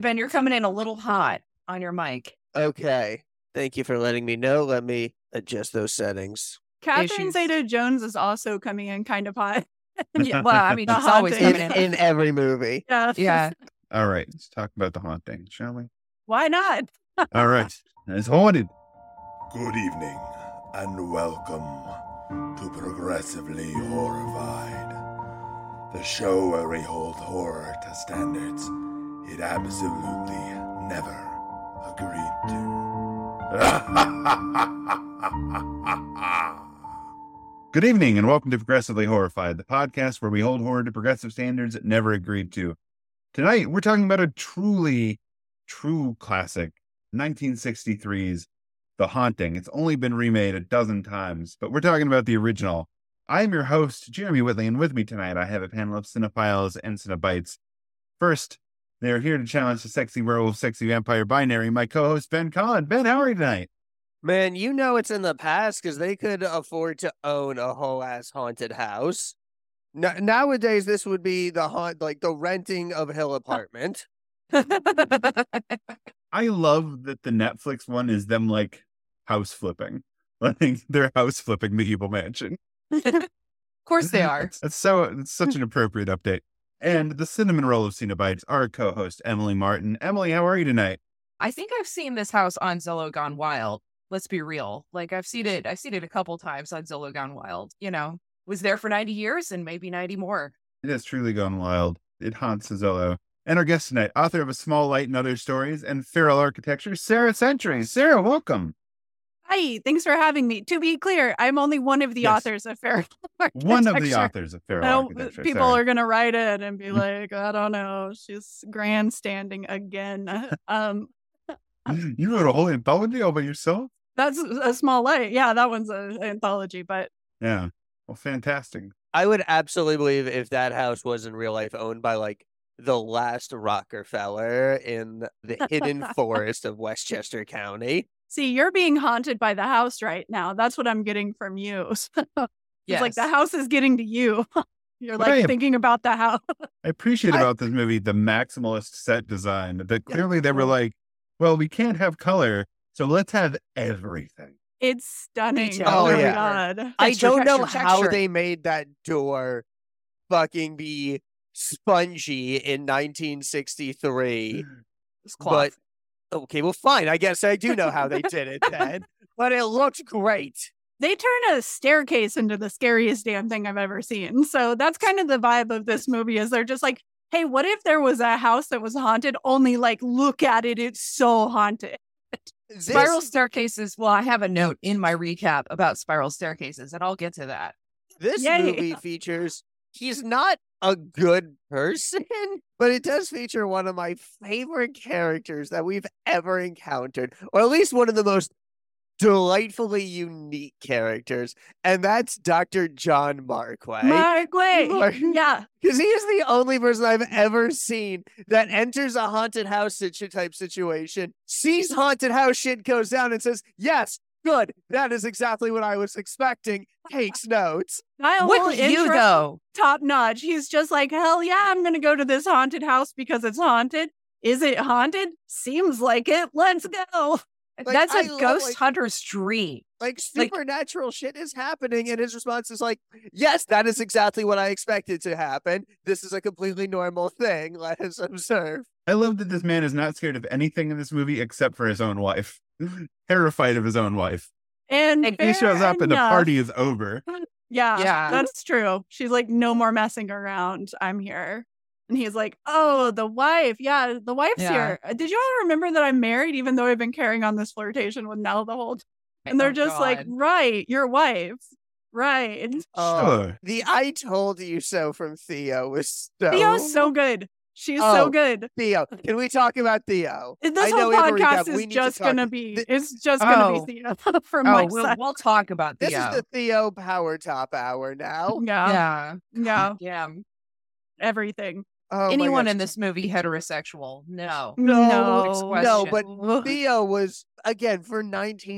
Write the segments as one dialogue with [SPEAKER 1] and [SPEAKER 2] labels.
[SPEAKER 1] Ben, you're coming in a little hot on your mic.
[SPEAKER 2] Okay. Thank you for letting me know. Let me adjust those settings.
[SPEAKER 3] Catherine
[SPEAKER 1] Issues.
[SPEAKER 3] Zeta-Jones is also coming in kind of hot.
[SPEAKER 1] Yeah, well, I mean,
[SPEAKER 3] The
[SPEAKER 1] she's always
[SPEAKER 3] haunting.
[SPEAKER 1] coming in.
[SPEAKER 2] In every movie.
[SPEAKER 3] Yeah.
[SPEAKER 1] Yeah.
[SPEAKER 4] All right, let's talk about the haunting, shall we?
[SPEAKER 3] Why not?
[SPEAKER 4] All right, it's haunted.
[SPEAKER 5] Good evening, and welcome to Progressively Horrified, the show where we hold horror to standards it absolutely never agreed to.
[SPEAKER 4] Good evening, and welcome to Progressively Horrified, the podcast where we hold horror to progressive standards it never agreed to. Tonight, we're talking about a true classic, 1963's The Haunting. It's only been remade a dozen times, but we're talking about the original. I am your host, Jeremy Whitley, and with me tonight I have a panel of cinephiles and cinebites. First, they are here to challenge the sexy werewolf, sexy vampire binary, my co-host Ben Collin. Ben, how are you tonight?
[SPEAKER 2] Man, you know it's in the past because they could afford to own a whole ass haunted house. Nowadays, this would be the renting of a hill apartment.
[SPEAKER 4] I love that the Netflix one is them like house flipping. Like they're house flipping the evil mansion.
[SPEAKER 1] Of course they are.
[SPEAKER 4] It's such an appropriate update. And the cinnamon roll of Cenobites, our co-host, Emily Martin. Emily, how are you tonight?
[SPEAKER 1] I think I've seen this house on Zillow Gone Wild. Let's be real. Like I've seen it a couple times on Zillow Gone Wild. You know, was there for 90 years and maybe 90 more.
[SPEAKER 4] It has truly gone wild. It haunts Zillow. And our guest tonight, author of A Small Light and Other Stories and Feral Architecture, Sarah Century. Sarah, welcome.
[SPEAKER 3] Hi, thanks for having me. To be clear, I'm only one of the authors of Feral Architecture.
[SPEAKER 4] One of the authors of Feral Architecture.
[SPEAKER 3] People are going to write it and be like, I don't know, she's grandstanding again.
[SPEAKER 4] You wrote a whole anthology all by yourself?
[SPEAKER 3] That's A Small Light. Yeah, that one's an anthology, but...
[SPEAKER 4] Yeah. Well, fantastic.
[SPEAKER 2] I would absolutely believe if that house was in real life owned by like the last Rockefeller in the hidden forest of Westchester County.
[SPEAKER 3] See, you're being haunted by the house right now. That's what I'm getting from you. It's like the house is getting to you. You're like thinking about the house.
[SPEAKER 4] I appreciate about this movie the maximalist set design. That clearly they were like, well, we can't have color, so let's have everything.
[SPEAKER 3] It's stunning.
[SPEAKER 2] Oh,
[SPEAKER 3] my
[SPEAKER 2] yeah.
[SPEAKER 3] God.
[SPEAKER 2] I don't know how they made that door fucking be spongy in 1963. But okay, well, fine. I guess I do know how they did it then. But it looked great.
[SPEAKER 3] They turn a staircase into the scariest damn thing I've ever seen. So that's kind of the vibe of this movie is they're just like, hey, what if there was a house that was haunted? Only like, look at it. It's so haunted.
[SPEAKER 1] Spiral staircases. Well, I have a note in my recap about spiral staircases, and I'll get to that.
[SPEAKER 2] This movie features, he's not a good person, but it does feature one of my favorite characters that we've ever encountered, or at least one of the most delightfully unique characters, and that's Dr. John Marquay.
[SPEAKER 3] Yeah.
[SPEAKER 2] Because he is the only person I've ever seen that enters a haunted house type situation, sees haunted house shit goes down, and says, yes, good, that is exactly what I was expecting, takes notes.
[SPEAKER 1] With you, though.
[SPEAKER 3] Top notch. He's just like, hell yeah, I'm going to go to this haunted house because it's haunted. Is it haunted? Seems like it. Let's go.
[SPEAKER 2] Like,
[SPEAKER 1] that's a ghost hunter's dream.
[SPEAKER 2] Like, supernatural shit is happening, and his response is like, yes, that is exactly what I expected to happen. This is a completely normal thing. Let us observe.
[SPEAKER 4] I love that this man is not scared of anything in this movie except for his own wife. Terrified of his own wife.
[SPEAKER 3] And
[SPEAKER 4] he shows up and the party is over.
[SPEAKER 3] Yeah, that's true. She's like, no more messing around. I'm here. And he's like, oh, the wife. Yeah, the wife's here. Did you all remember that I'm married, even though I've been carrying on this flirtation with Nell the whole time? And they're just like, right, your wife. Right.
[SPEAKER 4] Sure.
[SPEAKER 2] The I told you so from Theo was
[SPEAKER 3] Theo's so good. She's so good.
[SPEAKER 2] Theo. Can we talk about Theo?
[SPEAKER 3] This whole podcast is just going to be, it's just going to be Theo from my side.
[SPEAKER 1] We'll talk about Theo.
[SPEAKER 2] This is the Theo Power Top Hour now.
[SPEAKER 3] Yeah. Everything.
[SPEAKER 1] Oh, anyone in this movie heterosexual? No.
[SPEAKER 2] But Theo was, again, for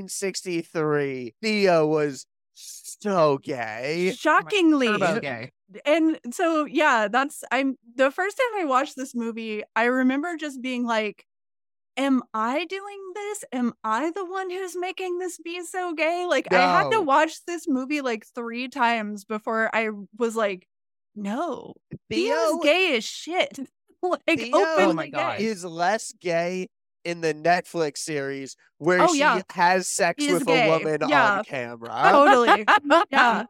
[SPEAKER 2] 1963, Theo was so gay.
[SPEAKER 3] Shockingly.
[SPEAKER 1] Turbo gay.
[SPEAKER 3] And so, yeah, I'm the first time I watched this movie, I remember just being like, am I doing this? Am I the one who's making this be so gay? Like, I had to
[SPEAKER 2] No.
[SPEAKER 3] watch this movie like 3 times before I was like, no, he is
[SPEAKER 2] Theo
[SPEAKER 3] gay as shit. Like,
[SPEAKER 2] Theo
[SPEAKER 3] openly
[SPEAKER 1] Oh my God.
[SPEAKER 3] gay.
[SPEAKER 2] is less gay in the Netflix series where
[SPEAKER 3] Oh,
[SPEAKER 2] she
[SPEAKER 3] yeah.
[SPEAKER 2] has sex
[SPEAKER 3] He is
[SPEAKER 2] with
[SPEAKER 3] gay.
[SPEAKER 2] a woman
[SPEAKER 3] Yeah.
[SPEAKER 2] on camera.
[SPEAKER 3] Totally. Yeah.
[SPEAKER 4] Yeah,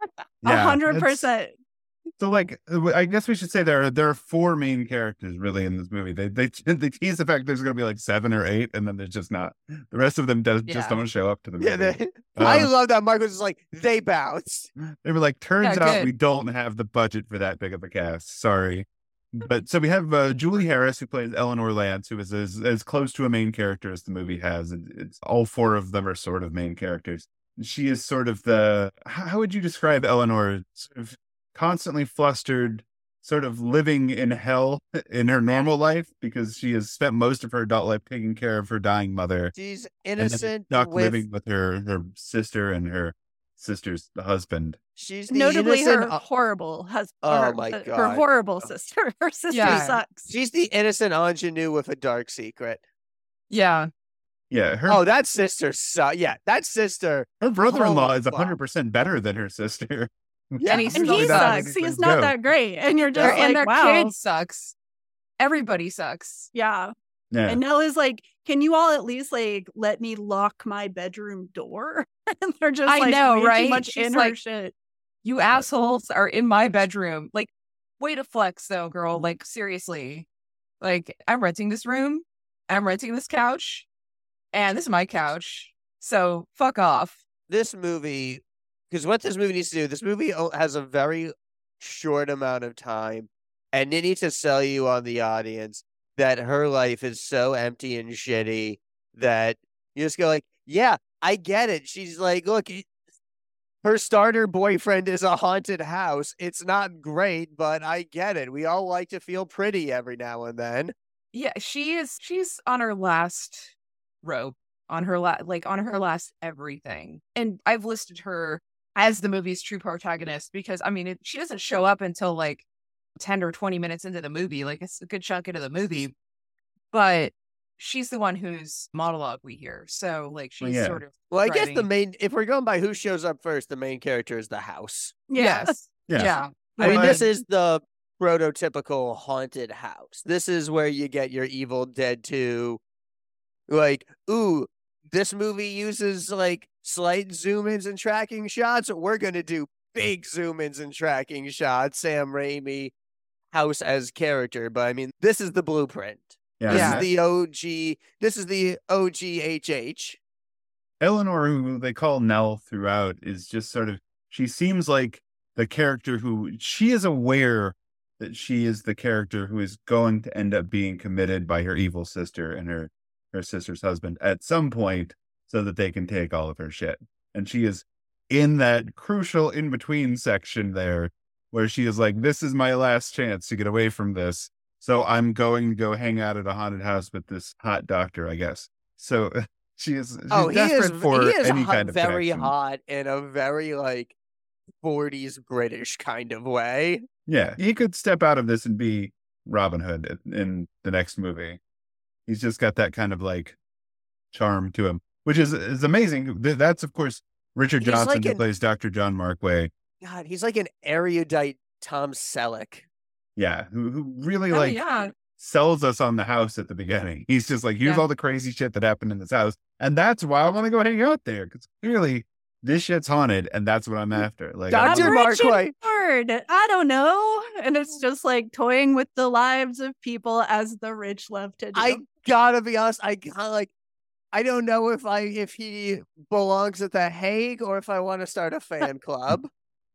[SPEAKER 3] 100%.
[SPEAKER 4] So, like, I guess we should say there are 4 main characters really in this movie. They tease the fact there's going to be like 7 or 8, and then there's just not. The rest of them just
[SPEAKER 1] Yeah.
[SPEAKER 4] don't show up to the movie.
[SPEAKER 2] Yeah, I
[SPEAKER 4] Um,
[SPEAKER 2] love that Mike was just like, they bounced.
[SPEAKER 4] They were like, turns
[SPEAKER 1] Yeah,
[SPEAKER 4] out
[SPEAKER 1] good.
[SPEAKER 4] we don't have the budget for that big of a cast. Sorry. But so we have Julie Harris, who plays Eleanor Lance, who is as close to a main character as the movie has. It's all 4 of them are sort of main characters. She is sort of how would you describe Eleanor? Sort of constantly flustered, sort of living in hell in her normal life because she has spent most of her adult life taking care of her dying mother.
[SPEAKER 2] She's
[SPEAKER 4] And then
[SPEAKER 2] innocent
[SPEAKER 4] stuck
[SPEAKER 2] with
[SPEAKER 4] living with her sister and her sister's husband.
[SPEAKER 2] she's the
[SPEAKER 3] Notably,
[SPEAKER 2] innocent
[SPEAKER 3] her horrible husband.
[SPEAKER 2] Oh my
[SPEAKER 3] Her
[SPEAKER 2] God.
[SPEAKER 3] horrible sister. Her sister
[SPEAKER 1] Yeah.
[SPEAKER 3] sucks.
[SPEAKER 2] she's the innocent ingenue with a dark secret.
[SPEAKER 1] Yeah.
[SPEAKER 4] Yeah,
[SPEAKER 2] Oh, that sister yeah, that sister.
[SPEAKER 4] her brother-in-law
[SPEAKER 2] holy
[SPEAKER 4] is
[SPEAKER 2] fuck.
[SPEAKER 4] 100% better than her sister.
[SPEAKER 2] Yeah,
[SPEAKER 1] And he's
[SPEAKER 3] And
[SPEAKER 1] still
[SPEAKER 3] he
[SPEAKER 1] sucks.
[SPEAKER 3] sucks. He's not that great. And you're just
[SPEAKER 1] and
[SPEAKER 3] like,
[SPEAKER 1] their
[SPEAKER 3] wow.
[SPEAKER 1] kid sucks. Everybody sucks.
[SPEAKER 3] Yeah.
[SPEAKER 4] Yeah.
[SPEAKER 3] And Nella's like, can you all at least like let me lock my bedroom door? And they're just
[SPEAKER 1] I
[SPEAKER 3] like
[SPEAKER 1] know,
[SPEAKER 3] way
[SPEAKER 1] right?
[SPEAKER 3] too much
[SPEAKER 1] She's
[SPEAKER 3] in her
[SPEAKER 1] like-
[SPEAKER 3] shit.
[SPEAKER 1] You assholes are in my bedroom. Like, way to flex though, girl. Like, seriously. Like, I'm renting this room. I'm renting this couch. And this is my couch. So fuck off.
[SPEAKER 2] This movie, because what this movie needs to do, this movie has a very short amount of time, and it needs to sell you on the audience that her life is so empty and shitty that you just go like, yeah, I get it. She's like, look, her starter boyfriend is a haunted house. It's not great, but I get it. We all like to feel pretty every now and then.
[SPEAKER 1] Yeah, she's on her last rope. On her last everything. And I've listed her as the movie's true protagonist because, I mean, she doesn't show up until like 10 or 20 minutes into the movie. Like, it's a good chunk into the movie. But she's the one whose monologue we hear. So, like, she's
[SPEAKER 4] yeah.
[SPEAKER 1] sort of.
[SPEAKER 2] Well, I guess
[SPEAKER 1] driving-
[SPEAKER 2] if we're going by who shows up first, the main character is the house.
[SPEAKER 3] Yeah.
[SPEAKER 1] Yes.
[SPEAKER 4] Yeah.
[SPEAKER 1] Yeah.
[SPEAKER 2] I mean,
[SPEAKER 4] But-
[SPEAKER 2] this is the prototypical haunted house. This is where you get your Evil Dead 2. Like, ooh, this movie uses like slight zoom ins and tracking shots. We're going to do big zoom ins and tracking shots. Sam Raimi house as character. But I mean, this is the blueprint.
[SPEAKER 4] Yeah.
[SPEAKER 2] This
[SPEAKER 1] Yeah.
[SPEAKER 2] is the OG. This is the OGHH.
[SPEAKER 4] Eleanor, who they call Nell throughout, is just sort of, she seems like the character who, she is aware that she is the character who is going to end up being committed by her evil sister and her sister's husband at some point so that they can take all of her shit. And she is in that crucial in-between section there where she is like, this is my last chance to get away from this. So I'm going to go hang out at a haunted house with this hot doctor, I guess. So she's desperate for
[SPEAKER 2] he is
[SPEAKER 4] any kind of
[SPEAKER 2] very
[SPEAKER 4] connection.
[SPEAKER 2] hot in a very like 40s British kind of way.
[SPEAKER 4] Yeah, he could step out of this and be Robin Hood in the next movie. He's just got that kind of like charm to him, which is amazing. That's of course Richard
[SPEAKER 2] He's
[SPEAKER 4] Johnson,
[SPEAKER 2] like
[SPEAKER 4] who plays Dr. John Markway.
[SPEAKER 2] God, he's like an erudite Tom Selleck.
[SPEAKER 4] Yeah, who really
[SPEAKER 1] Oh,
[SPEAKER 4] like
[SPEAKER 1] yeah.
[SPEAKER 4] sells us on the house at the beginning. He's just like, here's
[SPEAKER 1] Yeah.
[SPEAKER 4] all the crazy shit that happened in this house, and that's why I want to go hang out there because clearly this shit's haunted, and that's what I'm after. Like, I
[SPEAKER 2] Dr.
[SPEAKER 4] wanna-
[SPEAKER 3] Rich and
[SPEAKER 2] Markway.
[SPEAKER 3] bored. I don't know. And it's just like toying with the lives of people as the rich love to do.
[SPEAKER 2] I gotta be honest, I kinda like I don't know if he belongs at the Hague or if I want to start a fan club.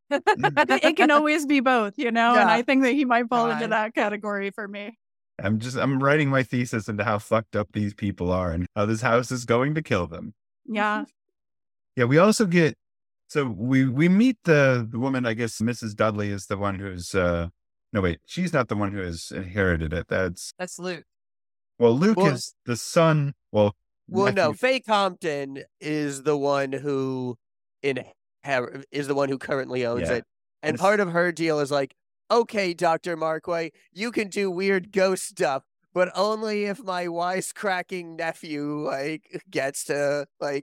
[SPEAKER 3] It can always be both, you know? And
[SPEAKER 2] Yeah.
[SPEAKER 3] I think that he might fall into
[SPEAKER 1] God.
[SPEAKER 3] that category for me.
[SPEAKER 4] I'm writing my thesis into how fucked up these people are and how this house is going to kill them.
[SPEAKER 3] Yeah.
[SPEAKER 4] Yeah, we also get, so we meet the woman, I guess Mrs. Dudley is the one who's, no wait, she's not the one who has inherited it. That's,
[SPEAKER 1] That's Luke.
[SPEAKER 4] well, Luke
[SPEAKER 2] Well-
[SPEAKER 4] is the son, well,
[SPEAKER 2] Well, no,
[SPEAKER 4] nephew.
[SPEAKER 2] Faye Compton is the one who is the one who currently owns
[SPEAKER 4] Yeah.
[SPEAKER 2] it. And
[SPEAKER 4] It's-
[SPEAKER 2] part of her deal is like, okay, Dr. Markway, you can do weird ghost stuff, but only if my wisecracking nephew gets to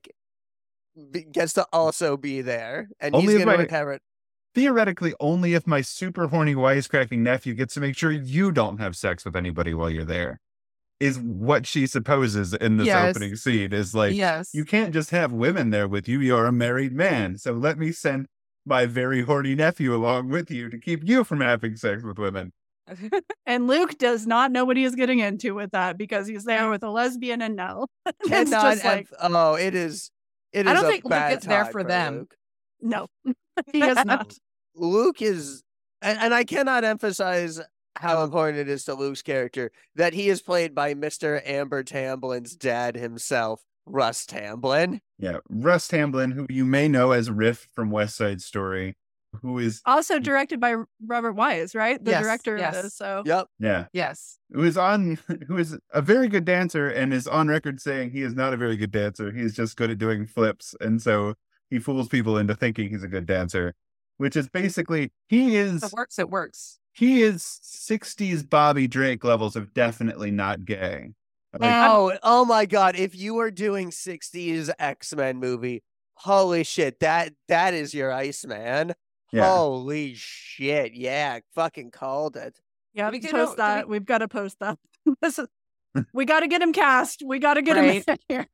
[SPEAKER 2] also be there, and
[SPEAKER 4] Only
[SPEAKER 2] he's
[SPEAKER 4] if
[SPEAKER 2] going to
[SPEAKER 4] my-
[SPEAKER 2] inherit.
[SPEAKER 4] Theoretically, only if my super horny wisecracking nephew gets to make sure you don't have sex with anybody while you're there, is what she supposes in this
[SPEAKER 1] Yes.
[SPEAKER 4] opening scene. Is like,
[SPEAKER 1] Yes.
[SPEAKER 4] you can't just have women there with you. You're a married man. So let me send my very horny nephew along with you to keep you from having sex with women.
[SPEAKER 3] And Luke does not know what he is getting into with that because he's there with a lesbian and no. It's
[SPEAKER 2] Cannot
[SPEAKER 3] just like,
[SPEAKER 2] it is. It
[SPEAKER 1] I
[SPEAKER 2] is
[SPEAKER 1] don't
[SPEAKER 2] a
[SPEAKER 1] think Luke
[SPEAKER 2] bad
[SPEAKER 1] is there
[SPEAKER 2] time
[SPEAKER 1] for them.
[SPEAKER 2] Luke.
[SPEAKER 3] no, he is not.
[SPEAKER 2] Luke is, and I cannot emphasize how important it is to Luke's character that he is played by Mr. Amber Tamblin's dad himself, Russ Tamblyn.
[SPEAKER 4] Yeah. Russ Tamblyn, who you may know as Riff from West Side Story, who is,
[SPEAKER 3] Also directed by Robert Wise, right? The
[SPEAKER 1] Yes,
[SPEAKER 3] director
[SPEAKER 1] yes.
[SPEAKER 3] of this. So
[SPEAKER 2] Yep.
[SPEAKER 4] yeah,
[SPEAKER 1] Yes.
[SPEAKER 4] who is a very good dancer and is on record saying he is not a very good dancer. He is just good at doing flips. And so he fools people into thinking he's a good dancer, which is basically,
[SPEAKER 1] If it works, it works.
[SPEAKER 4] he is 60s Bobby Drake levels of definitely not gay. Like,
[SPEAKER 2] Oh my God! If you were doing '60s X-Men movie, holy shit, that is your Iceman.
[SPEAKER 4] yeah.
[SPEAKER 2] Holy shit! Yeah, fucking called it.
[SPEAKER 3] yeah,
[SPEAKER 1] We could-
[SPEAKER 3] post
[SPEAKER 1] do
[SPEAKER 3] that. We've got to post that. We got to get him cast. We got to get
[SPEAKER 1] Right.
[SPEAKER 3] him in here.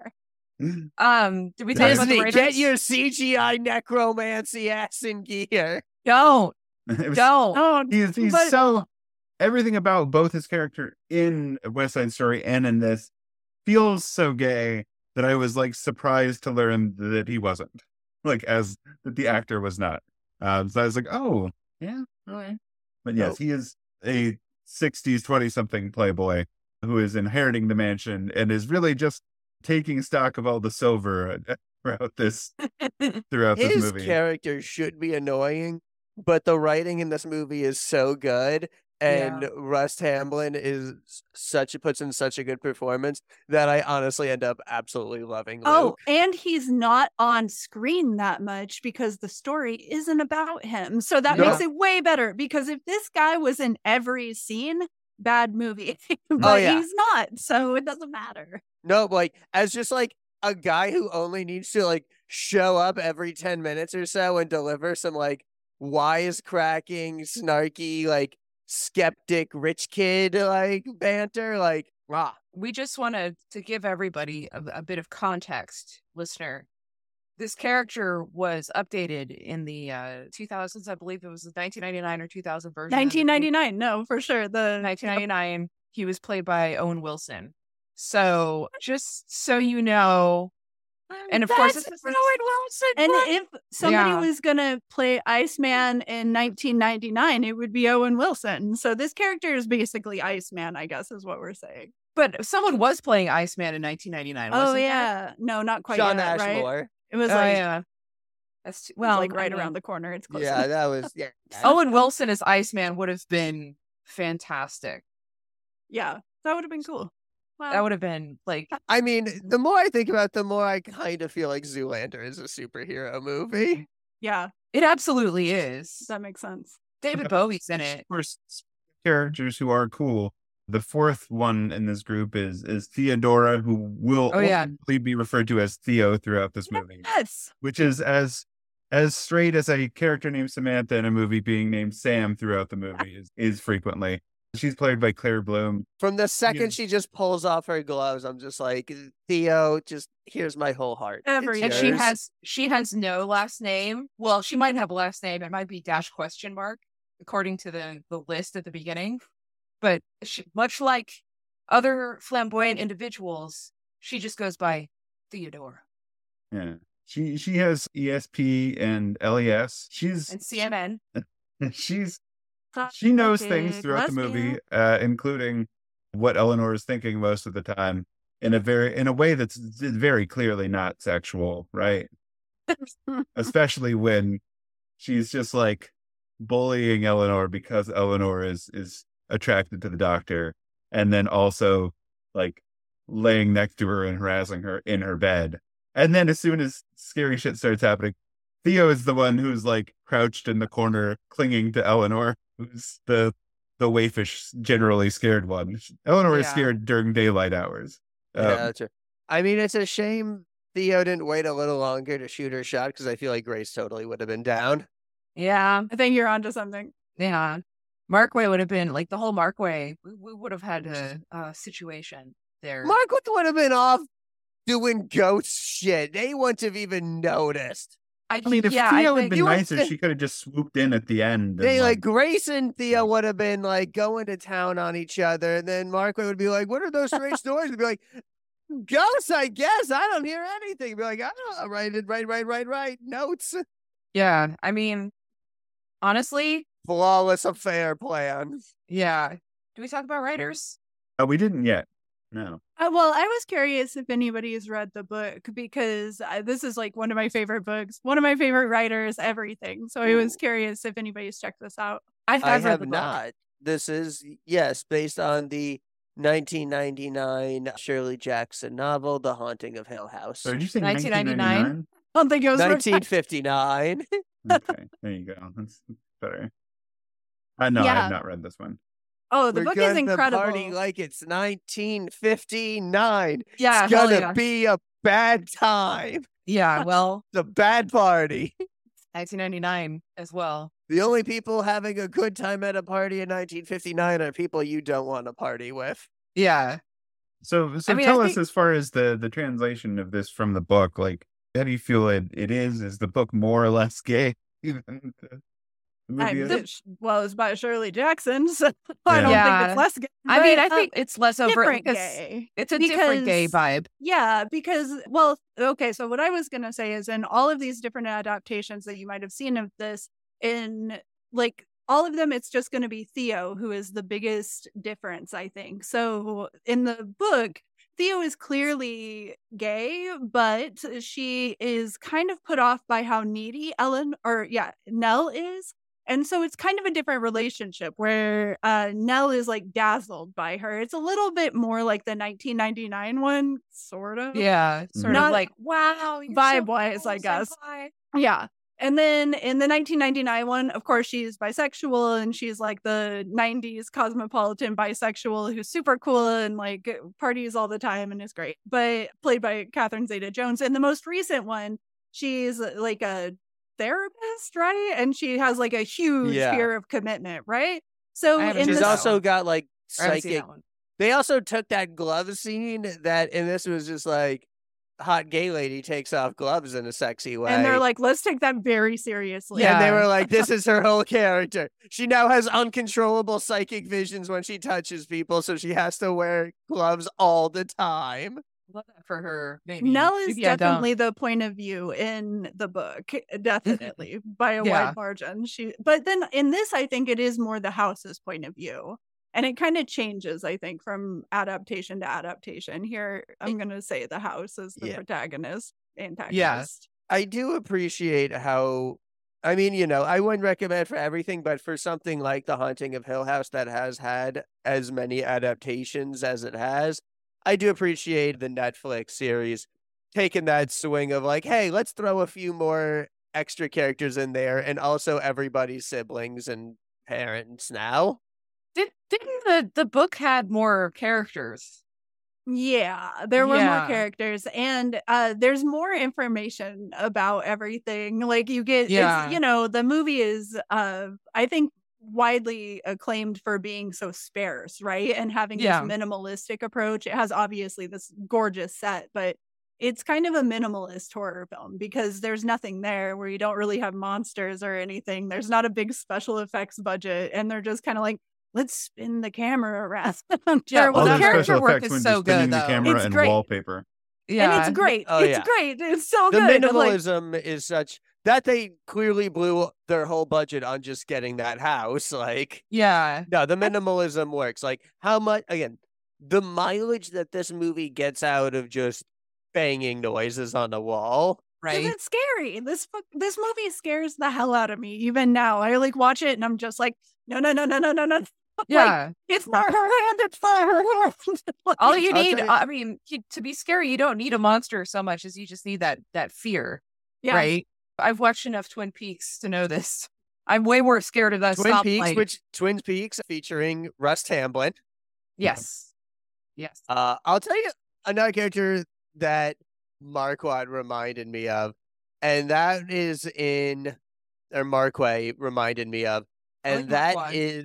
[SPEAKER 1] Did we talk about the
[SPEAKER 2] Disney,
[SPEAKER 1] writers?
[SPEAKER 2] get your CGI necromancy ass in gear.
[SPEAKER 1] Don't.
[SPEAKER 4] It was-
[SPEAKER 1] Don't.
[SPEAKER 3] Oh,
[SPEAKER 4] He's
[SPEAKER 3] but-
[SPEAKER 4] so, everything about both his character in West Side Story and in this feels so gay that I was like surprised to learn that he wasn't, like, as that the actor was not. So I was like, oh yeah, okay. But yes, he is a 60s 20-something playboy who is inheriting the mansion and is really just taking stock of all the silver throughout this
[SPEAKER 2] His
[SPEAKER 4] movie.
[SPEAKER 2] character should be annoying, but the writing in this movie is so good, and Russ Tamblyn puts in such a good performance that I honestly end up absolutely loving Luke.
[SPEAKER 3] Oh, and he's not on screen that much because the story isn't about him. So that
[SPEAKER 1] No.
[SPEAKER 3] makes it way better because if this guy was in every scene, bad movie. But
[SPEAKER 2] yeah.
[SPEAKER 3] he's not, so it doesn't matter.
[SPEAKER 2] No, like as just like a guy who only needs to like show up every 10 minutes or so and deliver some like wisecracking, snarky, like skeptic rich kid like banter, like
[SPEAKER 1] We just wanted to give everybody a bit of context, listener. This character was updated in the 2000s. I believe it was the 1999 or 2000 version.
[SPEAKER 3] 1999, no, for sure. The
[SPEAKER 1] 1999. He was played by Owen Wilson. So just so you know, and of course, this is
[SPEAKER 3] Owen Wilson. And if somebody
[SPEAKER 1] Yeah.
[SPEAKER 3] was gonna play Iceman in 1999, it would be Owen Wilson. So this character is basically Iceman, I guess, is what we're saying.
[SPEAKER 1] but someone was playing Iceman in 1999.
[SPEAKER 3] Oh
[SPEAKER 1] wasn't there?
[SPEAKER 3] yeah, no, not quite
[SPEAKER 2] Sean
[SPEAKER 3] yet, right?
[SPEAKER 2] Ashmore.
[SPEAKER 3] It was
[SPEAKER 1] Oh
[SPEAKER 3] like
[SPEAKER 1] yeah. That's
[SPEAKER 3] well, like
[SPEAKER 1] I
[SPEAKER 3] right
[SPEAKER 1] mean,
[SPEAKER 3] around the corner. It's close.
[SPEAKER 2] Yeah, that was
[SPEAKER 1] Owen Wilson as Iceman would have been fantastic.
[SPEAKER 3] Yeah, that would have been cool. Wow.
[SPEAKER 1] That would have been like
[SPEAKER 2] I mean, the more I think about it, the more I kind of feel like Zoolander is a superhero movie.
[SPEAKER 3] Yeah,
[SPEAKER 1] it absolutely is.
[SPEAKER 3] that makes sense.
[SPEAKER 1] David Bowie's in it.
[SPEAKER 4] Of course, characters who are cool. The fourth one in this group is Theodora, who will
[SPEAKER 1] Oh, yeah.
[SPEAKER 4] ultimately be referred to as Theo throughout this movie,
[SPEAKER 3] Yes.
[SPEAKER 4] which is as straight as a character named Samantha in a movie being named Sam throughout the movie is frequently. She's played by Claire Bloom.
[SPEAKER 2] From the second
[SPEAKER 4] Yeah.
[SPEAKER 2] she just pulls off her gloves, I'm just like, Theo, just here's my whole heart.
[SPEAKER 3] Every-
[SPEAKER 2] It's
[SPEAKER 1] And
[SPEAKER 2] yours.
[SPEAKER 1] she has no last name. Well, she might have a last name. It might be --, according to the list at the beginning. But she, much like other flamboyant individuals, she just goes by Theodora
[SPEAKER 4] Yeah, she has ESP and LES.
[SPEAKER 1] and CNN.
[SPEAKER 4] She knows things throughout the movie, including what Eleanor is thinking most of the time in a way that's very clearly not sexual, right? Especially when she's just like bullying Eleanor because Eleanor is attracted to the doctor, and then also like laying next to her and harassing her in her bed. And then as soon as scary shit starts happening, Theo is the one who's like crouched in the corner clinging to Eleanor who's the waifish, generally scared one. Eleanor is
[SPEAKER 1] Yeah.
[SPEAKER 4] scared during daylight hours.
[SPEAKER 2] Yeah, that's true. I mean, it's a shame Theo didn't wait a little longer to shoot her shot because I feel like Grace totally would have been down.
[SPEAKER 1] Yeah.
[SPEAKER 3] I think you're onto something.
[SPEAKER 1] Yeah. Markway would have been like the whole Markway. We would have had a situation there.
[SPEAKER 2] Mark would have been off doing ghost shit. They wouldn't have even noticed.
[SPEAKER 4] I mean, if
[SPEAKER 1] yeah,
[SPEAKER 4] Theo
[SPEAKER 1] I
[SPEAKER 4] had been
[SPEAKER 2] you would
[SPEAKER 4] nicer,
[SPEAKER 2] think-
[SPEAKER 4] she could have just swooped in at the end.
[SPEAKER 2] They
[SPEAKER 4] and,
[SPEAKER 2] like Grace and Theo would have been like going to town on each other, and then Markway would be like, "What are those strange noises?" He'd be like, "Ghosts, I guess. I don't hear anything." He'd be like, "I don't know. Right. Notes.
[SPEAKER 1] Yeah. I mean, honestly,
[SPEAKER 2] Flawless affair plan."
[SPEAKER 1] yeah. Do we talk about writers?
[SPEAKER 4] we didn't yet. No.
[SPEAKER 3] Well, I was curious if anybody has read the book because this is like one of my favorite books, one of my favorite writers, everything. So I was curious if anybody's checked this out.
[SPEAKER 2] I
[SPEAKER 1] read
[SPEAKER 2] have
[SPEAKER 1] the book.
[SPEAKER 2] not. This is, yes, based on the 1999 Shirley Jackson novel, The Haunting of Hill House.
[SPEAKER 4] So did you say
[SPEAKER 1] 1999?
[SPEAKER 4] 1999?
[SPEAKER 3] I don't think it was
[SPEAKER 2] 1959.
[SPEAKER 4] Okay, there you go. That's better. No, I
[SPEAKER 3] Yeah.
[SPEAKER 4] have not read this one.
[SPEAKER 3] Oh, the
[SPEAKER 2] We're
[SPEAKER 3] book is
[SPEAKER 2] going to
[SPEAKER 3] incredible.
[SPEAKER 2] party like it's 1959.
[SPEAKER 1] Yeah.
[SPEAKER 2] It's
[SPEAKER 1] hell
[SPEAKER 2] gonna
[SPEAKER 1] yeah.
[SPEAKER 2] be a bad time.
[SPEAKER 1] Yeah. Well,
[SPEAKER 2] It's a bad party.
[SPEAKER 1] 1999 as well.
[SPEAKER 2] The only people having a good time at a party in 1959 are people you don't want to party with.
[SPEAKER 1] Yeah.
[SPEAKER 4] So
[SPEAKER 1] I mean, I
[SPEAKER 4] tell us,
[SPEAKER 1] think-
[SPEAKER 4] as far as the translation of this from the book, like, how do you feel it is? Is the book more or less gay than the movie is?
[SPEAKER 3] Well, it's by Shirley Jackson, so I
[SPEAKER 4] Yeah.
[SPEAKER 3] don't
[SPEAKER 1] Yeah.
[SPEAKER 3] think it's less gay.
[SPEAKER 1] I mean, I
[SPEAKER 3] but,
[SPEAKER 1] think it's less overt
[SPEAKER 3] different
[SPEAKER 1] because
[SPEAKER 3] gay.
[SPEAKER 1] it's a different gay
[SPEAKER 3] because-
[SPEAKER 1] vibe.
[SPEAKER 3] Yeah, because, well, okay, so what I was going to say is in all of these different adaptations that you might have seen of this, in like all of them, it's just going to be Theo who is the biggest difference, I think. So in the book, Theo is clearly gay, but she is kind of put off by how needy Nell is. And so it's kind of a different relationship where Nell is like dazzled by her. It's a little bit more like the 1999 one, sort of.
[SPEAKER 1] Yeah. Sort
[SPEAKER 3] Not
[SPEAKER 1] of like, wow. you're so
[SPEAKER 3] vibe-wise, I
[SPEAKER 1] cool,
[SPEAKER 3] guess.
[SPEAKER 1] senpai.
[SPEAKER 3] Yeah. And then in the 1999 one, of course, she's bisexual and she's like the 90s cosmopolitan bisexual who's super cool and like parties all the time and is great. But played by Catherine Zeta-Jones. And the most recent one, she's like a therapist, right? And she has like a huge
[SPEAKER 2] Yeah.
[SPEAKER 3] fear of commitment, right? So
[SPEAKER 1] I haven't
[SPEAKER 3] in
[SPEAKER 1] seen
[SPEAKER 2] She's
[SPEAKER 3] this,
[SPEAKER 1] that
[SPEAKER 2] also
[SPEAKER 1] one.
[SPEAKER 2] got like
[SPEAKER 1] I haven't seen
[SPEAKER 2] psychic.
[SPEAKER 1] that one.
[SPEAKER 2] They also took that glove scene that, and this was just like, hot gay lady takes off gloves in a sexy way.
[SPEAKER 3] and they're like, let's take that very seriously.
[SPEAKER 1] Yeah.
[SPEAKER 2] And they were like, this is her whole character. She now has uncontrollable psychic visions when she touches people, so she has to wear gloves all the time.
[SPEAKER 1] Love that for her. Maybe.
[SPEAKER 3] Nell is
[SPEAKER 1] Maybe I don't.
[SPEAKER 3] definitely the point of view in the book, definitely by a
[SPEAKER 1] Yeah.
[SPEAKER 3] wide margin. But then in this, I think it is more the house's point of view, and it kind of changes, I think, from adaptation to adaptation. Here, I'm going to say the house is the
[SPEAKER 2] Yeah.
[SPEAKER 3] protagonist, antagonist.
[SPEAKER 1] Yeah.
[SPEAKER 2] I do appreciate how, I mean, you know, I wouldn't recommend for everything, but for something like The Haunting of Hill House that has had as many adaptations as it has, I do appreciate the Netflix series taking that swing of like, hey, let's throw a few more extra characters in there and also everybody's siblings and parents now.
[SPEAKER 1] Didn't the book had more characters?
[SPEAKER 3] Yeah, there were
[SPEAKER 1] Yeah.
[SPEAKER 3] more characters, and there's more information about everything. Like you get,
[SPEAKER 1] Yeah.
[SPEAKER 3] it's, you know, the movie is, I think, widely acclaimed for being so sparse, right? And having
[SPEAKER 1] Yeah.
[SPEAKER 3] this minimalistic approach. It has obviously this gorgeous set, but it's kind of a minimalist horror film because there's nothing there where you don't really have monsters or anything. There's not a big special effects budget, and they're just kind of like, let's spin the camera around.
[SPEAKER 1] Yeah,
[SPEAKER 3] or
[SPEAKER 1] well,
[SPEAKER 4] All
[SPEAKER 1] the
[SPEAKER 4] the
[SPEAKER 3] whatever.
[SPEAKER 1] character
[SPEAKER 4] special
[SPEAKER 1] work
[SPEAKER 4] effects
[SPEAKER 1] is
[SPEAKER 4] when
[SPEAKER 1] so
[SPEAKER 4] just spinning
[SPEAKER 1] good,
[SPEAKER 4] the
[SPEAKER 1] though.
[SPEAKER 4] camera
[SPEAKER 3] It's
[SPEAKER 4] and
[SPEAKER 3] great.
[SPEAKER 4] wallpaper.
[SPEAKER 1] Yeah.
[SPEAKER 3] And it's great.
[SPEAKER 2] Oh,
[SPEAKER 3] it's
[SPEAKER 2] yeah.
[SPEAKER 3] great. It's so
[SPEAKER 2] The
[SPEAKER 3] good. Like,
[SPEAKER 2] minimalism is such that they clearly blew their whole budget on just getting that house. Like,
[SPEAKER 1] Yeah.
[SPEAKER 2] no, the minimalism works. Like, how much, again, the mileage that this movie gets out of just banging noises on the wall.
[SPEAKER 3] 'cause
[SPEAKER 1] Right.
[SPEAKER 3] it's scary. This movie scares the hell out of me. Even now, I like watch it and I'm just like, no. Like,
[SPEAKER 1] Yeah.
[SPEAKER 3] it's not her hand. It's not her hand. Like,
[SPEAKER 1] All you
[SPEAKER 2] I'll
[SPEAKER 1] need,
[SPEAKER 2] tell you-
[SPEAKER 1] I mean, to be scary, you don't need a monster so much as you just need that fear,
[SPEAKER 3] yeah.
[SPEAKER 1] right? I've watched enough Twin Peaks to know this. I'm way more scared of that stoplight.
[SPEAKER 2] Twin Peaks featuring Russ Tamblyn.
[SPEAKER 1] Yes. Yes.
[SPEAKER 2] I'll tell you another character that Marquand reminded me of, and that is Marquay reminded me of, and that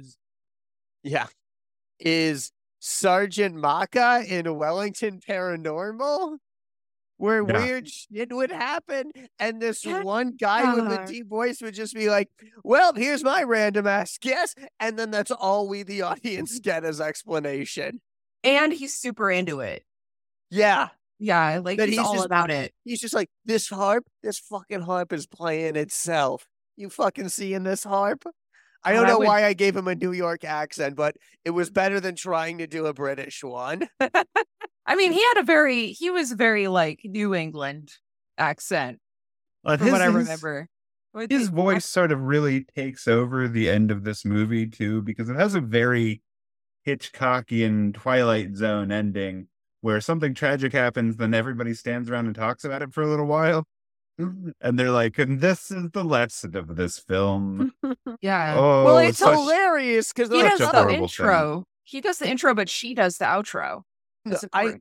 [SPEAKER 2] is Sergeant Maka in Wellington Paranormal, where weird shit would happen, and this one guy with a deep voice would just be like, well, here's my random ass guess, and then that's all we, the audience, get as explanation.
[SPEAKER 1] And he's super into it.
[SPEAKER 2] Yeah.
[SPEAKER 1] Yeah, like he's all about it.
[SPEAKER 2] He's just like, this fucking harp is playing itself. You fucking seeing this harp? I don't know why I gave him a New York accent, but it was better than trying to do a British one.
[SPEAKER 1] I mean, he was very like New England accent, from what I remember.
[SPEAKER 4] His voice sort of really takes over the end of this movie too, because it has a very Hitchcockian Twilight Zone ending where something tragic happens, then everybody stands around and talks about it for a little while. And they're like, and this is the lesson of this film.
[SPEAKER 1] Yeah.
[SPEAKER 2] Oh, well, it's hilarious because
[SPEAKER 1] he does the intro. He does the intro, but she does the outro.
[SPEAKER 2] No,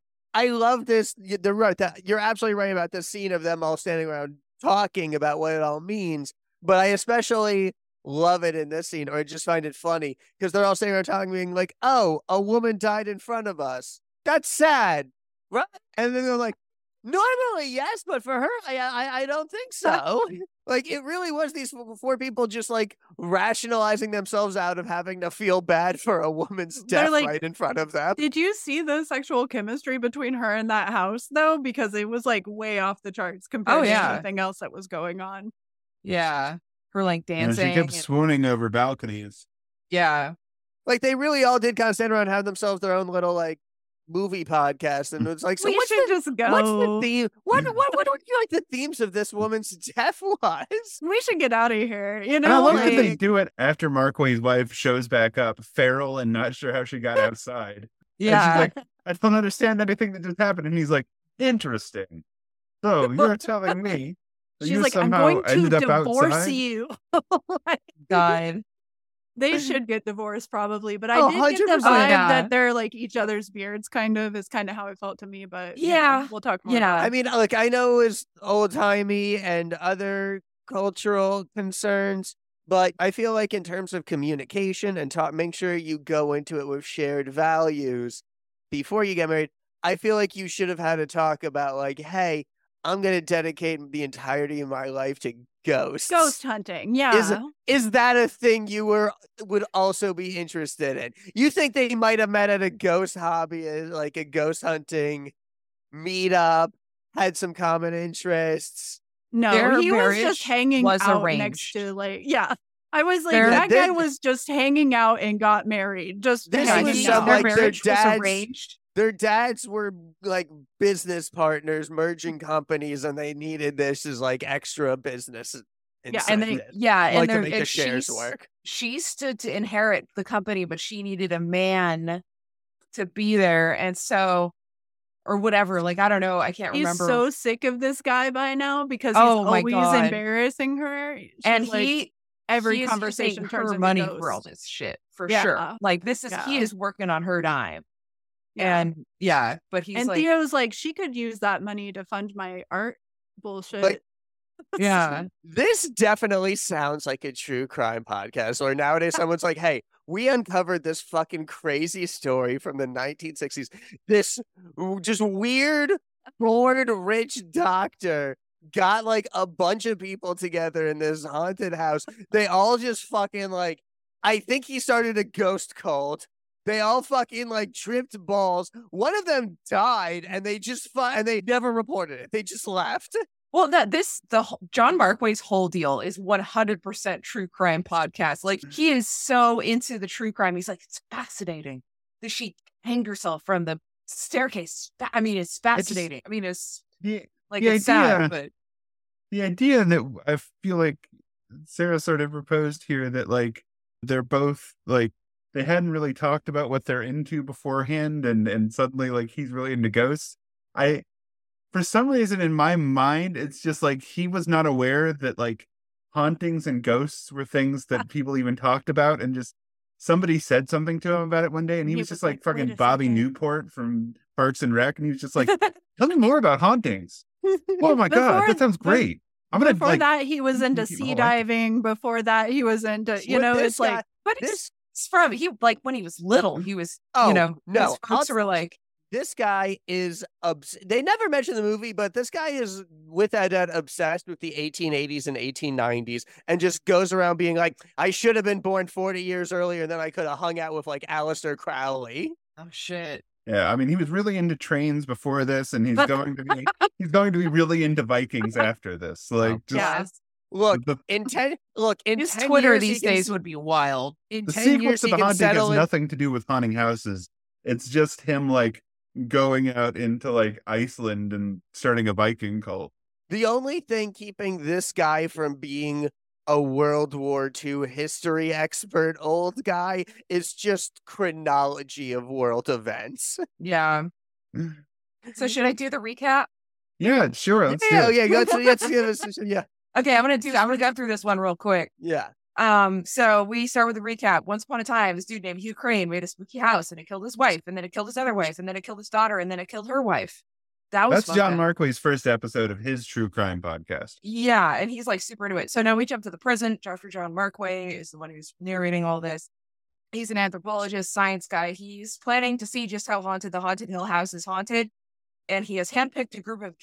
[SPEAKER 2] I love this. You're right. You're absolutely right about this scene of them all standing around talking about what it all means. But I especially love it in this scene, or I just find it funny because they're all standing around talking, being like, "Oh, a woman died in front of us. That's sad, right?" And then they're like, "Normally, yes, but for her, I don't think so." Like, it really was these four people just like rationalizing themselves out of having to feel bad for a woman's death right in front of them.
[SPEAKER 3] Did you see the sexual chemistry between her and that house though? Because it was like way off the charts compared to anything else that was going on.
[SPEAKER 1] Yeah. Her like dancing.
[SPEAKER 4] She kept swooning over balconies.
[SPEAKER 1] Yeah.
[SPEAKER 2] Like, they really all did kind of stand around and have themselves their own little like movie podcast, and it's like, so
[SPEAKER 3] we should just go.
[SPEAKER 2] What's the theme? What do you like the themes of this woman's death was?
[SPEAKER 3] We should get out of here. You know,
[SPEAKER 4] and I love that they do it after Marquay's wife shows back up, feral and not sure how she got outside.
[SPEAKER 1] Yeah,
[SPEAKER 4] and she's like, I don't understand anything that just happened, and he's like, interesting. So you're telling me that
[SPEAKER 3] she's
[SPEAKER 4] you
[SPEAKER 3] like,
[SPEAKER 4] somehow
[SPEAKER 3] I'm going to
[SPEAKER 4] ended up
[SPEAKER 3] divorce
[SPEAKER 4] outside?
[SPEAKER 3] you.
[SPEAKER 1] God.
[SPEAKER 3] They should get divorced probably, but I did get the vibe that they're like each other's beards is kind of how it felt to me, but we'll talk more about it.
[SPEAKER 2] I mean, like, I know it's old-timey and other cultural concerns, but I feel like in terms of communication and make sure you go into it with shared values before you get married, I feel like you should have had a talk about like, hey, I'm going to dedicate the entirety of my life to ghosts.
[SPEAKER 3] Ghost hunting, yeah.
[SPEAKER 2] Is that a thing you would also be interested in? You think they might have met at a ghost hobby, like a ghost hunting meetup, had some common interests?
[SPEAKER 3] No, he was just hanging out next to I was like, that guy was just hanging out and got married. Just hanging out.
[SPEAKER 2] Like their dads were like business partners merging companies, and they needed this as like extra business.
[SPEAKER 1] Yeah, and to make
[SPEAKER 2] the shares work.
[SPEAKER 1] She stood to inherit the company, but she needed a man to be there, and so, or whatever. Like, I don't know, I can't remember.
[SPEAKER 3] He's so sick of this guy by now because he's always embarrassing her,
[SPEAKER 1] and
[SPEAKER 3] every conversation turns
[SPEAKER 1] her money for all this shit for sure. Like, this is he is working on her dime. Yeah. And but he's
[SPEAKER 3] and Theo's like, she could use that money to fund my art bullshit.
[SPEAKER 2] This definitely sounds like a true crime podcast. Or nowadays, someone's like, hey, we uncovered this fucking crazy story from the 1960s. This just weird, bored, rich doctor got like a bunch of people together in this haunted house. They all just fucking like, I think he started a ghost cult. They all fucking like tripped balls. One of them died, and they just and they never reported it. They just left.
[SPEAKER 1] Well, John Marquay's whole deal is 100% true crime podcast. Like, he is so into the true crime. He's like, it's fascinating that she hanged herself from the staircase. I mean, it's fascinating. It's sad, but
[SPEAKER 4] the idea that I feel like Sarah sort of proposed here, that like they're both like, they hadn't really talked about what they're into beforehand, and suddenly like he's really into ghosts. For some reason in my mind, it's just like he was not aware that like hauntings and ghosts were things that people even talked about, and just somebody said something to him about it one day, and he was just like
[SPEAKER 3] "Wait
[SPEAKER 4] fucking
[SPEAKER 3] a
[SPEAKER 4] Bobby
[SPEAKER 3] second."
[SPEAKER 4] Newport from Parks and Rec, and he was just like, tell me more about hauntings. Oh my God,
[SPEAKER 3] Before-
[SPEAKER 4] that sounds great. I'm gonna
[SPEAKER 3] Before
[SPEAKER 4] like
[SPEAKER 3] that, he was into
[SPEAKER 4] keep my
[SPEAKER 3] sea
[SPEAKER 4] whole life.
[SPEAKER 3] diving. Before that, he was into, you
[SPEAKER 2] With
[SPEAKER 3] know,
[SPEAKER 2] this
[SPEAKER 3] it's like,
[SPEAKER 2] guy-
[SPEAKER 1] But
[SPEAKER 2] this
[SPEAKER 1] it's from he like when he was little, he was
[SPEAKER 2] Oh,
[SPEAKER 1] you know
[SPEAKER 2] no,
[SPEAKER 1] his folks were like
[SPEAKER 2] this guy is they never mention the movie, but this guy is without doubt obsessed with the 1880s and 1890s and just goes around being like, I should have been born 40 years earlier, and then I could have hung out with like Aleister Crowley.
[SPEAKER 1] oh shit.
[SPEAKER 4] Yeah, I mean, he was really into trains before this, and he's going to be really into Vikings after this. Like, just
[SPEAKER 1] Yes.
[SPEAKER 2] Look,
[SPEAKER 4] the
[SPEAKER 2] in 10
[SPEAKER 1] His
[SPEAKER 2] 10
[SPEAKER 1] Twitter
[SPEAKER 2] years,
[SPEAKER 1] these
[SPEAKER 2] he can
[SPEAKER 1] days would be wild.
[SPEAKER 2] in
[SPEAKER 4] the
[SPEAKER 2] 10
[SPEAKER 4] sequel
[SPEAKER 2] years
[SPEAKER 4] to
[SPEAKER 2] he
[SPEAKER 4] The
[SPEAKER 2] can
[SPEAKER 4] Haunting has
[SPEAKER 2] settle in.
[SPEAKER 4] nothing to do with haunting houses. It's just him like going out into like Iceland and starting a Viking cult.
[SPEAKER 2] The only thing keeping this guy from being a World War II history expert old guy is just chronology of world events.
[SPEAKER 1] Yeah. So should I do the recap?
[SPEAKER 4] Yeah, sure. Let's do
[SPEAKER 2] Yeah,
[SPEAKER 4] it.
[SPEAKER 2] yeah, let's give us yeah,
[SPEAKER 1] Okay, I'm gonna go through this one real quick.
[SPEAKER 2] yeah.
[SPEAKER 1] So we start with the recap. Once upon a time, this dude named Hugh Crane made a spooky house, and it killed his wife, and then it killed his other wife, and then it killed his daughter, and then it killed her wife. That was
[SPEAKER 4] That's
[SPEAKER 1] fucked
[SPEAKER 4] John
[SPEAKER 1] up.
[SPEAKER 4] Marquay's first episode of his true crime podcast.
[SPEAKER 1] Yeah, and he's like super into it. So now we jump to the present. Dr. John Marquay is the one who's narrating all this. He's an anthropologist, science guy. He's planning to see just how haunted the Haunted Hill House is haunted. And he has handpicked a group of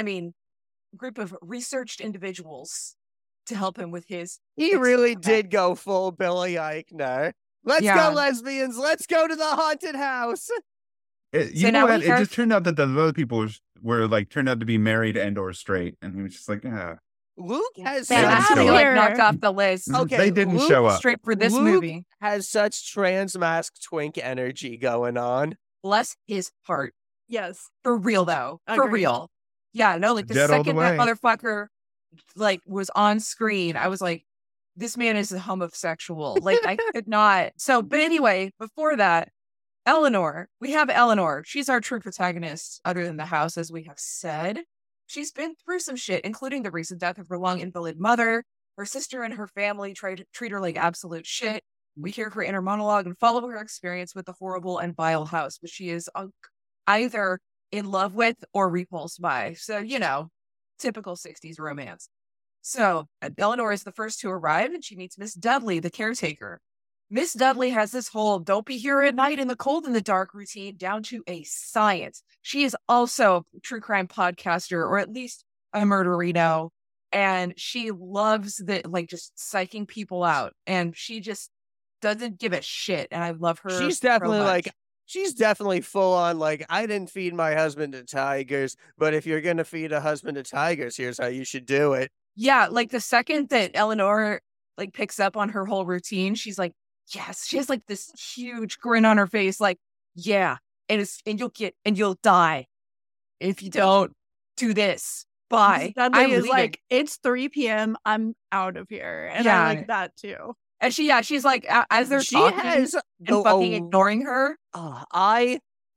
[SPEAKER 1] group of researched individuals to help him with his.
[SPEAKER 2] He really did go full Billy Eichner. Let's
[SPEAKER 1] Yeah.
[SPEAKER 2] go, lesbians. Let's go to the haunted house.
[SPEAKER 4] You
[SPEAKER 1] So
[SPEAKER 4] know
[SPEAKER 1] now we
[SPEAKER 4] what? It
[SPEAKER 1] have-
[SPEAKER 4] just turned out that the other people were like turned out to be married and or straight, and he was just like, ah.
[SPEAKER 2] Luke has
[SPEAKER 4] They
[SPEAKER 1] Man,
[SPEAKER 4] didn't
[SPEAKER 1] that's
[SPEAKER 4] show
[SPEAKER 1] really
[SPEAKER 4] up.
[SPEAKER 1] like knocked off the list.
[SPEAKER 2] Okay,
[SPEAKER 4] They didn't
[SPEAKER 2] Luke
[SPEAKER 4] show up.
[SPEAKER 1] Straight for this
[SPEAKER 2] Luke
[SPEAKER 1] movie.
[SPEAKER 2] has such trans mask twink energy going on.
[SPEAKER 1] Bless his heart.
[SPEAKER 3] yes.
[SPEAKER 1] For real though. For
[SPEAKER 3] Agreed.
[SPEAKER 1] real. Yeah, no, like the
[SPEAKER 4] Dead all the
[SPEAKER 1] second that
[SPEAKER 4] way.
[SPEAKER 1] motherfucker like was on screen, I was like, this man is a homosexual. Like I could not. So, but anyway, before that, Eleanor, we have Eleanor. She's our true protagonist, other than the house, as we have said. She's been through some shit, including the recent death of her long invalid mother. Her sister and her family treat her like absolute shit. We hear her inner monologue and follow her experience with the horrible and vile house, which she is either in love with or repulsed by. So, you know, typical 60s romance. So, Eleanor is the first to arrive, and she meets Miss Dudley, the caretaker. Miss Dudley has this whole don't be here at night in the cold and the dark routine down to a science. She is also a true crime podcaster, or at least a murderino, and she loves the like just psyching people out, and she just doesn't give a shit. And I love her.
[SPEAKER 2] She's
[SPEAKER 1] so
[SPEAKER 2] definitely
[SPEAKER 1] much.
[SPEAKER 2] like, she's definitely full on like, I didn't feed my husband to tigers, but if you're gonna feed a husband to tigers, here's how you should do it.
[SPEAKER 1] Yeah, like the second that Eleanor like picks up on her whole routine, she's like, yes, she has like this huge grin on her face, like, yeah, and you'll die if you don't do this. Bye.
[SPEAKER 3] Dudley
[SPEAKER 1] I'm
[SPEAKER 3] is
[SPEAKER 1] leaving.
[SPEAKER 3] like, it's 3 p.m. I'm out of here. And
[SPEAKER 1] Yeah.
[SPEAKER 3] I like that too.
[SPEAKER 1] And she's like, as they're
[SPEAKER 2] She
[SPEAKER 1] talking
[SPEAKER 2] has
[SPEAKER 1] and
[SPEAKER 2] the
[SPEAKER 1] fucking ignoring her.
[SPEAKER 2] I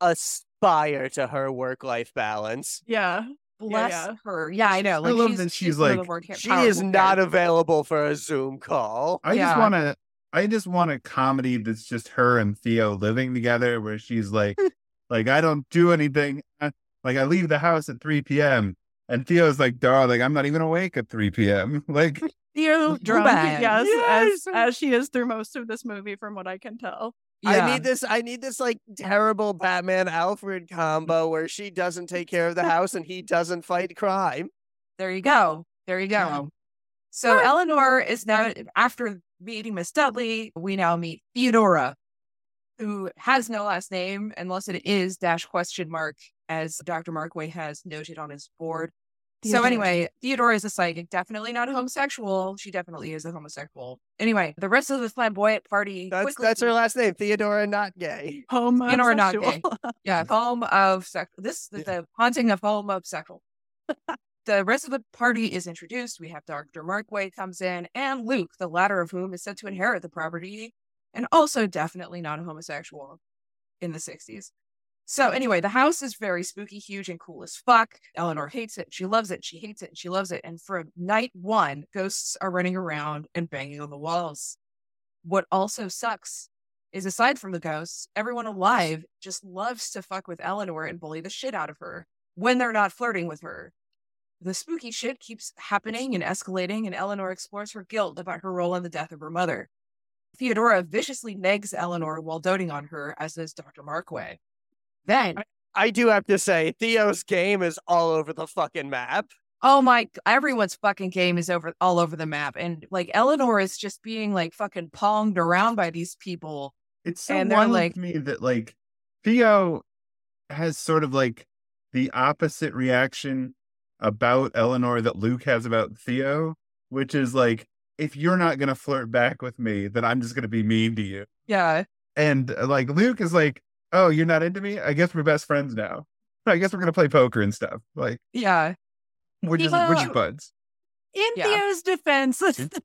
[SPEAKER 2] aspire to her work-life balance.
[SPEAKER 3] Yeah.
[SPEAKER 1] Bless
[SPEAKER 3] yeah.
[SPEAKER 1] her. Yeah, I know.
[SPEAKER 4] I
[SPEAKER 1] Like,
[SPEAKER 4] love that she's
[SPEAKER 1] one of
[SPEAKER 4] like-
[SPEAKER 1] the more
[SPEAKER 2] She
[SPEAKER 1] powerful
[SPEAKER 2] is not
[SPEAKER 1] characters.
[SPEAKER 2] available for a Zoom call.
[SPEAKER 4] I just want a comedy that's just her and Theo living together, where she's like, I don't do anything. Like I leave the house at 3 p.m. and Theo's like, darling, I'm not even awake at 3 p.m. Like,
[SPEAKER 3] Theo drunk,
[SPEAKER 1] bad.
[SPEAKER 3] yes,
[SPEAKER 2] Yes.
[SPEAKER 3] as she is through most of this movie, from what I can tell.
[SPEAKER 1] Yeah.
[SPEAKER 2] I need this like terrible Batman Alfred combo where she doesn't take care of the house and he doesn't fight crime.
[SPEAKER 1] There you go. There you go.
[SPEAKER 4] Yeah.
[SPEAKER 1] So Eleanor is now, after meeting Miss Dudley, we now meet Theodora, who has no last name unless it is --, as Dr. Markway has noted on his board. So
[SPEAKER 3] Theodora.
[SPEAKER 1] anyway, Theodora is a psychic, definitely not a homosexual. She definitely is a homosexual. Anyway, the rest of the flamboyant party.
[SPEAKER 2] That's her last name, Theodora, not gay.
[SPEAKER 3] Homosexual.
[SPEAKER 1] not gay. Yeah, home of sex. This is the haunting of home of sexual. The rest of the party is introduced. We have Dr. Markway comes in, and Luke, the latter of whom is said to inherit the property, and also definitely not a homosexual in the 60s. So anyway, the house is very spooky, huge, and cool as fuck. Eleanor hates it. She loves it. She hates it. And she loves it. And for night one, ghosts are running around and banging on the walls. What also sucks is, aside from the ghosts, everyone alive just loves to fuck with Eleanor and bully the shit out of her when they're not flirting with her. The spooky shit keeps happening and escalating, and Eleanor explores her guilt about her role in the death of her mother. Theodora viciously negs Eleanor while doting on her, as does Dr. Markway. Then,
[SPEAKER 2] I do have to say, Theo's game is all over the fucking map.
[SPEAKER 1] oh my, everyone's fucking game is all over the map. And like Eleanor is just being like fucking ponged around by these people.
[SPEAKER 4] It's so
[SPEAKER 1] And they're
[SPEAKER 4] wild
[SPEAKER 1] like-
[SPEAKER 4] to me that like Theo has sort of like the opposite reaction about Eleanor that Luke has about Theo, which is like, if you're not going to flirt back with me, then I'm just going to be mean to you.
[SPEAKER 1] Yeah.
[SPEAKER 4] And like Luke is like, oh, you're not into me? I guess we're best friends now. I guess we're going to play poker and stuff. Like,
[SPEAKER 1] Yeah.
[SPEAKER 4] we're just buds.
[SPEAKER 3] In
[SPEAKER 1] Yeah.
[SPEAKER 3] Theo's defense,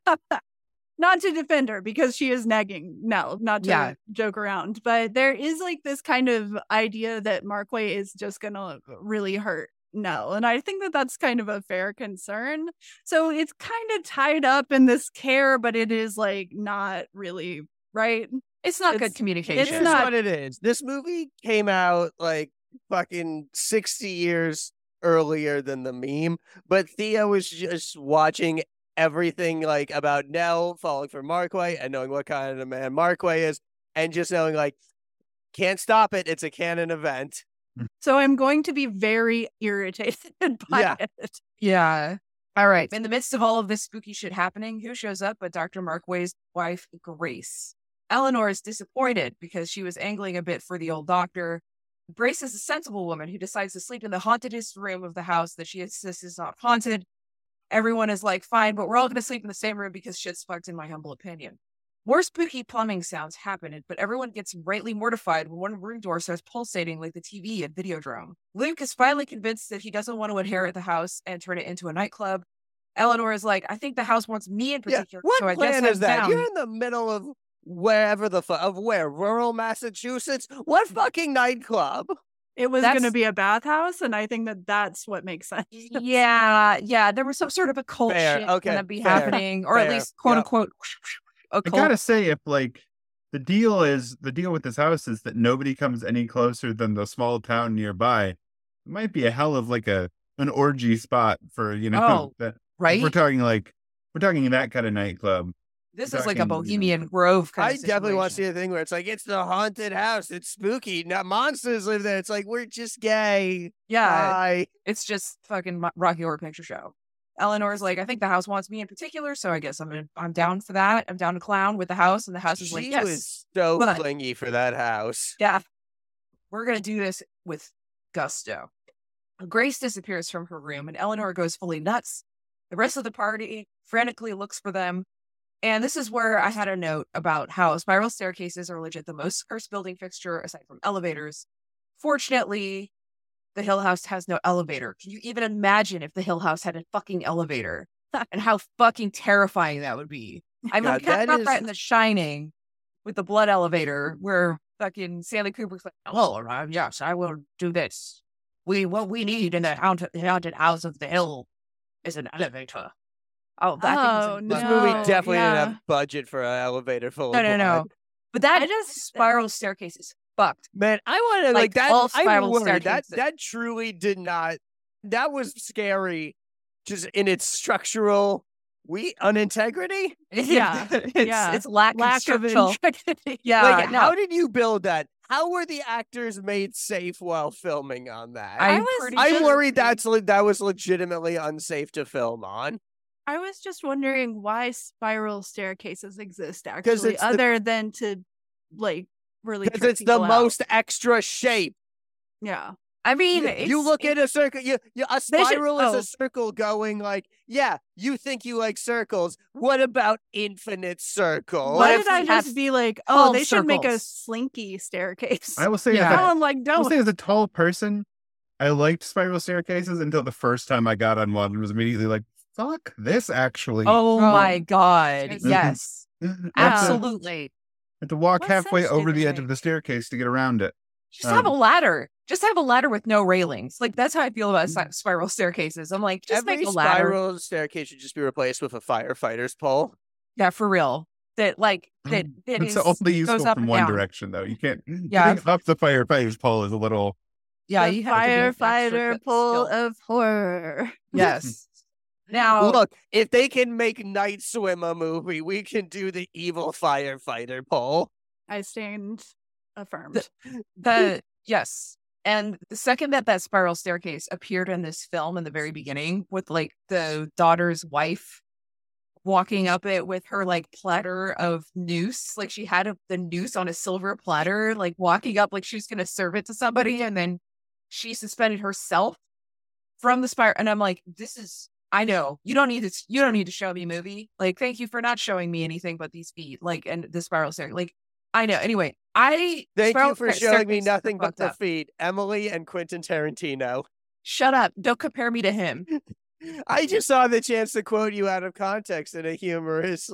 [SPEAKER 3] not to defend her because she is nagging. No, not to
[SPEAKER 1] Yeah.
[SPEAKER 3] joke around. But there is like this kind of idea that Markway is just going to really hurt Nell. And I think that that's kind of a fair concern. So it's kind of tied up in this care, but it is like not really, right?
[SPEAKER 1] It's not
[SPEAKER 3] It's-
[SPEAKER 1] good communication.
[SPEAKER 3] it's
[SPEAKER 2] Here's
[SPEAKER 3] not-
[SPEAKER 2] what it is. This movie came out like fucking 60 years earlier than the meme, but Theo was just watching everything like about Nell falling for Markway and knowing what kind of a man Markway is, and just knowing like, can't stop it. It's a canon event.
[SPEAKER 3] So I'm going to be very irritated by
[SPEAKER 2] Yeah.
[SPEAKER 3] it.
[SPEAKER 1] Yeah. All right. In the midst of all of this spooky shit happening, who shows up but Dr. Markway's wife, Grace? Eleanor is disappointed because she was angling a bit for the old doctor. Grace is a sensible woman who decides to sleep in the hauntedest room of the house that she insists is not haunted. Everyone is like, fine, but we're all going to sleep in the same room because shit's fucked, in my humble opinion. More spooky plumbing sounds happen, but everyone gets rightly mortified when one room door starts pulsating like the TV at Videodrome. Luke is finally convinced that he doesn't want to inherit the house and turn it into a nightclub. Eleanor is like, I think the house wants me in
[SPEAKER 2] Yeah.
[SPEAKER 1] particular,
[SPEAKER 2] What
[SPEAKER 1] so I guess
[SPEAKER 2] plan
[SPEAKER 1] I'm
[SPEAKER 2] is that?
[SPEAKER 1] down.
[SPEAKER 2] You're in the middle of wherever the fuck, of where? Rural Massachusetts? What fucking nightclub?
[SPEAKER 3] It was
[SPEAKER 1] That's-
[SPEAKER 3] going to be a bathhouse, and I think that that's what makes sense.
[SPEAKER 1] Yeah, there was some sort of occult
[SPEAKER 2] Fair,
[SPEAKER 1] shit
[SPEAKER 2] okay,
[SPEAKER 1] gonna be
[SPEAKER 2] fair,
[SPEAKER 1] happening, or at
[SPEAKER 2] fair,
[SPEAKER 1] least quote
[SPEAKER 2] yep.
[SPEAKER 1] unquote
[SPEAKER 4] I
[SPEAKER 1] occult.
[SPEAKER 4] gotta say, if like the deal with this house is that nobody comes any closer than the small town nearby, it might be a hell of like an orgy spot for, you know,
[SPEAKER 1] Oh,
[SPEAKER 4] that
[SPEAKER 1] right?
[SPEAKER 4] we're talking that kind of nightclub.
[SPEAKER 1] This
[SPEAKER 4] we're
[SPEAKER 1] is like a
[SPEAKER 4] talking, you know,
[SPEAKER 1] Bohemian Grove kind
[SPEAKER 2] I
[SPEAKER 1] of
[SPEAKER 2] definitely want to see
[SPEAKER 1] situation.
[SPEAKER 2] a thing where it's like, it's the haunted house. It's spooky. Now monsters live there. It's like, we're just gay.
[SPEAKER 1] Yeah,
[SPEAKER 2] Bye.
[SPEAKER 1] it's just fucking Rocky Horror Picture Show. Eleanor's like, I think the house wants me in particular, so I guess I'm down for that. I'm down to clown with the house, and the house is like,
[SPEAKER 2] She
[SPEAKER 1] yes,
[SPEAKER 2] was so
[SPEAKER 1] but-
[SPEAKER 2] clingy for that house.
[SPEAKER 1] yeah, we're gonna do this with gusto. Grace disappears from her room, and Eleanor goes fully nuts. The rest of the party frantically looks for them. And this is where I had a note about how spiral staircases are legit the most cursed building fixture aside from elevators. Fortunately, the Hill House has no elevator. Can you even imagine if the Hill House had a fucking elevator? And how fucking terrifying that would be. I mean,
[SPEAKER 2] God,
[SPEAKER 1] we kind of
[SPEAKER 2] that
[SPEAKER 1] got
[SPEAKER 2] is-
[SPEAKER 1] that in The Shining with the blood elevator where fucking Stanley Kubrick's like, oh, yes, I will do this. What we need in the haunted house of the hill is an elevator. Oh, that
[SPEAKER 3] Oh,
[SPEAKER 1] thing is
[SPEAKER 2] This
[SPEAKER 3] No,
[SPEAKER 2] movie definitely didn't
[SPEAKER 3] yeah.
[SPEAKER 2] have budget for an elevator full
[SPEAKER 1] No,
[SPEAKER 2] of
[SPEAKER 1] no, no.
[SPEAKER 2] blood.
[SPEAKER 1] But that
[SPEAKER 3] I just-
[SPEAKER 1] spiral staircase is fucked.
[SPEAKER 2] Man, I want to
[SPEAKER 1] Like,
[SPEAKER 2] that.
[SPEAKER 1] all
[SPEAKER 2] I'm
[SPEAKER 1] spiral
[SPEAKER 2] worried.
[SPEAKER 1] staircases.
[SPEAKER 2] That truly did not. That was scary, just in its structural unintegrity.
[SPEAKER 3] Yeah, yeah.
[SPEAKER 1] It's lack of
[SPEAKER 3] Lack of
[SPEAKER 1] structural.
[SPEAKER 3] integrity.
[SPEAKER 1] Yeah,
[SPEAKER 2] Like,
[SPEAKER 1] no.
[SPEAKER 2] how did you build that? How were the actors made safe while filming on that?
[SPEAKER 1] I'm
[SPEAKER 3] was-
[SPEAKER 1] pretty
[SPEAKER 2] I'm
[SPEAKER 1] sure-
[SPEAKER 2] worried that was legitimately unsafe to film on.
[SPEAKER 3] I was just wondering why spiral staircases exist,
[SPEAKER 2] 'Cause
[SPEAKER 3] actually,
[SPEAKER 2] it's the-
[SPEAKER 3] other than to, like, really
[SPEAKER 2] Because
[SPEAKER 3] trick
[SPEAKER 2] it's the
[SPEAKER 3] people out.
[SPEAKER 2] most extra shape.
[SPEAKER 3] Yeah.
[SPEAKER 1] I mean,
[SPEAKER 2] You look at a circle. A
[SPEAKER 3] should-
[SPEAKER 2] spiral is
[SPEAKER 3] oh.
[SPEAKER 2] a circle going like, yeah. You think you like circles? What about infinite circles?
[SPEAKER 1] What
[SPEAKER 3] Why
[SPEAKER 1] if
[SPEAKER 3] did I
[SPEAKER 1] we
[SPEAKER 3] just
[SPEAKER 1] have
[SPEAKER 3] be like, oh,
[SPEAKER 1] 12
[SPEAKER 3] they should make a
[SPEAKER 1] circles?
[SPEAKER 3] slinky staircase?
[SPEAKER 4] I will say,
[SPEAKER 1] Yeah.
[SPEAKER 4] as
[SPEAKER 3] No,
[SPEAKER 4] a,
[SPEAKER 3] I'm like,
[SPEAKER 4] I will
[SPEAKER 3] don't.
[SPEAKER 4] say, as a tall person, I liked spiral staircases until the first time I got on one and was immediately like, "Fuck this!" Actually,
[SPEAKER 1] oh
[SPEAKER 3] Oh.
[SPEAKER 1] my god,
[SPEAKER 3] It's-
[SPEAKER 1] yes,
[SPEAKER 4] I have to-
[SPEAKER 1] absolutely.
[SPEAKER 4] I have to walk
[SPEAKER 3] What
[SPEAKER 4] halfway
[SPEAKER 3] sense
[SPEAKER 4] over
[SPEAKER 3] did
[SPEAKER 4] the
[SPEAKER 3] it
[SPEAKER 4] edge of
[SPEAKER 3] make?
[SPEAKER 4] the staircase to get around it.
[SPEAKER 1] Just have a ladder. Just have a ladder with no railings. Like, that's how I feel about spiral staircases. I'm like, just
[SPEAKER 2] Every
[SPEAKER 1] make a ladder.
[SPEAKER 2] spiral staircase should just be replaced with a firefighter's pole.
[SPEAKER 1] Yeah, for real. That
[SPEAKER 4] It's only useful
[SPEAKER 1] goes up
[SPEAKER 4] from
[SPEAKER 1] and
[SPEAKER 4] one
[SPEAKER 1] down.
[SPEAKER 4] direction, though. You can't.
[SPEAKER 1] Yeah.
[SPEAKER 4] Getting up the firefighter's pole is a little.
[SPEAKER 1] Yeah,
[SPEAKER 3] The
[SPEAKER 1] you have to do an extra
[SPEAKER 3] firefighter
[SPEAKER 1] bit
[SPEAKER 3] pole
[SPEAKER 1] skill.
[SPEAKER 3] of horror.
[SPEAKER 1] Yes. Now,
[SPEAKER 2] Look, if they can make Night Swim a movie, we can do the evil firefighter pole.
[SPEAKER 3] I stand affirmed.
[SPEAKER 1] yes. And the second that spiral staircase appeared in this film in the very beginning with like the daughter's wife walking up it with her like platter of noose, like she had the noose on a silver platter, like walking up like she was going to serve it to somebody. And then she suspended herself from the spiral. And I'm like, I know you don't need to show me movie. Like, thank you for not showing me anything but these feet, like, and the spiral staircase. Like, I know. Anyway,
[SPEAKER 2] Thank you for showing me
[SPEAKER 1] staircase
[SPEAKER 2] nothing but
[SPEAKER 1] fucked
[SPEAKER 2] the
[SPEAKER 1] up.
[SPEAKER 2] feet. Emily and Quentin Tarantino.
[SPEAKER 1] Shut up. Don't compare me to him.
[SPEAKER 2] I just saw the chance to quote you out of context in a humorous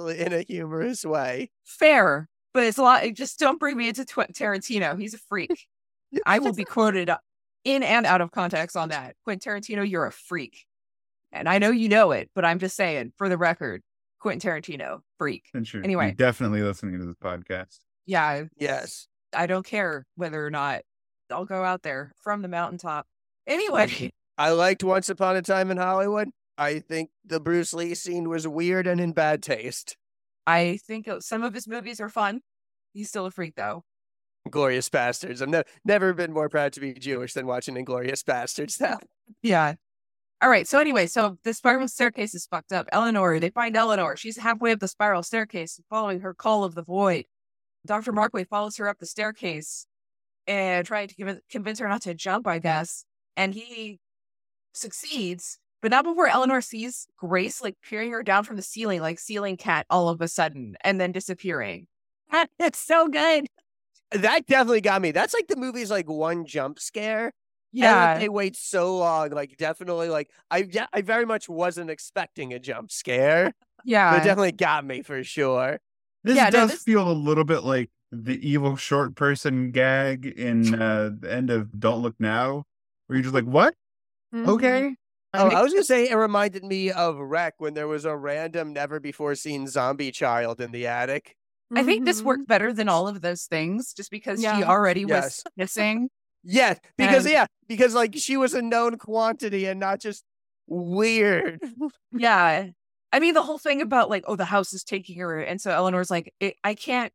[SPEAKER 2] way.
[SPEAKER 1] Fair, but it's a lot. Just don't bring me into Tarantino. He's a freak. I will be quoted in and out of context on that. Quentin Tarantino, you're a freak. And I know you know it, but I'm just saying, for the record, Quentin Tarantino, freak.
[SPEAKER 4] And sure,
[SPEAKER 1] Anyway.
[SPEAKER 4] you're definitely listening to this podcast.
[SPEAKER 1] Yeah.
[SPEAKER 2] Yes.
[SPEAKER 1] I don't care whether or not I'll go out there from the mountaintop. Anyway.
[SPEAKER 2] I liked Once Upon a Time in Hollywood. I think the Bruce Lee scene was weird and in bad taste.
[SPEAKER 1] I think some of his movies are fun. He's still a freak, though.
[SPEAKER 2] Glorious Bastards. I've never been more proud to be Jewish than watching Inglourious Bastards now.
[SPEAKER 1] Yeah. All right. So anyway, the spiral staircase is fucked up. They find Eleanor. She's halfway up the spiral staircase following her call of the void. Dr. Markway follows her up the staircase and trying to convince her not to jump, I guess. And he succeeds, but not before Eleanor sees Grace like peering her down from the ceiling, like ceiling cat all of a sudden, and then disappearing. That's so good.
[SPEAKER 2] That definitely got me. That's like the movie's like one jump scare.
[SPEAKER 1] Yeah.
[SPEAKER 2] And they wait so long. Like definitely like I very much wasn't expecting a jump scare.
[SPEAKER 1] Yeah.
[SPEAKER 2] It definitely got me for sure.
[SPEAKER 4] This
[SPEAKER 1] Yeah, no,
[SPEAKER 4] does
[SPEAKER 1] this-
[SPEAKER 4] feel a little bit like the evil short person gag in the end of Don't Look Now, where you're just like, what?
[SPEAKER 3] Mhm.
[SPEAKER 4] Okay.
[SPEAKER 2] Oh, I was gonna say it reminded me of Wreck when there was a random never before seen zombie child in the attic.
[SPEAKER 1] I think this
[SPEAKER 3] Mhm.
[SPEAKER 1] worked better than all of those things just because she
[SPEAKER 3] Yeah.
[SPEAKER 1] already
[SPEAKER 2] Yes.
[SPEAKER 1] was missing.
[SPEAKER 2] Yes, because
[SPEAKER 1] And-
[SPEAKER 2] because like she was a known quantity and not just weird.
[SPEAKER 1] Yeah. I mean, the whole thing about like, oh, the house is taking her. And so Eleanor's like, I can't,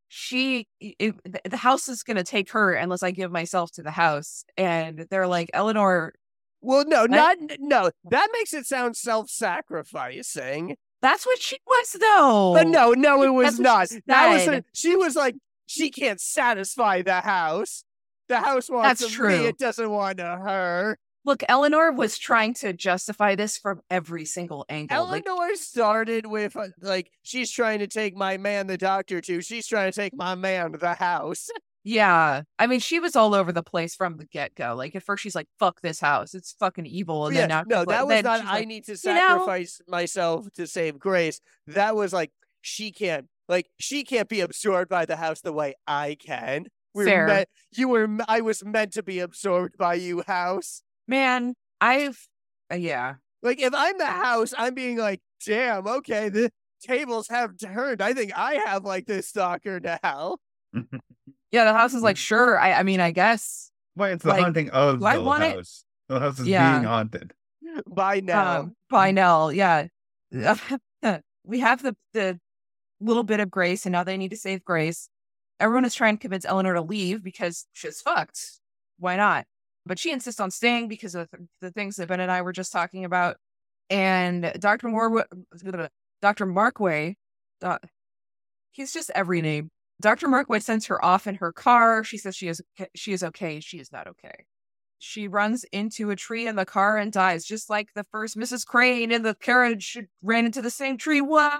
[SPEAKER 1] the house is going to take her unless I give myself to the house. And they're like, Eleanor,
[SPEAKER 2] Well, no, that makes it sound self-sacrificing.
[SPEAKER 1] that's what she was, though.
[SPEAKER 2] But no, it was
[SPEAKER 1] That's what
[SPEAKER 2] not.
[SPEAKER 1] she
[SPEAKER 2] That was
[SPEAKER 1] said.
[SPEAKER 2] she was like, she can't satisfy the house. The house wants
[SPEAKER 1] That's
[SPEAKER 2] me,
[SPEAKER 1] true.
[SPEAKER 2] it doesn't want her.
[SPEAKER 1] Look, Eleanor was trying to justify this from every single angle. Like,
[SPEAKER 2] Eleanor started with like she's trying to take my man the doctor to. She's trying to take my man the house.
[SPEAKER 1] yeah. I mean, she was all over the place from the get-go. Like, at first she's like, fuck this house. It's fucking evil. And
[SPEAKER 2] Yeah,
[SPEAKER 1] then now
[SPEAKER 2] no,
[SPEAKER 1] she's like-
[SPEAKER 2] that was
[SPEAKER 1] then
[SPEAKER 2] not.
[SPEAKER 1] she's
[SPEAKER 2] I
[SPEAKER 1] like,
[SPEAKER 2] need to
[SPEAKER 1] know-
[SPEAKER 2] sacrifice myself to save Grace. That was like she can't be absorbed by the house the way I can.
[SPEAKER 1] Fair.
[SPEAKER 2] I was meant to be absorbed by you, house.
[SPEAKER 1] man, yeah.
[SPEAKER 2] Like if I'm the house, I'm being like, damn, okay, the tables have turned. I think I have like this stalker now.
[SPEAKER 1] Yeah, the house is like, sure. I mean, I guess.
[SPEAKER 4] Why, it's the
[SPEAKER 1] Like,
[SPEAKER 4] haunting of
[SPEAKER 1] do I
[SPEAKER 4] the
[SPEAKER 1] want it?
[SPEAKER 4] house. The house is
[SPEAKER 1] Yeah.
[SPEAKER 4] being haunted.
[SPEAKER 2] By now.
[SPEAKER 1] By Nell, yeah. We have the little bit of Grace, and now they need to save Grace. Everyone is trying to convince Eleanor to leave because she's fucked. Why not? But she insists on staying because of the things that Ben and I were just talking about. And Dr. Markway, he's just every name. Dr. Markway sends her off in her car. She says she is okay. She is not okay. She runs into a tree in the car and dies, just like the first Mrs. Crane in the carriage ran into the same tree. Wow.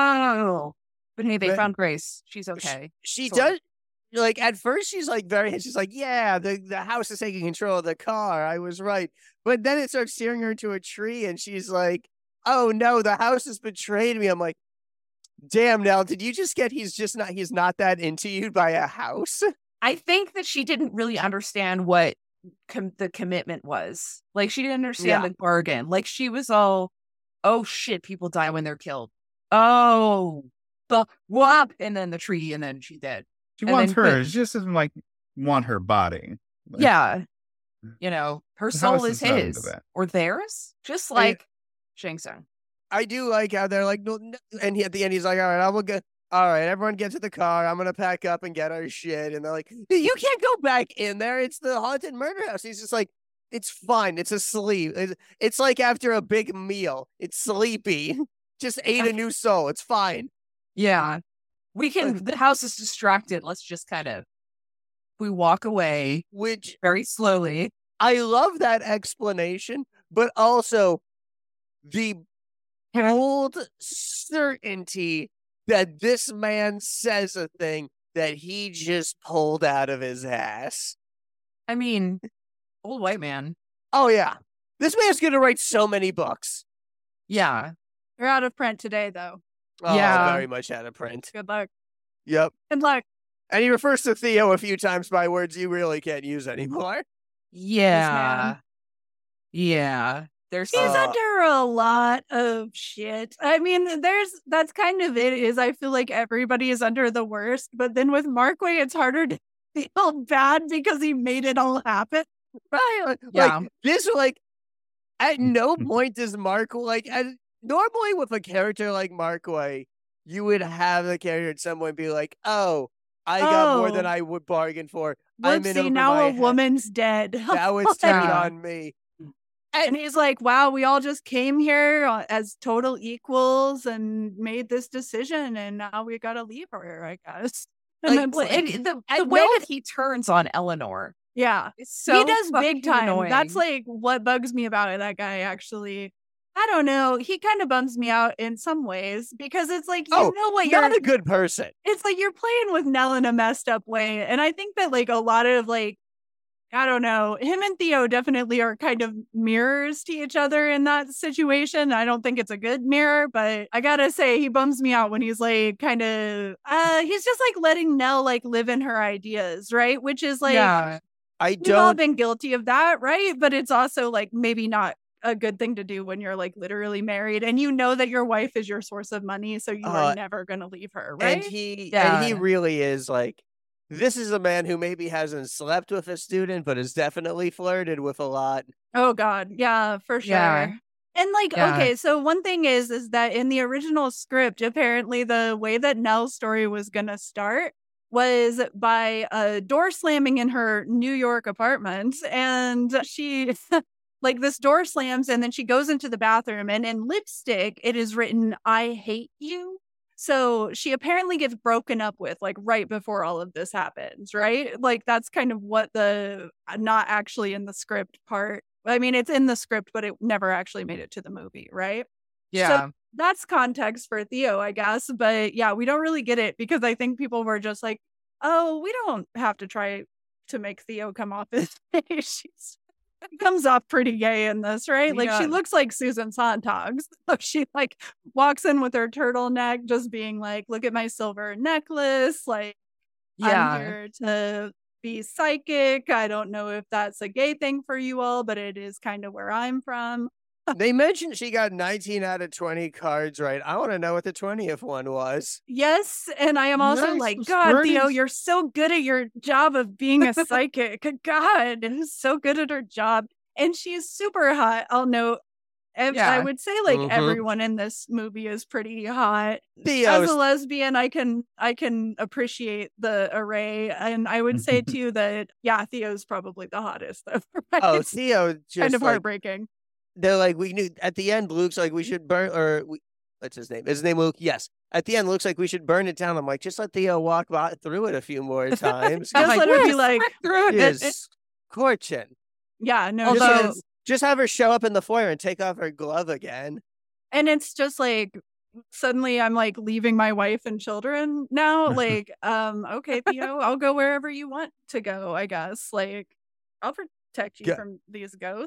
[SPEAKER 1] But hey, they
[SPEAKER 2] But-
[SPEAKER 1] found Grace. She's okay.
[SPEAKER 2] She
[SPEAKER 1] sort of.
[SPEAKER 2] does like at first she's like she's like, yeah, the house is taking control of the car. I was right. But then it starts steering her to a tree and she's like, oh no, the house has betrayed me. I'm like, damn, Nell, did you just get he's not that into you by a house?
[SPEAKER 1] I think that she didn't really understand what the commitment was. Like, she didn't understand the bargain. Like, she was all, oh shit, people die when they're killed. Oh, the whop, and then the tree, and then she's dead.
[SPEAKER 4] She
[SPEAKER 1] And
[SPEAKER 4] wants
[SPEAKER 1] then-
[SPEAKER 4] hers. She just doesn't like want her body. Like,
[SPEAKER 1] Yeah. You know, her
[SPEAKER 4] So how
[SPEAKER 1] soul
[SPEAKER 4] is
[SPEAKER 1] is
[SPEAKER 4] the son to
[SPEAKER 1] his
[SPEAKER 4] that?
[SPEAKER 1] or theirs, just like Shang Tsung.
[SPEAKER 2] I do like how they're like, no, and at the end he's like, all right, I will get. All right, everyone get to the car. I'm gonna pack up and get our shit. And they're like, you can't go back in there. It's the haunted murder house. He's just like, it's fine. It's asleep. It's like after a big meal. It's sleepy. Just ate a new soul. It's fine.
[SPEAKER 1] Yeah. We can, the house is distracted. Let's just kind of, we walk away
[SPEAKER 2] Which
[SPEAKER 1] very slowly.
[SPEAKER 2] I love that explanation, but also the bold certainty that this man says a thing that he just pulled out of his ass.
[SPEAKER 1] I mean, old white man.
[SPEAKER 2] Oh, yeah. This man's going to write so many books.
[SPEAKER 1] Yeah.
[SPEAKER 3] They're out of print today, though.
[SPEAKER 2] Oh,
[SPEAKER 1] Yeah.
[SPEAKER 2] very much out of print.
[SPEAKER 3] Good luck.
[SPEAKER 2] Yep.
[SPEAKER 3] Good luck.
[SPEAKER 2] And he refers to Theo a few times by words you really can't use anymore.
[SPEAKER 1] Yeah. Yeah. There's
[SPEAKER 3] He's
[SPEAKER 2] Uh,
[SPEAKER 3] under a lot of shit. I mean, that's kind of it. Is I feel like everybody is under the worst, but then with Markway, it's harder to feel bad because he made it all happen.
[SPEAKER 2] Right?
[SPEAKER 1] Yeah.
[SPEAKER 2] Like, this, like, at no point does normally with a character like Markway, you would have the character at some point be like, oh, I got more than
[SPEAKER 3] Oh.
[SPEAKER 2] I would bargain for. I'm in
[SPEAKER 3] Whoopsie,
[SPEAKER 2] over
[SPEAKER 3] now
[SPEAKER 2] my
[SPEAKER 3] a
[SPEAKER 2] head.
[SPEAKER 3] woman's dead.
[SPEAKER 2] Now it's turned
[SPEAKER 1] Yeah.
[SPEAKER 2] on me.
[SPEAKER 3] And he's like, wow, we all just came here as total equals and made this decision, and now we gotta leave her, I guess. And
[SPEAKER 2] Like,
[SPEAKER 3] it's like,
[SPEAKER 1] and the
[SPEAKER 2] at
[SPEAKER 1] way
[SPEAKER 2] no-
[SPEAKER 1] that he turns on Eleanor
[SPEAKER 3] yeah.
[SPEAKER 1] is so
[SPEAKER 3] He does big
[SPEAKER 1] fucking
[SPEAKER 3] time.
[SPEAKER 1] annoying.
[SPEAKER 3] That's like what bugs me about it, that guy, actually. I don't know. He kind of bums me out in some ways because it's like, you know what you're
[SPEAKER 2] Not a good person.
[SPEAKER 3] it's like you're playing with Nell in a messed up way. And I think that like a lot of like, I don't know, him and Theo definitely are kind of mirrors to each other in that situation. I don't think it's a good mirror, but I gotta say, he bums me out when he's like kind of, he's just like letting Nell like live in her ideas, right? Which is like,
[SPEAKER 1] yeah.
[SPEAKER 2] I
[SPEAKER 3] we've all
[SPEAKER 2] don't.
[SPEAKER 3] been guilty of that, right? But it's also like maybe not a good thing to do when you're like literally married and you know that your wife is your source of money, so you are never gonna leave her, right?
[SPEAKER 2] And he
[SPEAKER 1] Yeah.
[SPEAKER 2] really is like, this is a man who maybe hasn't slept with a student, but has definitely flirted with a lot.
[SPEAKER 3] Oh God, yeah, for sure.
[SPEAKER 1] Yeah.
[SPEAKER 3] And like,
[SPEAKER 1] Yeah.
[SPEAKER 3] okay, so one thing is that in the original script, apparently the way that Nell's story was gonna start was by a door slamming in her New York apartment, and she like this door slams, and then she goes into the bathroom, and in lipstick it is written "I hate you." So she apparently gets broken up with like right before all of this happens, right? Like that's kind of what the not actually in the script part. I mean, it's in the script, but it never actually made it to the movie, right?
[SPEAKER 1] Yeah.
[SPEAKER 3] That's context for Theo, I guess. But yeah, we don't really get it because I think people were just like, oh, we don't have to try to make Theo come off as gay. She comes off pretty gay in this, right? Like she
[SPEAKER 1] Yeah.
[SPEAKER 3] looks like Susan Sontag. So she like walks in with her turtleneck, just being like, look at my silver necklace. Like, I'm
[SPEAKER 1] Yeah.
[SPEAKER 3] here to be psychic. I don't know if that's a gay thing for you all, but it is kind of where I'm from.
[SPEAKER 2] They mentioned she got 19 out of 20 cards right. I want to know what the 20th one was.
[SPEAKER 3] Yes, and I am also
[SPEAKER 4] Nice,
[SPEAKER 3] like,
[SPEAKER 4] those
[SPEAKER 3] God, Theo,
[SPEAKER 4] birdies.
[SPEAKER 3] you're so good at your job of being a psychic. God, and so good at her job. And she's super hot. I'll note. I
[SPEAKER 1] Yeah.
[SPEAKER 3] would say like
[SPEAKER 2] Mhm.
[SPEAKER 3] everyone in this movie is pretty hot. As
[SPEAKER 2] Theo's
[SPEAKER 3] a lesbian, I can appreciate the array, and I would say too that yeah, Theo's probably the hottest though. Right?
[SPEAKER 2] oh,
[SPEAKER 3] It's
[SPEAKER 2] Theo just
[SPEAKER 3] kind of
[SPEAKER 2] like,
[SPEAKER 3] heartbreaking.
[SPEAKER 2] they're like, we knew at the end, Luke's like, we should burn, what's his name? Is his name Luke? Yes. At the end, looks like we should burn it down. I'm like, just let Theo walk through it a few more times.
[SPEAKER 3] Just let her be like,
[SPEAKER 1] through
[SPEAKER 2] She
[SPEAKER 1] it.
[SPEAKER 2] is scorching.
[SPEAKER 3] yeah, no,
[SPEAKER 1] Although-
[SPEAKER 3] she's
[SPEAKER 2] Just have her show up in the foyer and take off her glove again.
[SPEAKER 3] and it's just like suddenly I'm like leaving my wife and children now. Like, okay, Theo, I'll go wherever you want to go, I guess. Like, I'll protect you
[SPEAKER 2] Yeah.
[SPEAKER 3] from these ghosts.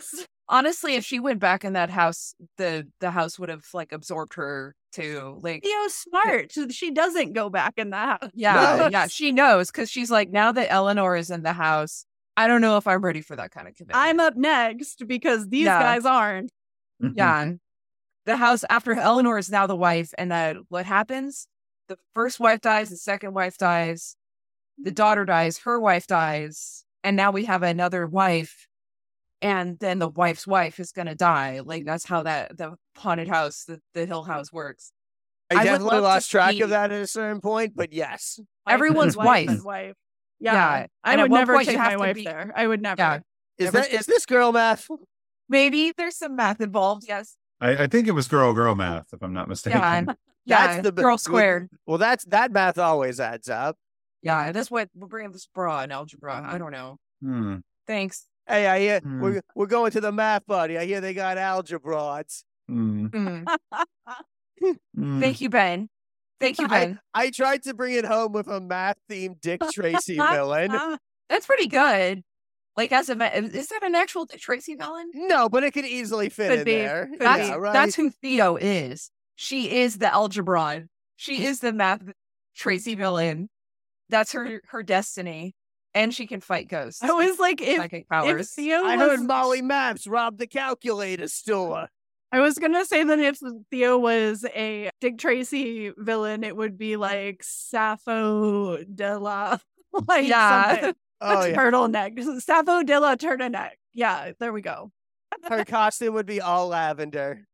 [SPEAKER 1] Honestly, if she went back in that house, the house would have like absorbed her too. Like,
[SPEAKER 3] Theo's smart. She doesn't go back in the house.
[SPEAKER 1] yeah,
[SPEAKER 2] No.
[SPEAKER 1] she knows because she's like, now that Eleanor is in the house, I don't know if I'm ready for that kind of commitment.
[SPEAKER 3] I'm up next because these
[SPEAKER 1] Yeah.
[SPEAKER 3] guys aren't.
[SPEAKER 1] Yeah. The house after Eleanor is now the wife, and that what happens? The first wife dies, the second wife dies, the daughter dies, her wife dies, and now we have another wife, and then the wife's wife is gonna die. Like that's how the haunted house, the Hill House works. I
[SPEAKER 2] I
[SPEAKER 1] would
[SPEAKER 2] definitely
[SPEAKER 1] love to
[SPEAKER 2] lost track
[SPEAKER 1] see-
[SPEAKER 2] of that at a certain point, but yes.
[SPEAKER 1] Everyone's
[SPEAKER 3] Wife and
[SPEAKER 1] wife.
[SPEAKER 3] wife.
[SPEAKER 1] Yeah.
[SPEAKER 3] Yeah. I
[SPEAKER 1] And at
[SPEAKER 3] would
[SPEAKER 1] one
[SPEAKER 3] never
[SPEAKER 1] point you
[SPEAKER 3] take
[SPEAKER 1] have
[SPEAKER 3] my
[SPEAKER 1] to
[SPEAKER 3] wife
[SPEAKER 1] be-
[SPEAKER 3] there. I would never.
[SPEAKER 1] Yeah.
[SPEAKER 2] Is
[SPEAKER 1] Never-
[SPEAKER 2] this girl math?
[SPEAKER 1] Maybe there's some math involved. Yes.
[SPEAKER 4] I think it was girl math, if I'm not mistaken.
[SPEAKER 1] Yeah. Yeah.
[SPEAKER 2] That's the
[SPEAKER 1] girl squared.
[SPEAKER 2] Well, that math always adds up.
[SPEAKER 1] Yeah. That's what we're bringing this bra in algebra. I don't know.
[SPEAKER 4] Hmm.
[SPEAKER 1] Thanks.
[SPEAKER 2] Hey, I hear
[SPEAKER 4] Hmm.
[SPEAKER 2] we're going to the math buddy. I hear they got algebras.
[SPEAKER 4] Hmm.
[SPEAKER 1] Mm.
[SPEAKER 4] Hmm.
[SPEAKER 1] Thank you, Ben. Thank you, Ben.
[SPEAKER 2] I tried to bring it home with a math themed Dick Tracy villain.
[SPEAKER 1] That's pretty good. Like, is that an actual Dick Tracy villain?
[SPEAKER 2] No, but it could easily fit
[SPEAKER 3] Could
[SPEAKER 2] in
[SPEAKER 3] be.
[SPEAKER 2] there.
[SPEAKER 3] Could
[SPEAKER 1] That's
[SPEAKER 2] Yeah, right.
[SPEAKER 1] that's who Theo is. She is the algebra. She is the math Tracy villain. That's her destiny, and she can fight ghosts.
[SPEAKER 3] I was like, if
[SPEAKER 1] Psychic powers.
[SPEAKER 3] Theo
[SPEAKER 2] I
[SPEAKER 3] was,
[SPEAKER 2] heard Molly Maps robbed the calculator store.
[SPEAKER 3] I was gonna say that if Theo was a Dick Tracy villain, it would be like Sappho de la, like
[SPEAKER 1] Yeah.
[SPEAKER 3] something.
[SPEAKER 2] Oh
[SPEAKER 3] A
[SPEAKER 2] yeah,
[SPEAKER 3] turtleneck. Sappho de la turtleneck. Yeah, there we go.
[SPEAKER 2] her costume would be all lavender.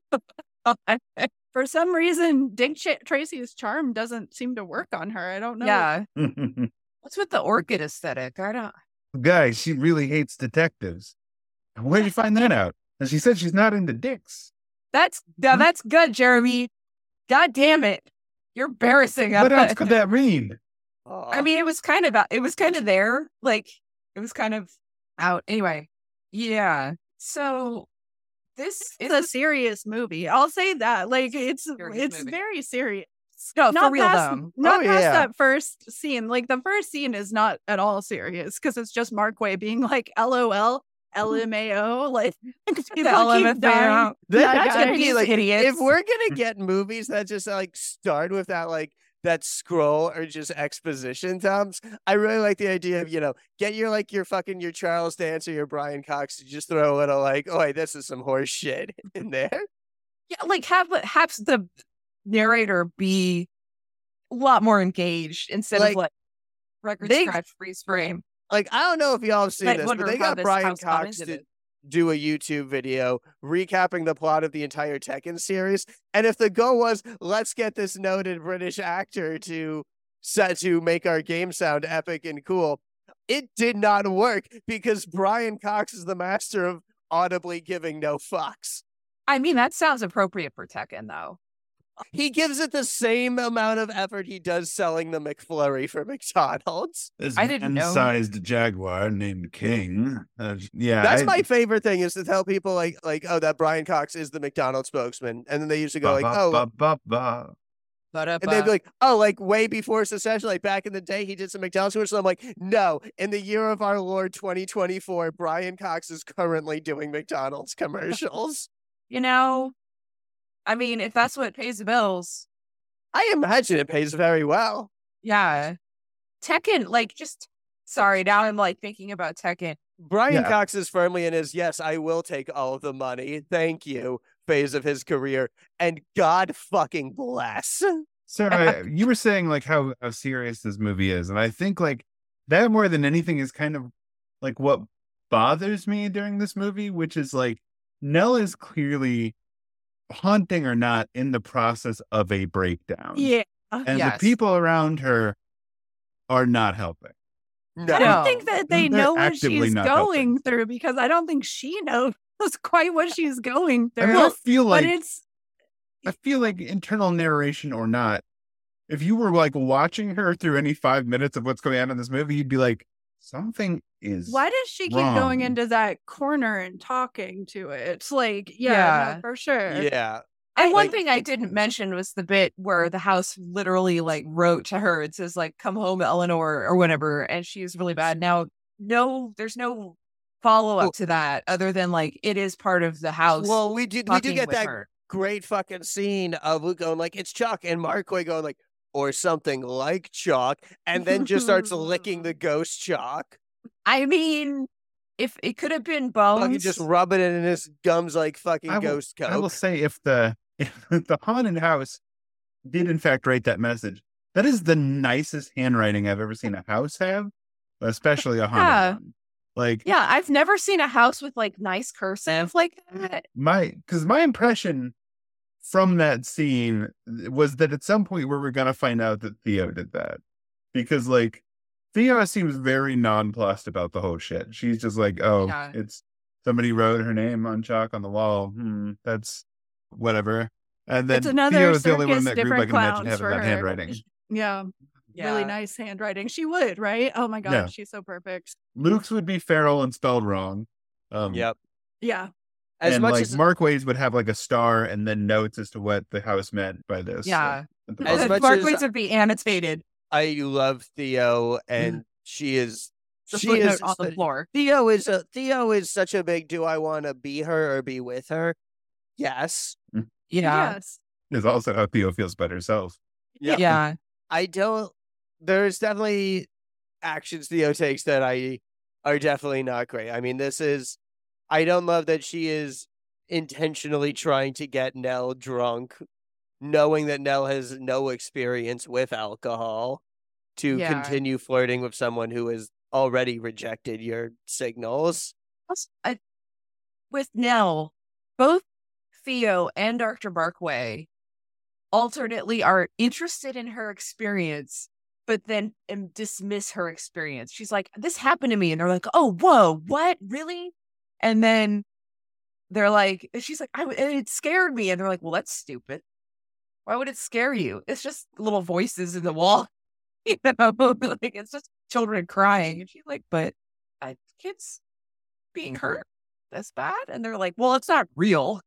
[SPEAKER 3] For some reason, Dick Tracy's charm doesn't seem to work on her. I don't know.
[SPEAKER 1] Yeah. What's with the orchid aesthetic? I don't.
[SPEAKER 4] Guys, she really hates detectives. Where'd you find that out? And she said she's not into dicks.
[SPEAKER 1] That's good, Jeremy. God damn it. You're embarrassing.
[SPEAKER 4] What else could that mean?
[SPEAKER 2] Oh,
[SPEAKER 1] I mean, it was kind of there. Like, it was kind of out. Anyway, yeah. So this
[SPEAKER 3] It's
[SPEAKER 1] is
[SPEAKER 3] a serious movie. I'll say that. Like it's
[SPEAKER 1] Serious movie.
[SPEAKER 3] very serious.
[SPEAKER 1] no, for
[SPEAKER 3] Not
[SPEAKER 1] real
[SPEAKER 3] past,
[SPEAKER 1] though.
[SPEAKER 3] not
[SPEAKER 2] Oh,
[SPEAKER 3] past
[SPEAKER 2] yeah.
[SPEAKER 3] that first scene. Like the first scene is not at all serious because it's just Markway being like LOL, LMAO, like people keep
[SPEAKER 1] LMFAO.
[SPEAKER 3] dying.
[SPEAKER 2] that's
[SPEAKER 3] Yeah,
[SPEAKER 2] gonna be
[SPEAKER 1] these
[SPEAKER 2] like
[SPEAKER 1] idiots.
[SPEAKER 2] if we're gonna get movies that just like start with that like that scroll or just exposition dumps. I really like the idea of get your your Charles Dance or your Brian Cox to just throw a little like, oh, hey, this is some horse shit in there.
[SPEAKER 1] Yeah, like have the narrator be a lot more engaged instead
[SPEAKER 2] Like,
[SPEAKER 1] of like record
[SPEAKER 2] they-
[SPEAKER 1] scratch freeze frame.
[SPEAKER 2] Like, I don't know if y'all have seen
[SPEAKER 1] Like,
[SPEAKER 2] this, but
[SPEAKER 1] wonder
[SPEAKER 2] they
[SPEAKER 1] how
[SPEAKER 2] got
[SPEAKER 1] this
[SPEAKER 2] Brian
[SPEAKER 1] house got
[SPEAKER 2] Cox
[SPEAKER 1] into
[SPEAKER 2] to
[SPEAKER 1] it.
[SPEAKER 2] do a YouTube video recapping the plot of the entire Tekken series. And if the goal was, let's get this noted British actor to make our game sound epic and cool, it did not work because Brian Cox is the master of audibly giving no fucks.
[SPEAKER 1] I mean, that sounds appropriate for Tekken though.
[SPEAKER 2] He gives it the same amount of effort he does selling the McFlurry for McDonald's.
[SPEAKER 4] This
[SPEAKER 1] I didn't know.
[SPEAKER 4] man-sized jaguar named King. Yeah,
[SPEAKER 2] That's my favorite thing is to tell people like, oh, that Brian Cox is the McDonald's spokesman. And then they usually go like, oh, and they'd be like, oh, like way before Secession, like back in the day, he did some McDonald's commercials. I'm like, no, in the year of our Lord 2024, Brian Cox is currently doing McDonald's commercials.
[SPEAKER 1] I mean, if that's what pays the bills,
[SPEAKER 2] I imagine it pays very well.
[SPEAKER 1] yeah. Tekken, sorry, now I'm like thinking about Tekken.
[SPEAKER 2] Brian
[SPEAKER 4] Yeah.
[SPEAKER 2] Cox is firmly in his, yes, I will take all of the money. Thank you phase of his career. And God fucking bless.
[SPEAKER 4] Sarah, you were saying like how serious this movie is, and I think like that more than anything is kind of like what bothers me during this movie, which is like Nell is clearly haunting or not in the process of a breakdown.
[SPEAKER 3] Yeah.
[SPEAKER 4] And
[SPEAKER 1] Yes.
[SPEAKER 4] the people around her are not helping.
[SPEAKER 3] I
[SPEAKER 2] No.
[SPEAKER 3] don't think that they
[SPEAKER 4] They're
[SPEAKER 3] know what
[SPEAKER 4] actively
[SPEAKER 3] she's
[SPEAKER 4] not
[SPEAKER 3] going
[SPEAKER 4] helping.
[SPEAKER 3] through because I don't think she knows quite what she's going
[SPEAKER 4] I
[SPEAKER 3] through.
[SPEAKER 4] mean, I feel
[SPEAKER 3] but
[SPEAKER 4] like
[SPEAKER 3] it's
[SPEAKER 4] internal narration or not, if you were like watching her through any 5 minutes of what's going on in this movie, you'd be like, something is
[SPEAKER 3] why does she keep going
[SPEAKER 4] wrong.
[SPEAKER 3] into that corner and talking to it? It's like, yeah,
[SPEAKER 1] Yeah.
[SPEAKER 3] no, for sure.
[SPEAKER 2] Yeah.
[SPEAKER 1] And one
[SPEAKER 2] like-
[SPEAKER 1] thing I didn't mention was the bit where the house literally like wrote to her. It says like, come home, Eleanor, or whatever. And she's really bad. Now, no, there's no follow up to that other than like it is part of the house.
[SPEAKER 2] Well, we do
[SPEAKER 1] fucking
[SPEAKER 2] get
[SPEAKER 1] with
[SPEAKER 2] that
[SPEAKER 1] her.
[SPEAKER 2] great fucking scene of Luke going like, it's Chuck, and Markway going like, or something like Chuck, and then just starts licking the ghost Chuck.
[SPEAKER 1] I mean, if it could have been
[SPEAKER 2] Fucking
[SPEAKER 1] Bones,
[SPEAKER 2] just rubbing it in his gums like fucking ghost coke.
[SPEAKER 4] I will say if the haunted house did in fact write that message, that is the nicest handwriting I've ever seen a house have, especially a haunted one. Like,
[SPEAKER 1] yeah, I've never seen a house with like nice cursive like that.
[SPEAKER 4] Because my impression from that scene was that at some point we were gonna find out that Theo did that, because like Theo seems very nonplussed about the whole shit. She's just like, oh, it's somebody wrote her name on chalk on the wall. That's whatever. And then Theo is the only one in that group I can imagine having that handwriting.
[SPEAKER 3] Yeah. Really nice handwriting. She would, right? Oh my god, she's so perfect.
[SPEAKER 4] Luke's would be feral and spelled wrong.
[SPEAKER 2] Yep.
[SPEAKER 3] Yeah.
[SPEAKER 2] As much as
[SPEAKER 4] Markway's would have like a star and then notes as to what the house meant by this.
[SPEAKER 1] Yeah.
[SPEAKER 2] As much
[SPEAKER 1] Markway's would be annotated.
[SPEAKER 2] I love Theo, and she is
[SPEAKER 1] on the floor.
[SPEAKER 2] Theo is such a big. Do I want to be her or be with her? Yes.
[SPEAKER 1] Yeah.
[SPEAKER 3] Yes.
[SPEAKER 4] Is also how Theo feels about herself.
[SPEAKER 1] Yeah.
[SPEAKER 2] I don't. There's definitely actions Theo takes that are definitely not great. I mean, I don't love that she is intentionally trying to get Nell drunk, knowing that Nell has no experience with alcohol, to continue flirting with someone who has already rejected your signals.
[SPEAKER 1] With Nell, both Theo and Dr. Markway alternately are interested in her experience, but then dismiss her experience. She's like, this happened to me. And they're like, oh, whoa, what? Really? And then they're like, she's like, it scared me. And they're like, well, that's stupid. Why would it scare you? It's just little voices in the wall. You know, like it's just children crying. And she's like, but kids being hurt, that's bad. And they're like, well, it's not real.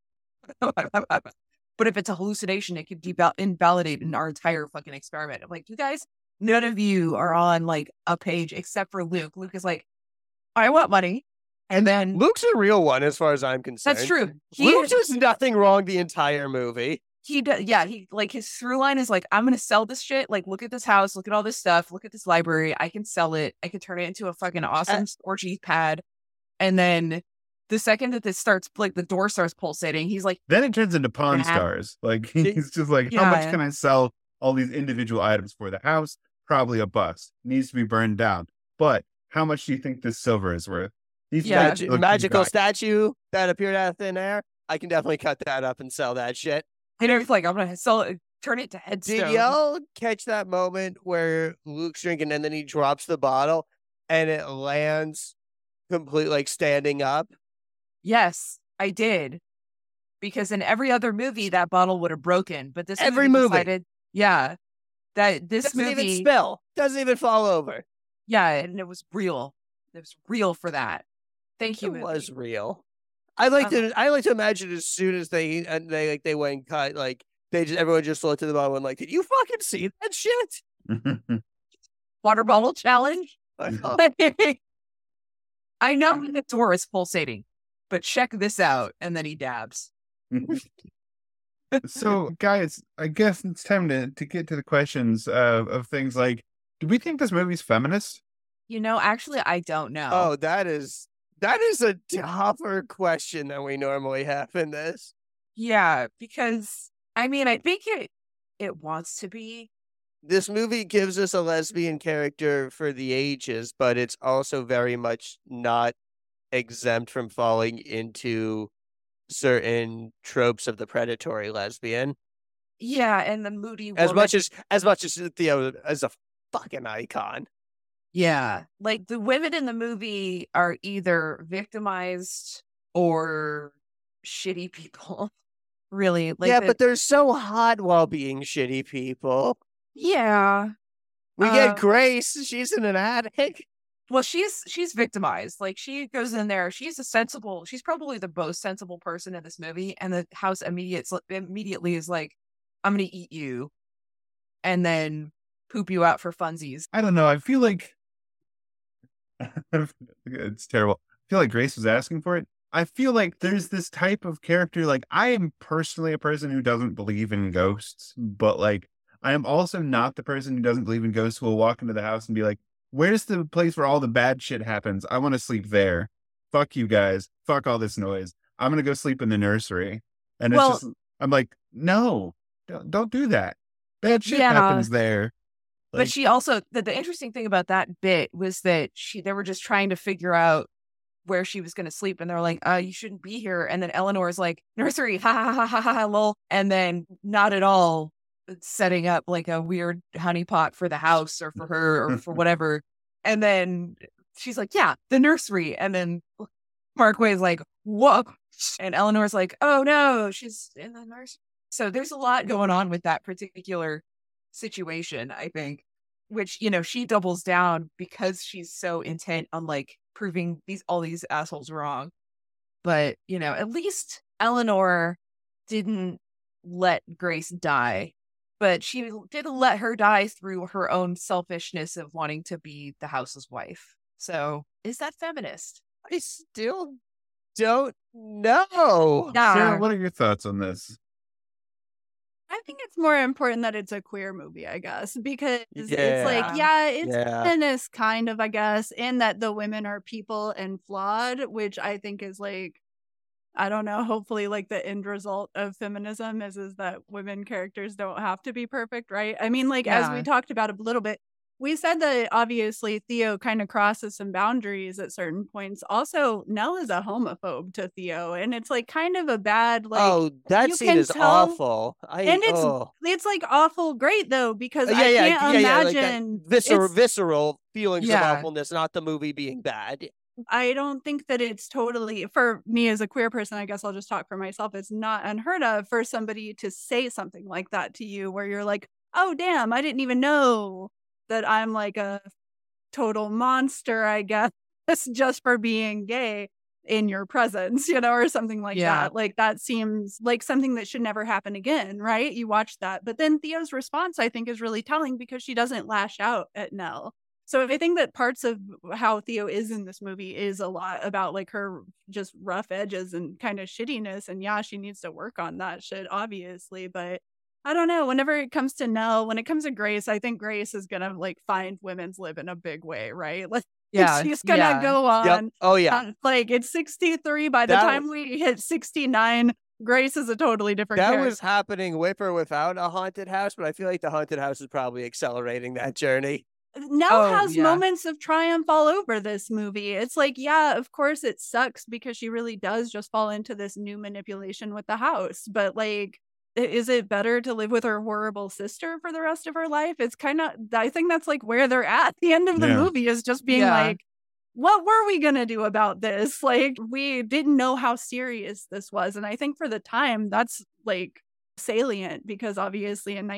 [SPEAKER 1] But if it's a hallucination, it could invalidate our entire fucking experiment. I'm like, you guys, none of you are on like a page except for Luke. Luke is like, I want money. And then
[SPEAKER 2] Luke's a real one as far as I'm concerned.
[SPEAKER 1] That's true.
[SPEAKER 2] Luke does nothing wrong the entire movie.
[SPEAKER 1] He does. Yeah. He like his through line is like, I'm going to sell this shit. Like, look at this house. Look at all this stuff. Look at this library. I can sell it. I can turn it into a fucking awesome orgy pad. And then the second that this starts, like the door starts pulsating, he's like,
[SPEAKER 4] then it turns into Pawn Stars. Like he's just like, how much can I sell all these individual items for? The house? Probably a bust. Needs to be burned down. But how much do you think this silver is worth?
[SPEAKER 2] Magical statue that appeared out of thin air. I can definitely cut that up and sell that shit.
[SPEAKER 1] And it's like, I'm going to sell it, turn it to headstone.
[SPEAKER 2] Did y'all catch that moment where Luke's drinking and then he drops the bottle and it lands completely like standing up?
[SPEAKER 1] Yes, I did. Because in every other movie, that bottle would have broken. But this
[SPEAKER 2] movie
[SPEAKER 1] decided, that this
[SPEAKER 2] doesn't
[SPEAKER 1] movie
[SPEAKER 2] even spill, doesn't even fall over.
[SPEAKER 1] Yeah, and it was real. It was real for that. Thank you.
[SPEAKER 2] It was real. I like to imagine as soon as they went and cut, like everyone just looked at the bottle and like, did you fucking see that shit?
[SPEAKER 1] Water bottle challenge. I know the door is pulsating, but check this out. And then he dabs.
[SPEAKER 4] So, guys, I guess it's time to get to the questions of things like, do we think this movie's feminist?
[SPEAKER 1] You know, actually, I don't know.
[SPEAKER 2] Oh, that is a tougher question than we normally have in this.
[SPEAKER 1] Yeah, because, I mean, I think it wants to be.
[SPEAKER 2] This movie gives us a lesbian character for the ages, but it's also very much not exempt from falling into certain tropes of the predatory lesbian.
[SPEAKER 1] Yeah, and the moody woman.
[SPEAKER 2] As much as Theo is a fucking icon.
[SPEAKER 1] Yeah, like the women in the movie are either victimized or shitty people. Really, like
[SPEAKER 2] but they're so hot while being shitty people.
[SPEAKER 1] Yeah,
[SPEAKER 2] we get Grace. She's in an attic.
[SPEAKER 1] Well, she's victimized. Like she goes in there. She's probably the most sensible person in this movie. And the house immediately is like, I'm going to eat you and then poop you out for funsies.
[SPEAKER 4] I don't know. I feel like it's terrible. I feel like Grace was asking for it. I feel like there's this type of character, like I am personally a person who doesn't believe in ghosts, but like I am also not the person who doesn't believe in ghosts who will walk into the house and be like, where's the place where all the bad shit happens? I want to sleep there. Fuck you guys. Fuck all this noise. I'm going to go sleep in the nursery. And it's just, I'm like, no, don't do that. Bad shit happens there.
[SPEAKER 1] But she also, the interesting thing about that bit was that they were just trying to figure out where she was going to sleep. And they're like, you shouldn't be here. And then Eleanor's like, nursery, ha ha ha ha ha, lol. And then not at all setting up like a weird honeypot for the house or for her or for whatever. And then she's like, yeah, the nursery. And then Mark Waid's like, whoa. And Eleanor's like, oh no, she's in the nursery. So there's a lot going on with that particular situation, I think, which, you know, she doubles down because she's so intent on like proving all these assholes wrong. But, you know, at least Eleanor didn't let Grace die, but she did let her die through her own selfishness of wanting to be the house's wife. So is that feminist?
[SPEAKER 2] I still don't know.
[SPEAKER 4] Sarah, what are your thoughts on this?
[SPEAKER 3] I think it's more important that it's a queer movie, I guess, because it's like, it's feminist kind of, I guess, in that the women are people and flawed, which I think is like, I don't know, hopefully like the end result of feminism is that women characters don't have to be perfect, right? I mean, like, as we talked about a little bit, we said that obviously Theo kind of crosses some boundaries at certain points. Also, Nell is a homophobe to Theo, and it's like kind of a bad like.
[SPEAKER 2] That scene is awful.
[SPEAKER 3] It's like awful great though, because I can't imagine
[SPEAKER 2] like visceral feelings of awfulness, not the movie being bad.
[SPEAKER 3] I don't think that it's totally, for me as a queer person, I guess I'll just talk for myself, it's not unheard of for somebody to say something like that to you where you're like, oh damn, I didn't even know that I'm like a total monster, I guess, just for being gay in your presence, you know, or something like that. Like that seems like something that should never happen again, right? You watch that. But then Theo's response, I think, is really telling because she doesn't lash out at Nell. So I think that parts of how Theo is in this movie is a lot about like her just rough edges and kind of shittiness. And yeah, she needs to work on that shit, obviously. But I don't know. Whenever it comes to Nell, when it comes to Grace, I think Grace is going to like find women's lib in a big way, right? Like, she's going to go on.
[SPEAKER 2] Yep. Oh, yeah.
[SPEAKER 3] Like it's 63. By the time we hit 69, Grace is a totally different character.
[SPEAKER 2] That was happening with or without a haunted house, but I feel like the haunted house is probably accelerating that journey.
[SPEAKER 3] Nell has moments of triumph all over this movie. It's like, yeah, of course it sucks because she really does just fall into this new manipulation with the house. But like, is it better to live with her horrible sister for the rest of her life? It's kind of, I think that's like where they're at the end of the movie is just being like, what were we going to do about this? Like, we didn't know how serious this was. And I think for the time, that's like salient because obviously in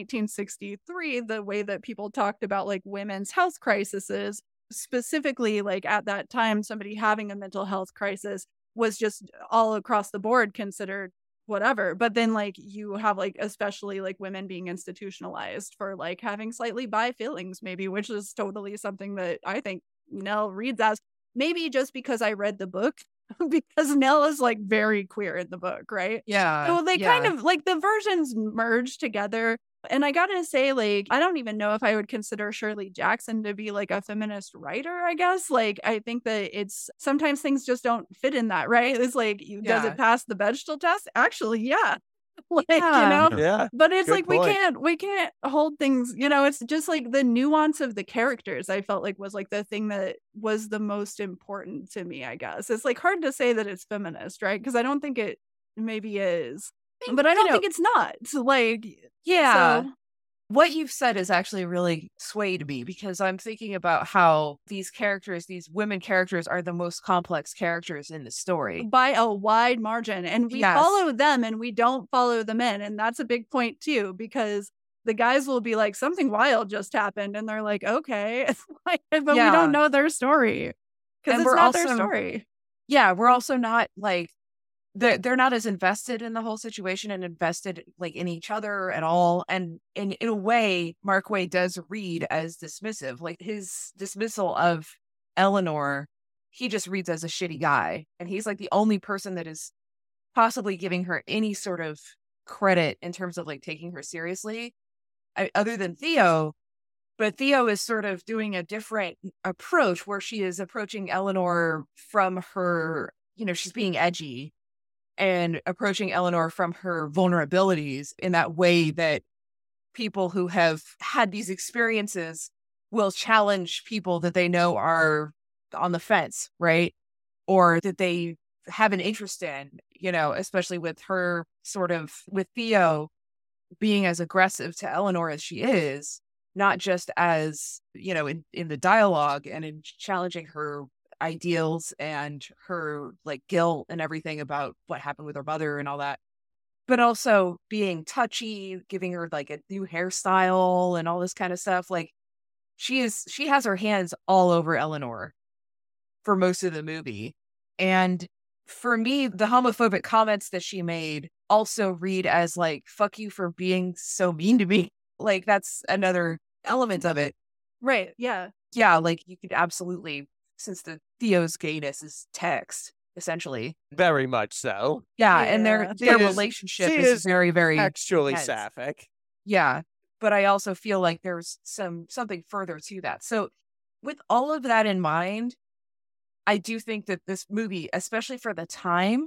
[SPEAKER 3] 1963, the way that people talked about like women's health crises, specifically like at that time, somebody having a mental health crisis was just all across the board considered whatever. But then like you have like especially like women being institutionalized for like having slightly bi feelings maybe, which is totally something that I think Nell reads as, maybe just because I read the book, because Nell is like very queer in the book, right?
[SPEAKER 1] Yeah.
[SPEAKER 3] So they kind of like the versions merge together. And I gotta say, like, I don't even know if I would consider Shirley Jackson to be like a feminist writer, I guess. Like, I think that it's sometimes things just don't fit in that, right? It's like, does it pass the vegetable test? Actually, yeah. Like, you know?
[SPEAKER 2] Yeah.
[SPEAKER 3] But it's like,
[SPEAKER 2] point.
[SPEAKER 3] we can't hold things, you know, it's just like the nuance of the characters, I felt like was like the thing that was the most important to me, I guess. It's like hard to say that it's feminist, right? Because I don't think it maybe is. But I don't think it's not. So like,
[SPEAKER 1] what you've said is actually really swayed me because I'm thinking about how these characters, these women characters, are the most complex characters in the story.
[SPEAKER 3] By a wide margin. And we follow them and we don't follow the men. And that's a big point too, because the guys will be like, something wild just happened. And they're like, okay. But we don't know their story. Because it's not their story.
[SPEAKER 1] Yeah, we're also not like, they're not as invested in the whole situation and invested like in each other at all. And in a way, Mark Waid does read as dismissive, like his dismissal of Eleanor he just reads as a shitty guy. And he's like the only person that is possibly giving her any sort of credit in terms of like taking her seriously, other than Theo. But Theo is sort of doing a different approach where she is approaching Eleanor from her, she's being edgy and approaching Eleanor from her vulnerabilities in that way that people who have had these experiences will challenge people that they know are on the fence, right? Or that they have an interest in, especially with her with Theo being as aggressive to Eleanor as she is, not just as, in the dialogue and in challenging her ideals and her like guilt and everything about what happened with her mother and all that, but also being touchy, giving her like a new hairstyle and all this kind of stuff. Like she has her hands all over Eleanor for most of the movie. And for me, the homophobic comments that she made also read as like, fuck you for being so mean to me. Like that's another element of it.
[SPEAKER 3] Right. Yeah.
[SPEAKER 1] Yeah. Like you could absolutely, since the Theo's gayness is text, essentially.
[SPEAKER 2] Very much so.
[SPEAKER 1] Yeah. And their
[SPEAKER 2] She is-
[SPEAKER 1] relationship
[SPEAKER 2] she
[SPEAKER 1] is
[SPEAKER 2] is
[SPEAKER 1] very, very
[SPEAKER 2] Textually
[SPEAKER 1] intense.
[SPEAKER 2] sapphic.
[SPEAKER 1] Yeah. But I also feel like there's something further to that. So with all of that in mind, I do think that this movie, especially for the time,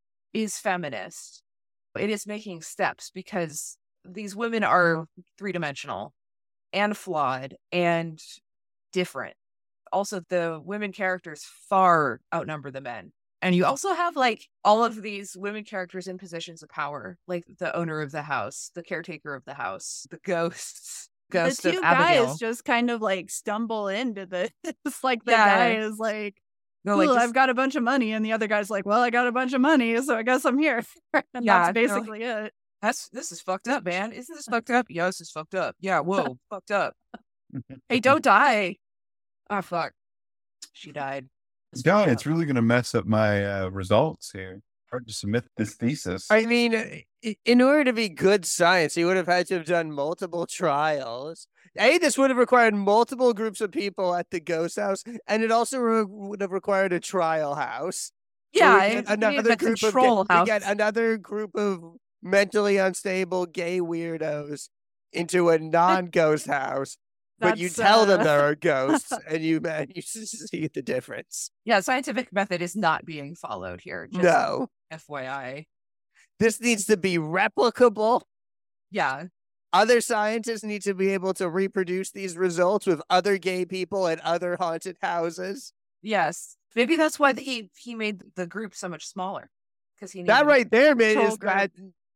[SPEAKER 1] is feminist. It is making steps because these women are three-dimensional and flawed and different. Also, the women characters far outnumber the men. And you also have like all of these women characters in positions of power, like the owner of the house, the caretaker of the house, the ghost
[SPEAKER 3] The
[SPEAKER 1] of
[SPEAKER 3] two
[SPEAKER 1] Abigail.
[SPEAKER 3] guys just kind of like stumble into this. It's like the
[SPEAKER 1] Yeah.
[SPEAKER 3] guy is like,
[SPEAKER 1] No,
[SPEAKER 3] cool,
[SPEAKER 1] like
[SPEAKER 3] I've got a bunch of money. And the other guy's like, well, I got a bunch of money, so I guess I'm here. And
[SPEAKER 1] Yeah,
[SPEAKER 3] that's
[SPEAKER 1] they're like-
[SPEAKER 3] basically it.
[SPEAKER 1] this is fucked up, man. Isn't this fucked up? Yeah, this is fucked up. Yeah, whoa, fucked up. Hey, don't die. Oh, fuck. She died.
[SPEAKER 4] God, it's really going to mess up my results here. Hard to submit this thesis.
[SPEAKER 2] I mean, in order to be good science, he would have had to have done multiple trials. This would have required multiple groups of people at the ghost house, and it also would have required a trial house. So
[SPEAKER 1] Yeah,
[SPEAKER 2] we get another group of we get another group of mentally unstable gay weirdos into a non-ghost house. But you
[SPEAKER 3] That's,
[SPEAKER 2] tell them there are ghosts, and you see the difference.
[SPEAKER 1] Yeah, scientific method is not being followed here. Just
[SPEAKER 2] No,
[SPEAKER 1] FYI.
[SPEAKER 2] this needs to be replicable.
[SPEAKER 1] Yeah.
[SPEAKER 2] Other scientists need to be able to reproduce these results with other gay people at other haunted houses.
[SPEAKER 1] Yes. Maybe that's why he made the group so much smaller. Because he
[SPEAKER 2] That
[SPEAKER 1] needed
[SPEAKER 2] right there, man,
[SPEAKER 3] control
[SPEAKER 2] is bad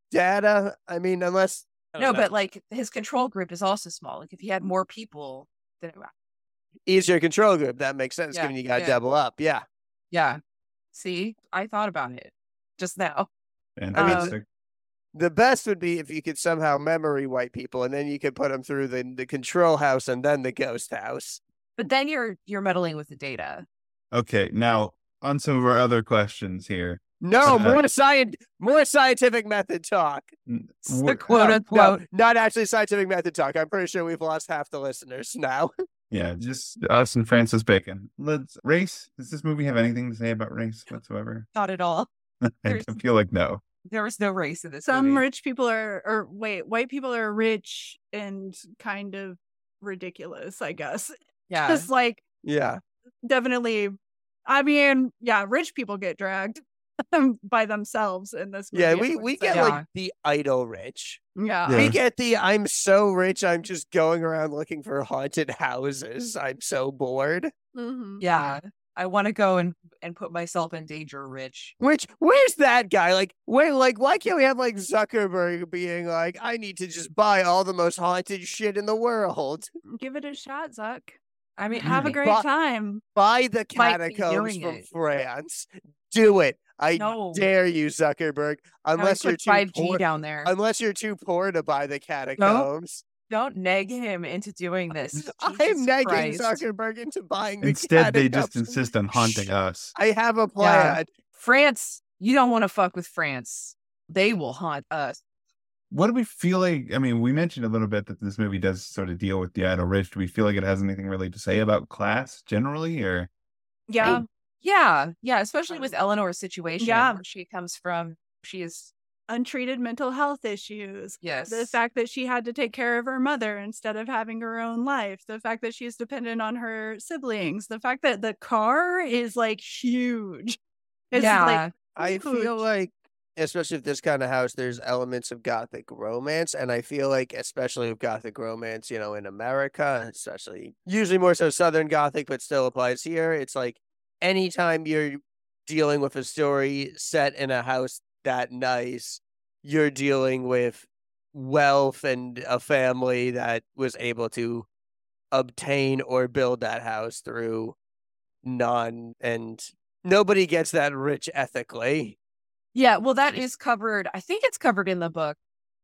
[SPEAKER 2] data. I mean, unless
[SPEAKER 1] No, but like his control group is also small. Like if he had more people, then
[SPEAKER 2] easier control group. That makes sense,
[SPEAKER 1] Yeah,
[SPEAKER 2] given you got to
[SPEAKER 1] yeah.
[SPEAKER 2] double up. Yeah.
[SPEAKER 1] yeah. See, I thought about it just now.
[SPEAKER 4] Fantastic.
[SPEAKER 2] The best would be if you could somehow memory white people, and then you could put them through the control house and then the ghost house.
[SPEAKER 1] But then you're meddling with the data.
[SPEAKER 4] Okay, now on some of our other questions here.
[SPEAKER 2] No, more scientific method talk.
[SPEAKER 1] The quote
[SPEAKER 2] No,
[SPEAKER 1] unquote.
[SPEAKER 2] not actually scientific method talk. I'm pretty sure we've lost half the listeners now.
[SPEAKER 4] Yeah, just us and Francis Bacon. Race. Does this movie have anything to say about race whatsoever?
[SPEAKER 1] Not at all.
[SPEAKER 4] I feel like no.
[SPEAKER 1] There was no race in this
[SPEAKER 3] Some
[SPEAKER 1] movie.
[SPEAKER 3] rich people white people are rich and kind of ridiculous, I guess.
[SPEAKER 1] Yeah.
[SPEAKER 3] Just like,
[SPEAKER 2] Yeah.
[SPEAKER 3] definitely, I mean, yeah, rich people get dragged by themselves in this movie.
[SPEAKER 2] Yeah,
[SPEAKER 3] of
[SPEAKER 2] we
[SPEAKER 3] course.
[SPEAKER 2] get
[SPEAKER 1] Yeah.
[SPEAKER 2] like the idle rich.
[SPEAKER 3] Yeah.
[SPEAKER 4] Yeah.
[SPEAKER 2] We get the I'm so rich, I'm just going around looking for haunted houses. I'm so bored.
[SPEAKER 3] Mhm.
[SPEAKER 1] Yeah. I want to go and put myself in danger, Rich.
[SPEAKER 2] Where's that guy? Like, why can't we have like Zuckerberg being like, I need to just buy all the most haunted shit in the world.
[SPEAKER 3] Give it a shot, Zuck.
[SPEAKER 1] I mean,
[SPEAKER 3] Have a great
[SPEAKER 2] But-
[SPEAKER 3] time.
[SPEAKER 2] Buy the
[SPEAKER 1] Might be
[SPEAKER 2] catacombs
[SPEAKER 1] doing
[SPEAKER 2] from
[SPEAKER 1] it.
[SPEAKER 2] France. Do it. I
[SPEAKER 1] No.
[SPEAKER 2] dare you, Zuckerberg. Unless you're
[SPEAKER 1] put
[SPEAKER 2] too
[SPEAKER 1] 5G
[SPEAKER 2] poor.
[SPEAKER 1] down there.
[SPEAKER 2] Unless you're too poor to buy the catacombs.
[SPEAKER 1] Don't neg him into doing this.
[SPEAKER 2] I'm
[SPEAKER 1] Jesus
[SPEAKER 2] negging
[SPEAKER 1] Christ.
[SPEAKER 2] Zuckerberg into buying the
[SPEAKER 4] Instead, they
[SPEAKER 2] catacombs.
[SPEAKER 4] just insist on haunting us.
[SPEAKER 2] I have a plan.
[SPEAKER 1] France, you don't want to fuck with France. They will haunt us.
[SPEAKER 4] What do we feel like? I mean, we mentioned a little bit that this movie does sort of deal with the idle rich. Do we feel like it has anything really to say about class generally, or
[SPEAKER 3] Yeah.
[SPEAKER 1] Yeah, especially with Eleanor's situation,
[SPEAKER 3] Yeah.
[SPEAKER 1] where she comes from. She is
[SPEAKER 3] Untreated mental health issues.
[SPEAKER 1] yes,
[SPEAKER 3] The fact that she had to take care of her mother instead of having her own life. The fact that she's dependent on her siblings. The fact that the car is like huge. It's
[SPEAKER 1] yeah,
[SPEAKER 2] I feel
[SPEAKER 3] huge.
[SPEAKER 2] like, especially with this kind of house, there's elements of Gothic romance. And I feel like, especially with Gothic romance, in America, especially usually more so Southern Gothic, but still applies here. It's like anytime you're dealing with a story set in a house that nice, you're dealing with wealth and a family that was able to obtain or build that house through and nobody gets that rich ethically.
[SPEAKER 1] yeah. Well, that is covered. I think it's covered in the book,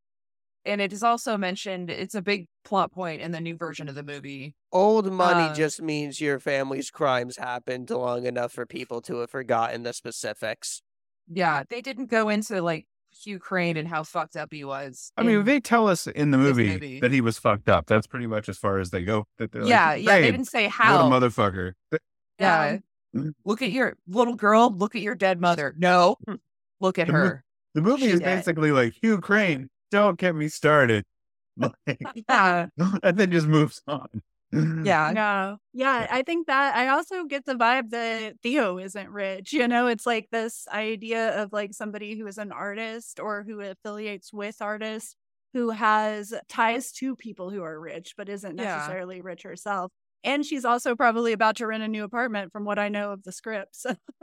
[SPEAKER 1] and it is also mentioned. It's a big plot point in the new version of the movie.
[SPEAKER 2] Old money just means your family's crimes happened long enough for people to have forgotten the specifics.
[SPEAKER 1] Yeah, they didn't go into like Hugh Crane and how fucked up he was.
[SPEAKER 4] I mean,
[SPEAKER 1] in
[SPEAKER 4] they tell us in the
[SPEAKER 1] this
[SPEAKER 4] movie that he was fucked up. That's pretty much as far as they go. That they're
[SPEAKER 1] yeah,
[SPEAKER 4] like,
[SPEAKER 1] they
[SPEAKER 4] "Babe,
[SPEAKER 1] didn't say
[SPEAKER 4] what
[SPEAKER 1] how.
[SPEAKER 4] a motherfucker."
[SPEAKER 1] Yeah. Look at your little girl. Look at your dead mother. No, look at
[SPEAKER 4] The mo-
[SPEAKER 1] her.
[SPEAKER 4] The movie
[SPEAKER 1] She's
[SPEAKER 4] is
[SPEAKER 1] dead.
[SPEAKER 4] basically like, Hugh Crane, don't get me started. Like,
[SPEAKER 1] Yeah,
[SPEAKER 4] and then just moves on.
[SPEAKER 1] yeah,
[SPEAKER 3] No. Yeah, I think that I also get the vibe that Theo isn't rich. It's like this idea of like somebody who is an artist or who affiliates with artists who has ties to people who are rich, but isn't
[SPEAKER 1] Yeah.
[SPEAKER 3] necessarily rich herself. And she's also probably about to rent a new apartment from what I know of the scripts.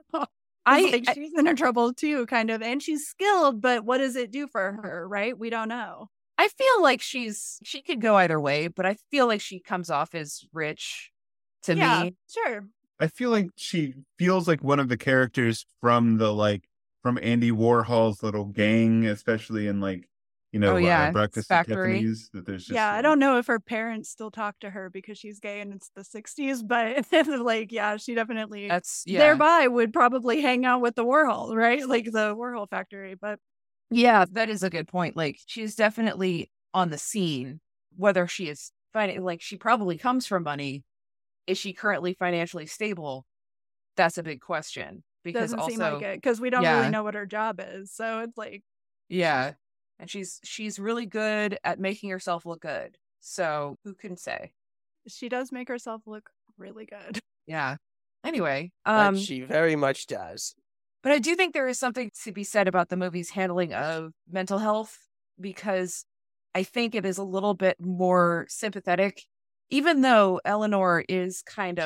[SPEAKER 3] She's in her trouble too, kind of. And she's skilled, but what does it do for her, right? We don't know.
[SPEAKER 1] I feel like she could go either way, but I feel like she comes off as rich to
[SPEAKER 3] Yeah,
[SPEAKER 1] me.
[SPEAKER 3] sure.
[SPEAKER 4] I feel like she feels like one of the characters from from Andy Warhol's little gang, especially in
[SPEAKER 1] Oh, yeah,
[SPEAKER 4] Breakfast at
[SPEAKER 1] Factory.
[SPEAKER 4] Tiffany's. That there's just
[SPEAKER 3] Yeah, I don't know if her parents still talk to her because she's gay and it's the 60s, but like, yeah, she definitely
[SPEAKER 1] That's
[SPEAKER 3] thereby would probably hang out with the Warhol, right? Like the Warhol factory. But
[SPEAKER 1] Yeah, that is a good point. Like, she's definitely on the scene. Whether she is she probably comes from money. Is she currently financially stable? That's a big question. Because
[SPEAKER 3] doesn't
[SPEAKER 1] also,
[SPEAKER 3] seem like it because we don't
[SPEAKER 1] yeah.
[SPEAKER 3] really know what her job is. So it's like,
[SPEAKER 1] yeah, and she's really good at making herself look good. So who can say?
[SPEAKER 3] she does make herself look really good.
[SPEAKER 1] Yeah. Anyway,
[SPEAKER 2] But she very much does.
[SPEAKER 1] but I do think there is something to be said about the movie's handling of mental health, because I think it is a little bit more sympathetic, even though Eleanor is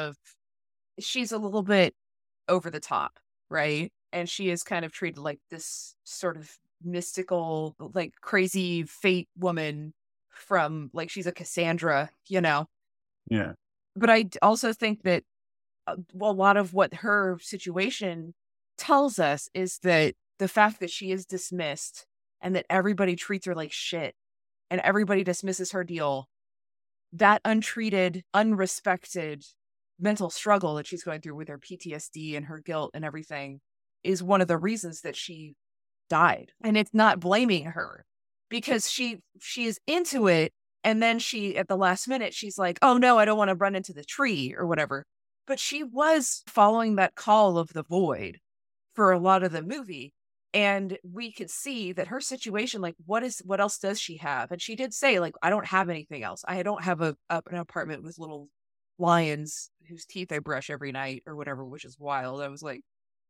[SPEAKER 1] she's a little bit over the top, right? And she is kind of treated like this sort of mystical, like crazy fate woman from like she's a Cassandra,
[SPEAKER 4] Yeah.
[SPEAKER 1] But I also think that a lot of what her situation tells us is that the fact that she is dismissed and that everybody treats her like shit and everybody dismisses her deal, that untreated, unrespected mental struggle that she's going through with her PTSD and her guilt and everything is one of the reasons that she died. And it's not blaming her, because she is into it, and then she at the last minute she's like, oh no, I don't want to run into the tree or whatever. But she was following that call of the void for a lot of the movie, and we could see that her situation, like what else does she have? And she did say, like, I don't have anything else. I don't have an apartment with little lions whose teeth I brush every night or whatever, which is wild. I was like,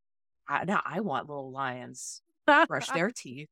[SPEAKER 1] I want little lions brush their teeth.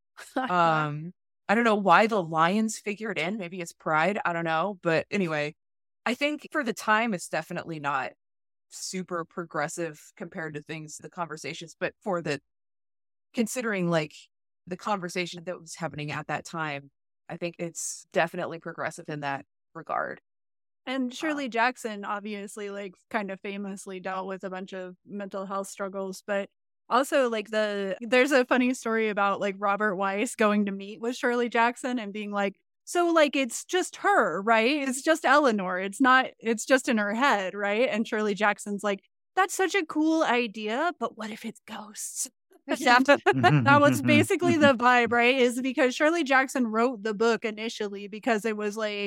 [SPEAKER 1] I don't know why the lions figured in. Maybe it's pride. I don't know. But anyway, I think for the time, it's definitely not super progressive compared to the conversations. But considering like the conversation that was happening at that time, I think it's definitely progressive in that regard.
[SPEAKER 3] And Shirley Jackson obviously like kind of famously dealt with a bunch of mental health struggles, but also like there's a funny story about like Robert Weiss going to meet with Shirley Jackson and being like, so like it's just her, right? It's just Eleanor. It's just in her head, right? And Shirley Jackson's like, that's such a cool idea, but what if it's ghosts? That was basically the vibe, right? Is because Shirley Jackson wrote the book initially because it was like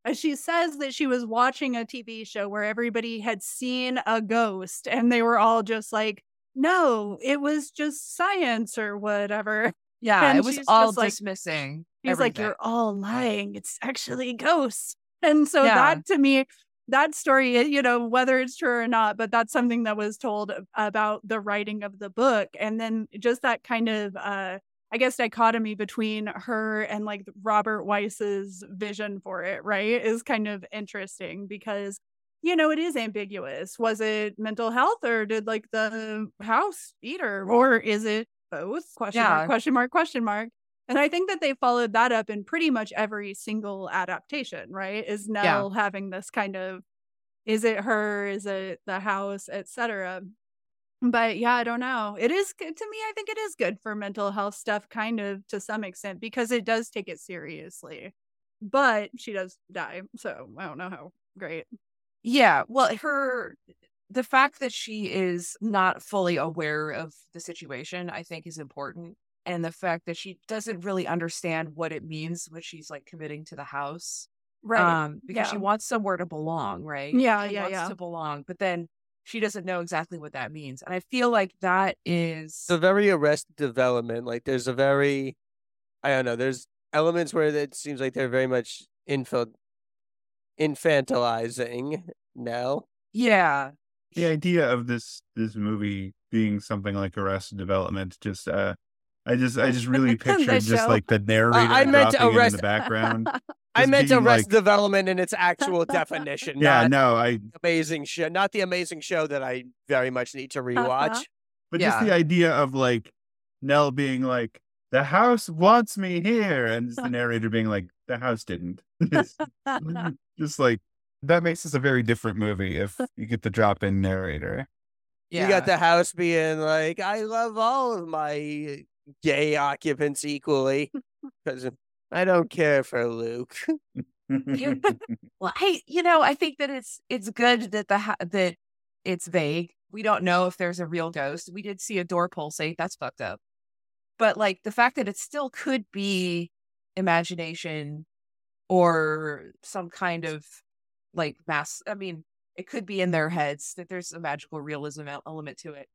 [SPEAKER 3] She says that she was watching a TV show where everybody had seen a ghost and they were all just like, no, it was just science or whatever.
[SPEAKER 1] Yeah,
[SPEAKER 3] And
[SPEAKER 1] it was
[SPEAKER 3] she's
[SPEAKER 1] all
[SPEAKER 3] just like,
[SPEAKER 1] dismissing.
[SPEAKER 3] he's like,
[SPEAKER 1] everything.
[SPEAKER 3] you're all lying. It's actually ghosts. And so
[SPEAKER 1] Yeah.
[SPEAKER 3] that, to me, that story, whether it's true or not, but that's something that was told about the writing of the book. And then just that kind of, I guess, dichotomy between her and like Robert Weiss's vision for it, right, is kind of interesting because, it is ambiguous. Was it mental health or did like the house eat her, or is it both? Question mark, question mark, question mark. And I think that they followed that up in pretty much every single adaptation, right? Is Nell having this kind of, is it her, is it the house, etc. But yeah, I don't know. It is good to me. I think it is good for mental health stuff, kind of to some extent, because it does take it seriously. But she does die, so I don't know how great.
[SPEAKER 1] Yeah, well, the fact that she is not fully aware of the situation, I think, is important. And the fact that she doesn't really understand what it means when she's like committing to the house.
[SPEAKER 3] Right.
[SPEAKER 1] Because she wants somewhere to belong, right?
[SPEAKER 3] Yeah,
[SPEAKER 1] she
[SPEAKER 3] yeah,
[SPEAKER 1] wants
[SPEAKER 3] yeah.
[SPEAKER 1] to belong, but then she doesn't know exactly what that means. And I feel like that is
[SPEAKER 2] It's a very Arrested Development. Like there's a very, I don't know, there's elements where it seems like they're very much infantilizing Nell.
[SPEAKER 1] Yeah.
[SPEAKER 4] The idea of this movie being something like Arrested Development, just I just really pictured just like the narrator
[SPEAKER 2] I meant
[SPEAKER 4] dropping in
[SPEAKER 2] Arrest-
[SPEAKER 4] the background.
[SPEAKER 2] I
[SPEAKER 4] Just
[SPEAKER 2] meant
[SPEAKER 4] being
[SPEAKER 2] Arrested
[SPEAKER 4] like-
[SPEAKER 2] Development in its actual definition.
[SPEAKER 4] Yeah,
[SPEAKER 2] not
[SPEAKER 4] no, I.
[SPEAKER 2] amazing show, not the amazing show that I very much need to rewatch.
[SPEAKER 4] But just the idea of like Nell being like, the house wants me here, and just the narrator being like, the house didn't. Just like that makes this a very different movie if you get the drop in narrator.
[SPEAKER 1] Yeah.
[SPEAKER 2] You got the house being like, I love all of my gay occupants equally because I don't care for Luke.
[SPEAKER 1] Well, I think that it's good that that it's vague. We don't know if there's a real ghost. We did see a door pulsate. That's fucked up. But like the fact that it still could be imagination or some kind of like mass. I mean, it could be in their heads that there's a magical realism element to it.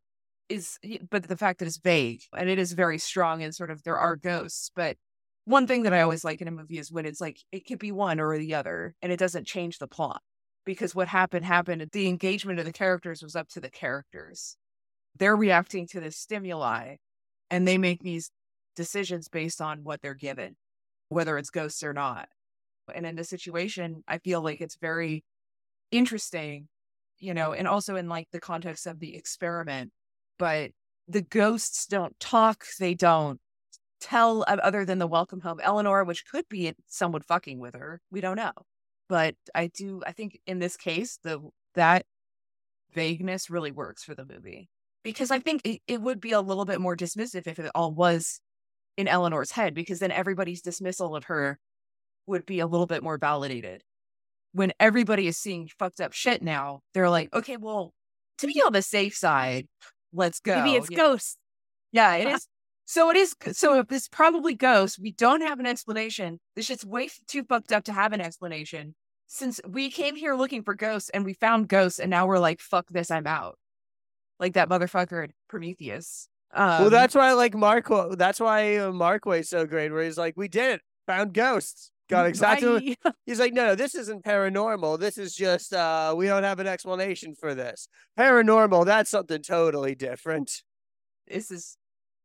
[SPEAKER 1] But the fact that it's vague and it is very strong and sort of there are ghosts. But one thing that I always like in a movie is when it's like it could be one or the other and it doesn't change the plot. Because what happened. The engagement of the characters was up to the characters. They're reacting to this stimuli and they make these decisions based on what they're given, whether it's ghosts or not. And in this situation, I feel like it's very interesting, and also in like the context of the experiment. But the ghosts don't talk. They don't tell other than the welcome home. Eleanor, which could be someone fucking with her. We don't know. But I think in this case, that vagueness really works for the movie. Because I think it would be a little bit more dismissive if it all was in Eleanor's head, because then everybody's dismissal of her would be a little bit more validated. When everybody is seeing fucked up shit now, they're like, okay, well, to be on the safe side, let's go.
[SPEAKER 3] Maybe it's ghosts.
[SPEAKER 1] Yeah, it is. So it is. So if it's probably ghosts, we don't have an explanation. This shit's way too fucked up to have an explanation. Since we came here looking for ghosts and we found ghosts, and now we're like, fuck this, I'm out. Like that motherfucker at Prometheus.
[SPEAKER 2] Well, that's why I like Mark. That's why Markway's so great, where he's like, we did it, found ghosts. Got exactly. He's like, no, this isn't paranormal. This is just we don't have an explanation for this. Paranormal, that's something totally different.
[SPEAKER 1] This is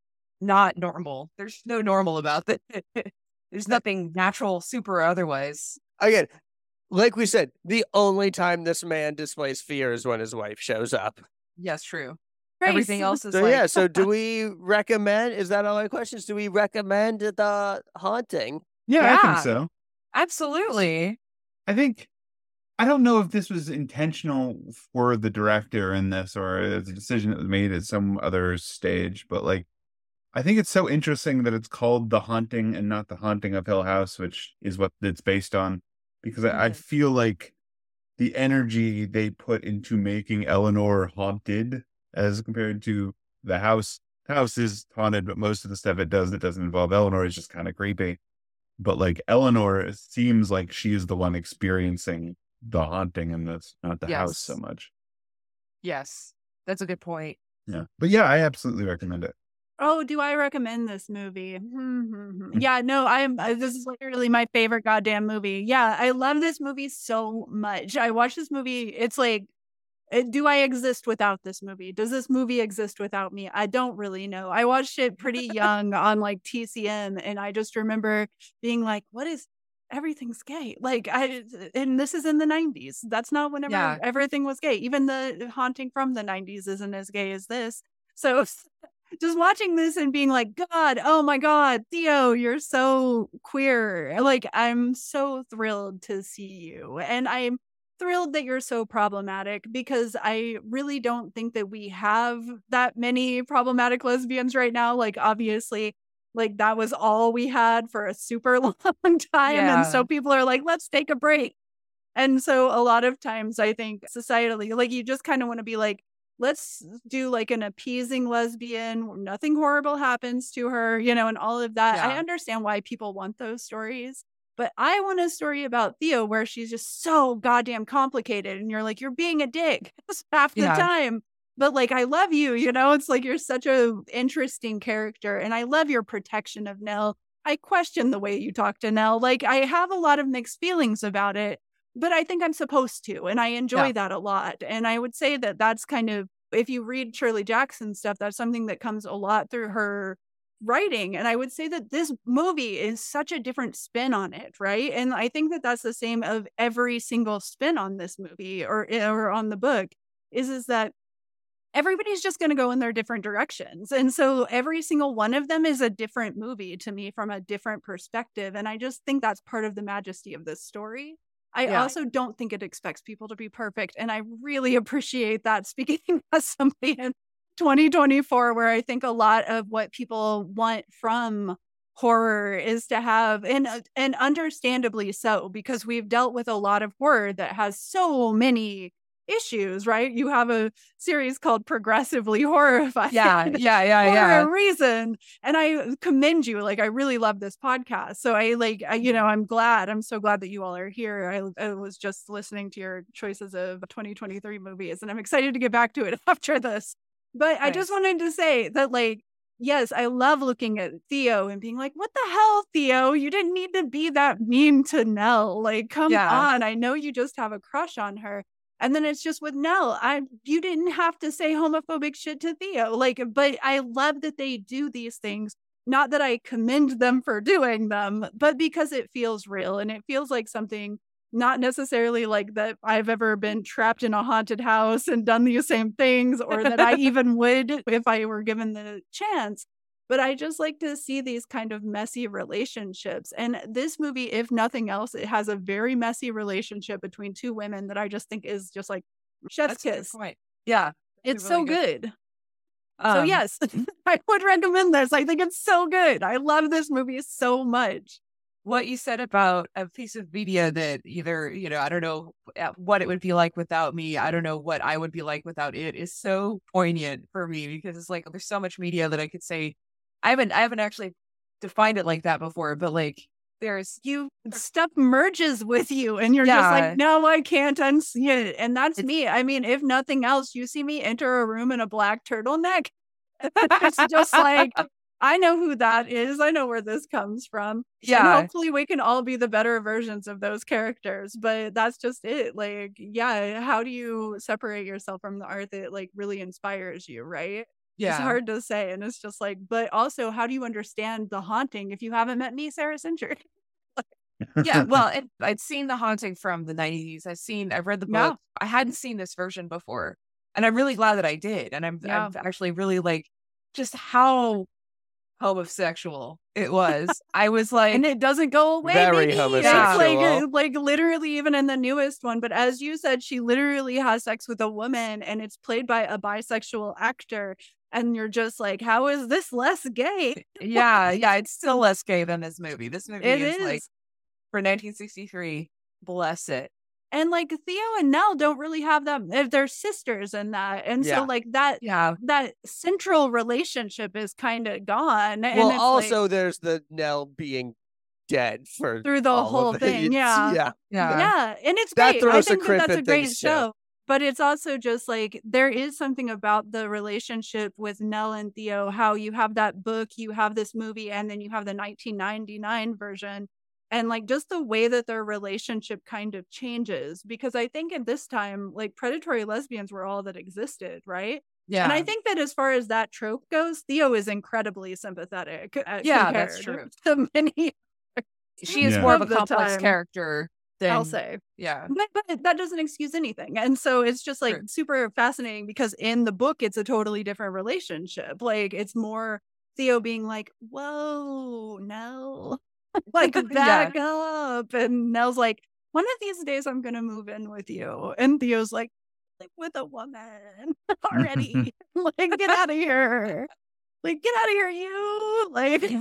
[SPEAKER 1] not normal. There's no normal about it. There's nothing natural, super, or otherwise.
[SPEAKER 2] Again, like we said, the only time this man displays fear is when his wife shows up.
[SPEAKER 1] Yes, true.
[SPEAKER 3] Grace.
[SPEAKER 1] Everything else is
[SPEAKER 2] So
[SPEAKER 1] like...
[SPEAKER 2] yeah, so do we recommend, is that all my questions? Do we recommend The Haunting?
[SPEAKER 4] Yeah, I think so.
[SPEAKER 1] Absolutely.
[SPEAKER 4] I don't know if this was intentional for the director in this or it's a decision that was made at some other stage, but like, I think it's so interesting that it's called The Haunting and not The Haunting of Hill House, which is what it's based on, because I feel like the energy they put into making Eleanor haunted as compared to the house. The house is haunted, but most of the stuff it doesn't involve Eleanor. It's just kind of creepy. but like Eleanor seems like she's the one experiencing the haunting in this, not the house so much.
[SPEAKER 1] Yes, that's a good point.
[SPEAKER 4] Yeah, but yeah, I absolutely recommend it.
[SPEAKER 3] Oh, do I recommend this movie? Yeah, no, this is literally my favorite goddamn movie. Yeah, I love this movie so much. I watched this movie. It's like, do I exist without this movie? Does this movie exist without me? I don't really know. I watched it pretty young on like TCM, and I just remember being like, what is everything's gay? Like, and this is in the 90s. That's not whenever everything was gay. Even the haunting from the 90s isn't as gay as this. So just watching this and being like, God, oh my God, Theo, you're so queer. Like, I'm so thrilled to see you. And I'm thrilled that you're so problematic, because I really don't think that we have that many problematic lesbians right now. Like, obviously, like that was all we had for a super long time. And so people are like, let's take a break. And so a lot of times I think societally, like, you just kind of want to be like, let's do like an appeasing lesbian where nothing horrible happens to her, you know, and all of that. I understand why people want those stories, but I want a story about Theo where she's just so goddamn complicated and you're like, you're being a dick half the time. But like, I love you, you know, it's like, you're such a interesting character. And I love your protection of Nell. I question the way you talk to Nell. Like, I have a lot of mixed feelings about it, but I think I'm supposed to. And I enjoy that a lot. And I would say that that's kind of, if you read Shirley Jackson stuff, that's something that comes a lot through her writing. And I would say that this movie is such a different spin on it, right? And I think that that's the same of every single spin on this movie or on the book is that everybody's just going to go in their different directions. And so every single one of them is a different movie to me from a different perspective. And I just think that's part of the majesty of this story. I also don't think it expects people to be perfect. And I really appreciate that, speaking as somebody in 2024, where I think a lot of what people want from horror is to have, and understandably so, because we've dealt with a lot of horror that has so many issues, right? You have a series called Progressively Horrified. For a reason. And I commend you. Like, I really love this podcast. So I'm so glad that you all are here. I was just listening to your choices of 2023 movies, and I'm excited to get back to it after this. But I just wanted to say that, like, yes, I love looking at Theo and being like, what the hell, Theo? You didn't need to be that mean to Nell. Like, come on. I know you just have a crush on her. And then it's just with Nell, you didn't have to say homophobic shit to Theo. Like, but I love that they do these things. Not that I commend them for doing them, but because it feels real and it feels like something not necessarily like that I've ever been trapped in a haunted house and done these same things, or that I even would if I were given the chance. But I just like to see these kind of messy relationships. And this movie, if nothing else, it has a very messy relationship between two women that I just think is just like chef's kiss.
[SPEAKER 1] Yeah.
[SPEAKER 3] It's really so good. So yes, I would recommend this. I think it's so good. I love this movie so much.
[SPEAKER 1] What you said about a piece of media that either, you know, I don't know what it would be like without me. I don't know what I would be like without it is so poignant for me, because it's like, there's so much media that I could say, I haven't actually defined it like that before, but like
[SPEAKER 3] stuff merges with you and you're just like, no, I can't unsee it. And that's me. I mean, if nothing else, you see me enter a room in a black turtleneck. It's just like, I know who that is. I know where this comes from. Yeah. And hopefully we can all be the better versions of those characters. But that's just it. Like, how do you separate yourself from the art that like really inspires you, right? Yeah. It's hard to say. And it's just like, but also, how do you understand The Haunting if you haven't met me, Sarah Singer?
[SPEAKER 1] Well, I'd seen The Haunting from the 90s. I've read the book. I hadn't seen this version before. And I'm really glad that I did. And I'm actually really like just how homosexual it was. I was like,
[SPEAKER 3] and it doesn't go away.
[SPEAKER 2] Very homosexual.
[SPEAKER 3] Like literally even in the newest one. But as you said, she literally has sex with a woman and it's played by a bisexual actor. And you're just like, how is this less gay?
[SPEAKER 1] It's still less gay than this movie. This movie is like, for 1963, bless it.
[SPEAKER 3] And like Theo and Nell don't really have that. They're sisters in that. And so like that central relationship is kind of gone.
[SPEAKER 2] Well, and also there's the Nell being dead for
[SPEAKER 3] through the
[SPEAKER 2] all
[SPEAKER 3] whole
[SPEAKER 2] of
[SPEAKER 3] thing.
[SPEAKER 2] it.
[SPEAKER 3] Yeah.
[SPEAKER 2] Yeah.
[SPEAKER 3] Yeah. And it's
[SPEAKER 2] That
[SPEAKER 3] great. I
[SPEAKER 2] throws a
[SPEAKER 3] think that
[SPEAKER 2] crimp
[SPEAKER 3] that's a
[SPEAKER 2] in
[SPEAKER 3] great
[SPEAKER 2] things, too.
[SPEAKER 3] show. But it's also just like there is something about the relationship with Nell and Theo, how you have that book, you have this movie, and then you have the 1999 version. And like just the way that their relationship kind of changes. Because I think at this time, like predatory lesbians were all that existed, right?
[SPEAKER 1] Yeah.
[SPEAKER 3] And I think that as far as that trope goes, Theo is incredibly sympathetic.
[SPEAKER 1] Yeah, that's
[SPEAKER 3] compared
[SPEAKER 1] true.
[SPEAKER 3] to many.
[SPEAKER 1] She is
[SPEAKER 4] Yeah.
[SPEAKER 1] more of a
[SPEAKER 3] Of the
[SPEAKER 1] complex
[SPEAKER 3] time,
[SPEAKER 1] character than
[SPEAKER 3] I'll say.
[SPEAKER 1] Yeah.
[SPEAKER 3] But that doesn't excuse anything. And so it's just like
[SPEAKER 1] True.
[SPEAKER 3] super fascinating because in the book, it's a totally different relationship. Like it's more Theo being like, whoa, Nell, like back up. And Nell's like, one of these days I'm going to move in with you. And Theo's like with a woman already. Like, get out of here. Like, get out of here, you. Like,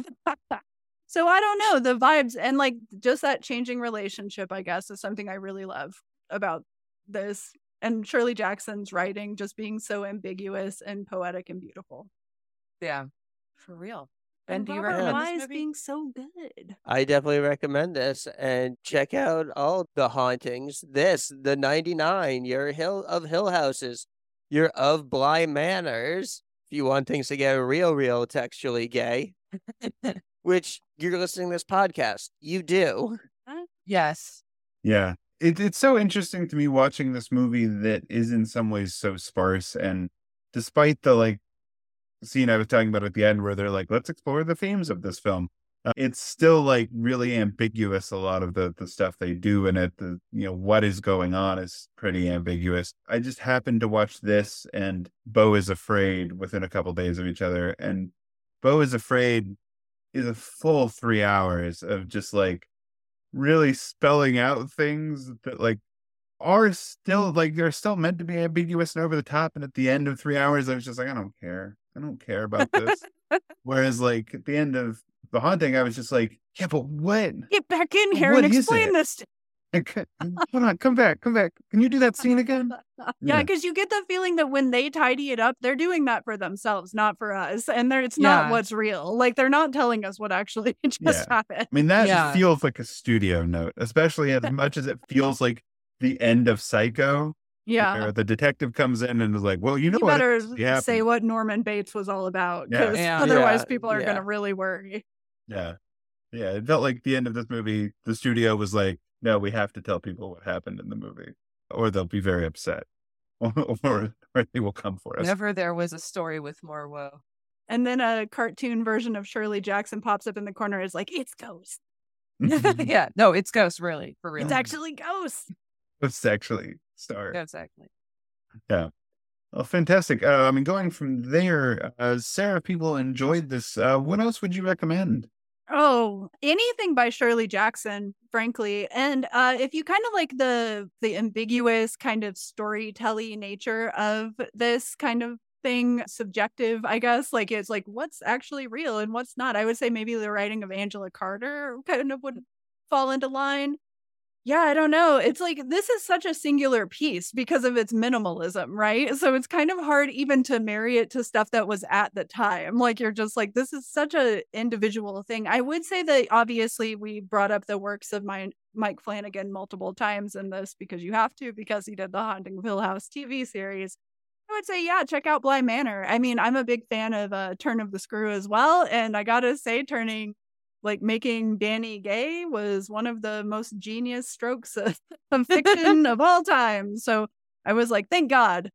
[SPEAKER 3] so I don't know, the vibes and like just that changing relationship, I guess, is something I really love about this. And Shirley Jackson's writing just being so ambiguous and poetic and beautiful.
[SPEAKER 1] Yeah. For real. Ben,
[SPEAKER 3] And
[SPEAKER 1] do you
[SPEAKER 3] Robert
[SPEAKER 1] recommend
[SPEAKER 3] Wise
[SPEAKER 1] this movie?
[SPEAKER 3] being so good.
[SPEAKER 2] I definitely recommend this and check out all the hauntings. The 99, your Hill Houses, your of Bly Manors. If you want things to get real textually gay, which you're listening to this podcast, you do.
[SPEAKER 1] Yes.
[SPEAKER 4] Yeah. It's so interesting to me watching this movie that is in some ways so sparse. And despite the like scene I was talking about at the end where they're like, let's explore the themes of this film. It's still like really ambiguous. A lot of the stuff they do in it, what is going on is pretty ambiguous. I just happened to watch this and Beau is Afraid within a couple days of each other. And Beau is Afraid is a full 3 hours of just like really spelling out things that like are still like they're still meant to be ambiguous and over the top. And at the end of 3 hours, I was just like, I don't care about this. Whereas like at the end of The Haunting, I was just like, yeah, but what?
[SPEAKER 3] Get back in here
[SPEAKER 4] What
[SPEAKER 3] and
[SPEAKER 4] is
[SPEAKER 3] explain
[SPEAKER 4] it?
[SPEAKER 3] this.
[SPEAKER 4] Hold on, come back. Can you do that scene again?
[SPEAKER 3] Yeah, because you get the feeling that when they tidy it up, they're doing that for themselves, not for us. And it's not what's real. Like they're not telling us what actually just happened.
[SPEAKER 4] I mean, that just feels like a studio note, especially as much as it feels like the end of Psycho.
[SPEAKER 3] Yeah.
[SPEAKER 4] Where the detective comes in and is like, well, you
[SPEAKER 3] what?
[SPEAKER 4] Better
[SPEAKER 3] say what Norman Bates was all about.
[SPEAKER 4] Yeah.
[SPEAKER 3] Because
[SPEAKER 1] Yeah.
[SPEAKER 3] otherwise people are going to really worry.
[SPEAKER 4] Yeah. Yeah. It felt like the end of this movie, the studio was like, no, we have to tell people what happened in the movie, or they'll be very upset, or they will come for us.
[SPEAKER 1] Never there was a story with more woe.
[SPEAKER 3] And then a cartoon version of Shirley Jackson pops up in the corner, is like, it's Ghost.
[SPEAKER 1] Yeah, no, it's Ghost, really, for real.
[SPEAKER 3] It's actually Ghost.
[SPEAKER 4] It's actually Star.
[SPEAKER 1] Yeah, exactly.
[SPEAKER 4] Yeah. Well, fantastic. I mean, going from there, Sarah, if people enjoyed this, what else would you recommend?
[SPEAKER 3] Oh, anything by Shirley Jackson, frankly. And if you kind of like the ambiguous kind of storytelling nature of this kind of thing, subjective, I guess, like it's like what's actually real and what's not. I would say maybe the writing of Angela Carter kind of would fall into line. Yeah, I don't know. It's like this is such a singular piece because of its minimalism, right? So it's kind of hard even to marry it to stuff that was at the time. Like you're just like, this is such a individual thing. I would say that obviously we brought up the works of Mike Flanagan multiple times in this because you have to, because he did the Haunting of Hill House TV series. I would say, yeah, check out Bly Manor. I mean, I'm a big fan of Turn of the Screw as well. And I gotta say, making Danny gay was one of the most genius strokes of fiction of all time. So I was like, thank God.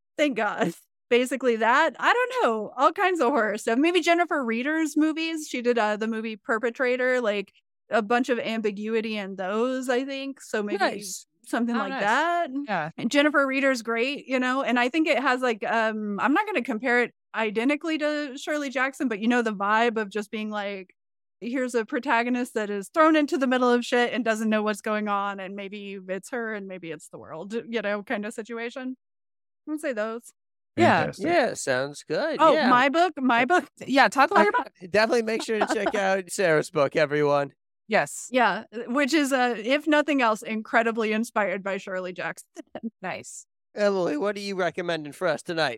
[SPEAKER 3] Basically that. I don't know. All kinds of horror stuff. Maybe Jennifer Reeder's movies. She did the movie Perpetrator, like a bunch of ambiguity in those, I think. So maybe something like that.
[SPEAKER 1] Yeah.
[SPEAKER 3] And Jennifer Reeder's great, and I think it has like, I'm not going to compare it identically to Shirley Jackson, but the vibe of just being like, here's a protagonist that is thrown into the middle of shit and doesn't know what's going on. And maybe it's her and maybe it's the world, kind of situation. I would say those.
[SPEAKER 4] Fantastic.
[SPEAKER 2] Yeah, sounds good.
[SPEAKER 3] Oh,
[SPEAKER 2] yeah.
[SPEAKER 3] my book.
[SPEAKER 1] Yeah, talk about your book.
[SPEAKER 2] Definitely make sure to check out Sarah's book, everyone.
[SPEAKER 1] Yes.
[SPEAKER 3] Yeah, which is, if nothing else, incredibly inspired by Shirley Jackson.
[SPEAKER 1] Nice.
[SPEAKER 2] Emily, what are you recommending for us tonight?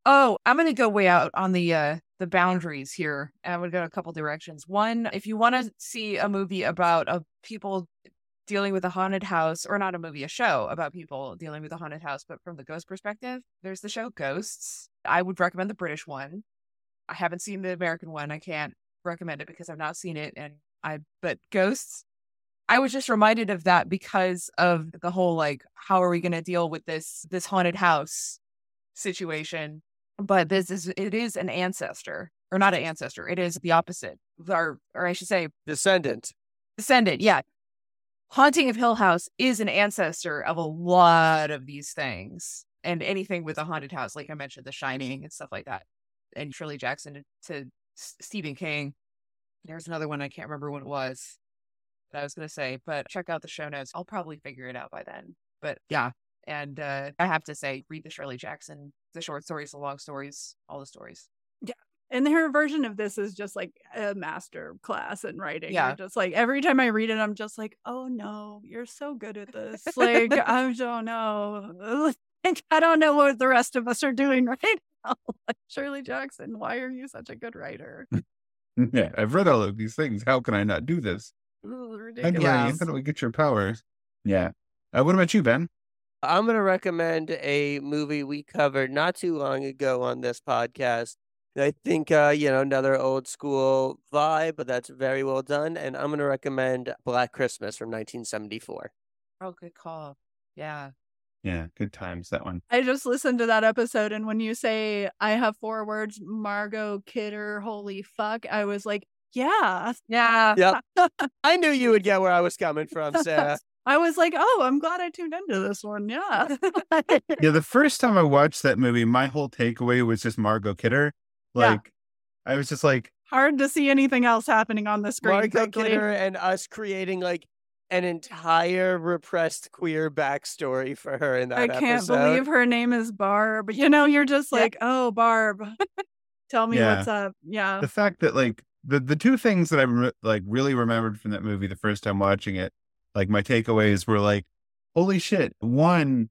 [SPEAKER 1] Oh, I'm going to go way out on the boundaries here. And I'm going to go a couple directions. One, if you want to see a movie about people dealing with a haunted house, or not a movie, a show about people dealing with a haunted house, but from the ghost perspective, there's the show Ghosts. I would recommend the British one. I haven't seen the American one. I can't recommend it because I've not seen it. But Ghosts, I was just reminded of that because of the whole, like, how are we going to deal with this haunted house situation? But it is an ancestor, or not an ancestor. It is the opposite, or I should say,
[SPEAKER 2] Descendant.
[SPEAKER 1] Yeah. Haunting of Hill House is an ancestor of a lot of these things, and anything with a haunted house, like I mentioned, The Shining and stuff like that, and Shirley Jackson to Stephen King. There's another one I can't remember what it was that I was going to say, but check out the show notes. I'll probably figure it out by then. But yeah, and I have to say, read the Shirley Jackson, the short stories, the long stories, all the stories.
[SPEAKER 3] Yeah. And her version of this is just like a master class in writing.
[SPEAKER 1] Yeah.
[SPEAKER 3] You're just like, every time I read it, I'm just like, oh no, you're so good at this. Like, I don't know. I don't know what the rest of us are doing right now. Like, Shirley Jackson, why are you such a good writer?
[SPEAKER 4] Yeah, I've read all of these things. How can I not do this?
[SPEAKER 3] Ridiculous.
[SPEAKER 4] How do I get your powers? Yeah. What about you, Ben?
[SPEAKER 2] I'm going to recommend a movie we covered not too long ago on this podcast. I think, another old school vibe, but that's very well done. And I'm going to recommend Black Christmas from 1974.
[SPEAKER 1] Oh, good call. Yeah.
[SPEAKER 4] Yeah, good times, that one.
[SPEAKER 3] I just listened to that episode, and when you say, I have 4 words, Margot Kidder, holy fuck, I was like, yeah.
[SPEAKER 1] Yeah.
[SPEAKER 2] Yep. I knew you would get where I was coming from, Sarah.
[SPEAKER 3] I was like, oh, I'm glad I tuned into this one. Yeah.
[SPEAKER 4] Yeah, the first time I watched that movie, my whole takeaway was just Margot Kidder. Like, I was just like,
[SPEAKER 3] hard to see anything else happening on the screen.
[SPEAKER 2] Margot Kidder and us creating like an entire repressed queer backstory for her in that episode.
[SPEAKER 3] I can't believe her name is Barb. You're just like, oh, Barb. Tell me what's up. Yeah.
[SPEAKER 4] The fact that like the two things that I really remembered from that movie the first time watching it, like my takeaways were like, holy shit. One,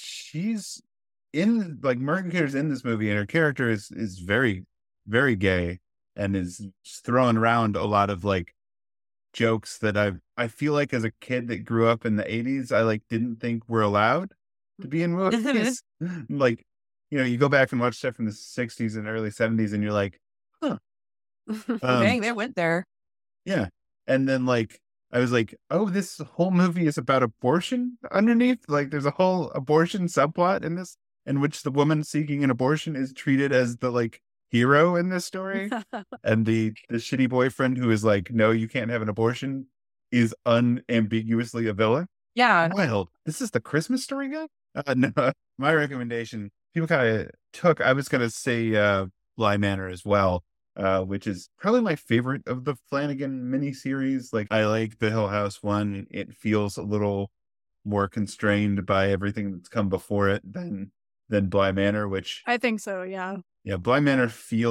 [SPEAKER 4] she's in, like, Margot Kidder's in this movie, and her character is very, very gay, and is just throwing around a lot of like jokes that I feel like as a kid that grew up in the 80s, I like didn't think were allowed to be in movies. Like, you go back and watch stuff from the 60s and early 70s, and you're like, huh.
[SPEAKER 1] Dang, they went there.
[SPEAKER 4] Yeah. And then like, I was like, oh, this whole movie is about abortion underneath. Like, there's a whole abortion subplot in this, in which the woman seeking an abortion is treated as the like hero in this story. And the shitty boyfriend who is like, no, you can't have an abortion, is unambiguously a villain.
[SPEAKER 1] Yeah.
[SPEAKER 4] Wild. This is the Christmas Story guy? No, my recommendation, people kind of took, I was going to say Bly Manor as well. Which is probably my favorite of the Flanagan miniseries. Like, I like the Hill House one. It feels a little more constrained by everything that's come before it than Bly Manor, which
[SPEAKER 3] I think so, yeah.
[SPEAKER 4] Yeah, Bly Manor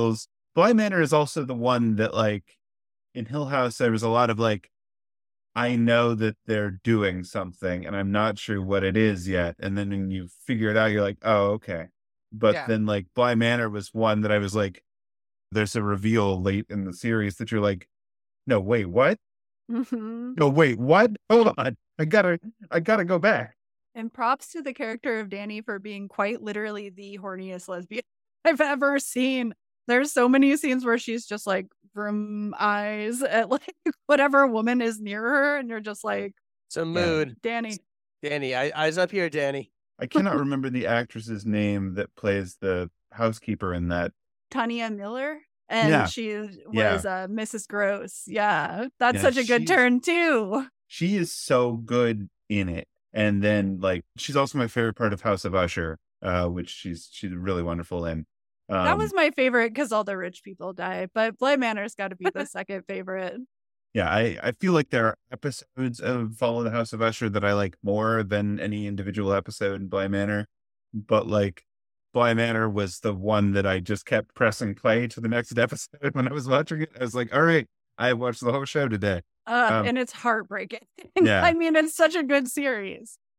[SPEAKER 4] is also the one that, like, in Hill House, there was a lot of like, I know that they're doing something and I'm not sure what it is yet. And then when you figure it out, you're like, oh, okay. But then like Bly Manor was one that I was like, there's a reveal late in the series that you're like, no, wait, what?
[SPEAKER 3] Mm-hmm.
[SPEAKER 4] No, wait, what? Hold on. I gotta go back.
[SPEAKER 3] And props to the character of Danny for being quite literally the horniest lesbian I've ever seen. There's so many scenes where she's just like vroom eyes at like whatever woman is near her, and you're just like,
[SPEAKER 2] some mood.
[SPEAKER 3] Danny,
[SPEAKER 2] eyes up here, Danny.
[SPEAKER 4] I cannot remember the actress's name that plays the housekeeper in that.
[SPEAKER 3] Tanya Miller, and she was Mrs. Gross. Yeah, that's such a good turn too.
[SPEAKER 4] She is so good in it. And then like, she's also my favorite part of House of Usher, which she's really wonderful in.
[SPEAKER 3] That was my favorite because all the rich people die, but Bly Manor's got to be the second favorite.
[SPEAKER 4] Yeah, I feel like there are episodes of Follow the House of Usher that I like more than any individual episode in Bly Manor, but like, Bly Manor was the one that I just kept pressing play to the next episode when I was watching it. I was like, all right, I watched the whole show today.
[SPEAKER 3] And it's heartbreaking.
[SPEAKER 4] Yeah.
[SPEAKER 3] I mean, it's such a good series.